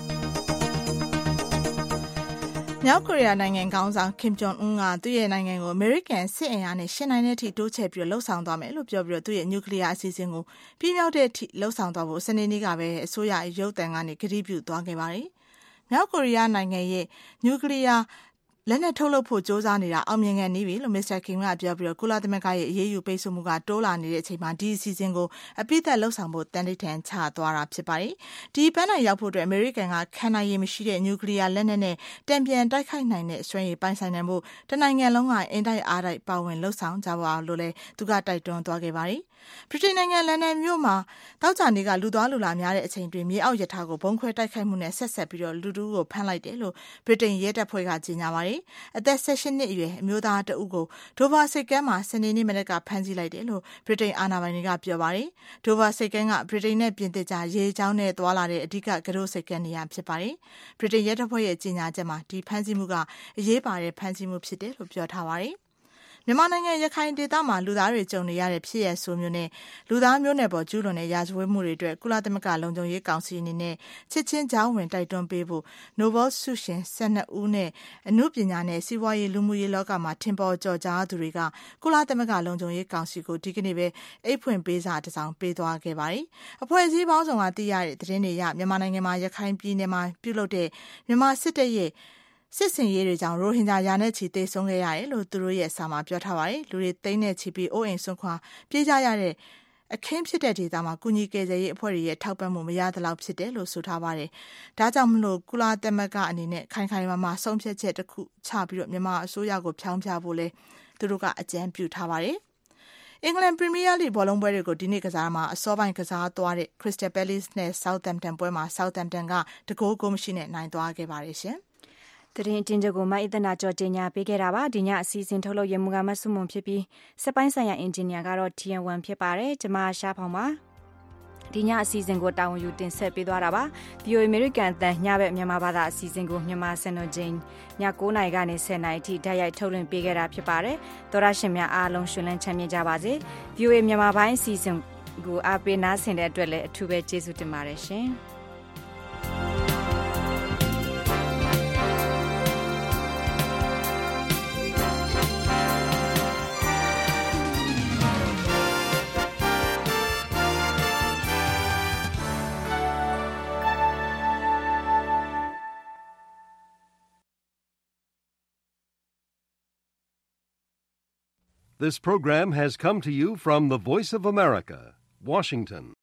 ။မြောက်ကိုရီးယားနိုင်ငံခေါင်းဆောင်ကင်ဂျုံအွန်းကသူ့ရဲ့နိုင်ငံကိုအမေရိကန်စစ်အင်အားနဲ့ရှင်းနိုင်တဲ့အထိတိုးချဲ့ပြီးလှုပ်ဆောင်သွားမယ်လို့ပြောပြီးတော့သူ့ရဲ့နျူကလ িয়ার အစီအစဉ်ကိုပြင်းပြောက်တဲ့အထိလှုပ်ဆောင်သွားဖို့စနေနေ့ကပဲအစိုးရရုပ်သံကနေကတိပြုသွားခဲ့ပါတယ်။မြောက်ကိုရီးယားနိုင်ငံရဲ့နျူကလ িয়ারလက်နက်ထုတ်လုပ်ဖို့စ조사နေတာအောင်မြင်ခဲ့နေပြီလို့မစ္စတာကင်ကပြောပြီးတော့ကုလသမဂ္ဂရဲ့အရေးယူပိတ်ဆို့မှုကတိုးလာနေတဲ့အချိန်မှာဒီအစီအစဉ်ကိုအပိသက်လှုပ်ဆောင်ဖို့တန်တိတ်ထန်ချသွားတာဖြစ်ပါတယ်။ဒီပန်းနိုင်ရောက်ဖို့အတွက်အမေရိကန်ကခံနိုင်ရည်မရှိတဲ့နျူကလ িয়ারလက်နက်နဲ့တံပြန်တိုက်ခိုက်နိုင်တဲ့စွမ်းရည်ပိုင်ဆိုင်နိုင်ဖို့တနိုင်ငံလုံးကအင်တိုက်အားတိုက်ပါဝင်လှုပ်ဆောင်ကြပါလို့လည်းသူကတိုက်တွန်းသွားခဲ့ပါတယ်။ဗြိတိန်နိုင်ငံလန်ဒန်မြို့မှာတောက်ကြနေကလူသွားလူလာများတဲ့အချိန်တွင်မြေအောက်ရထားကိုဘုံခွဲတိုက်ခိုက်မှုနဲ့ဆက်ဆက်ပြီးတော့လူတူကိုဖမ်းလိုက်တယ်လို့ဗြိတိန်ရဲတပ်ဖွဲ့ကကြေညာပါတယ်။အသက်၁၈နှစ်အရွယ်အမျိုးသားတဦးကိုဒိုဗာစိတ်ကမ်းမှာစနေနေ့မနက်ကဖမ်းဆီးလိုက်တယ်လို့ဗြိတိန်အာဏာပိုင်တွေကပြောပါတယ်။ဒိုဗာစိတ်ကမ်းကဗြိတိန်နဲ့ပြင်သစ်ကြားရေကြောင်းနဲ့သွားလာတဲ့အဓိကကရိုးစိတ်ကမ်းနေရာဖြစ်ပါတယ်။ဗြိတိန်ရဲတပ်ဖွဲ့ရဲ့ကြေညာချက်မှာဒီဖမ်းဆီးမှုကအရေးပါတဲ့ဖမ်းဆီးမှုဖြစ်တယ်လို့ပြောထားပါတယ်။မြန်မာနိုင်ငံရခိုင်ဒေသမှာလူသားတွေကြုံနေရတဲ့ဖြစ်ရဆိုမျိုးနဲ့လူသားမျိုးနွယ်ပေါ်ကျူးလွန်တဲ့ရာဇဝတ်မှုတွေအတွက်ကုလသမဂ္ဂလုံခြုံရေးကောင်စီအနေနဲ့ချစ်ချင်းကြောင်းဝင်တိုက်တွန်းပေးဖို့နိုဘယ်ဆုရှင်၁၂ဦးနဲ့အမှုပညာနဲ့စီးပွားရေးလူမှုရေးလောကမှာထင်ပေါ်ကျော်ကြားသူတွေကကုလသမဂ္ဂလုံခြုံရေးကောင်စီကိုဒီကနေ့ပဲအိတ်ဖွင့်ပေးစာတစ်စောင်ပေးသွားခဲ့ပါတယ်။အဖွဲ့အစည်းပေါင်းစုံကသိရတဲ့သတင်းတွေအရမြန်မာနိုင်ငံမှာရခိုင်ပြည်နယ်မှာပြုလုပ်တဲ့မြန်မာစစ်တပ်ရဲ့စစ်စင်ရေးတွေကြောင့်ရိုဟင်ဂျာရာနဲ့ချီသေဆုံးခဲ့ရတယ်လို့သူတို့ရဲ့စာမှာပြောထားပါတယ်။လူတွေသိန်းနဲ့ချီပြီးအိုးအိမ်ဆွန့်ခွာပြေးကြရတဲ့အခင်းဖြစ်တဲ့ဒေသမှာကုညီကယ်ဆယ်ရေးအဖွဲ့တွေရဲ့ထောက်ပံ့မှုမရသလောက်ဖြစ်တယ်လို့ဆိုထားပါတယ်။ဒါကြောင့်မလို့ကုလသမဂ္ဂအနေနဲ့ခိုင်ခိုင်မာမာဆုံးဖြတ်ချက်တစ်ခုချပြီးတော့မြန်မာအစိုးရကိုဖြောင်းပြဖို့လဲသူတို့ကအကြံပြုထားပါတယ်။အင်္ဂလန်ပရီးမီးယားလိဘောလုံးပွဲတွေကိုဒီနေ့ကစားမှာအစောပိုင်းကစားသွားတဲ့ Crystal Palace နဲ့ Southampton ပွဲမှာ Southampton ကတဂိုးကိုမရှိနဲ့နိုင်သွားခဲ့ပါတယ်ရှင်။
သတင်းအကျဉ်းချုပ်ကိုမအိသနာကျော်တင်ညာပေးခဲ့တာပါဒီညအစီအစဉ်ထုတ်လုပ်ရမှုကမဆုမွန်ဖြစ်ပြီးစက်ပိုင်းဆိုင်ရာအင်ဂျင်နီယာကတော့ T N one ဖြစ်ပါတယ်ကျွန်မရှားဖောင်ပါဒီညအစီအစဉ်ကိုတာဝန်ယူတင်ဆက်ပေးသွားတာပါ ဗီအိုအေ American အသံညဘက်မြန်မာဘာသာအစီအစဉ်ကိုမြန်မာစံတော်ချိန်ည9နာရီကနေ10နာရီထိဓာတ်ရိုက်ထုတ်လွှင့်ပေးခဲ့တာဖြစ်ပါတယ်သောရရှင်များအားလုံးရှင်လန်းချမ်းမြေ့ကြပါစေ ဗီအိုအေ မြန်မာပိုင်းအစီအစဉ်ကိုအားပေးနားဆင်တဲ့အတွက်လည်းအထူးပဲကျေးဇူးတင်ပါတယ်ရှင်
This program has come to you from the Voice of America, Washington.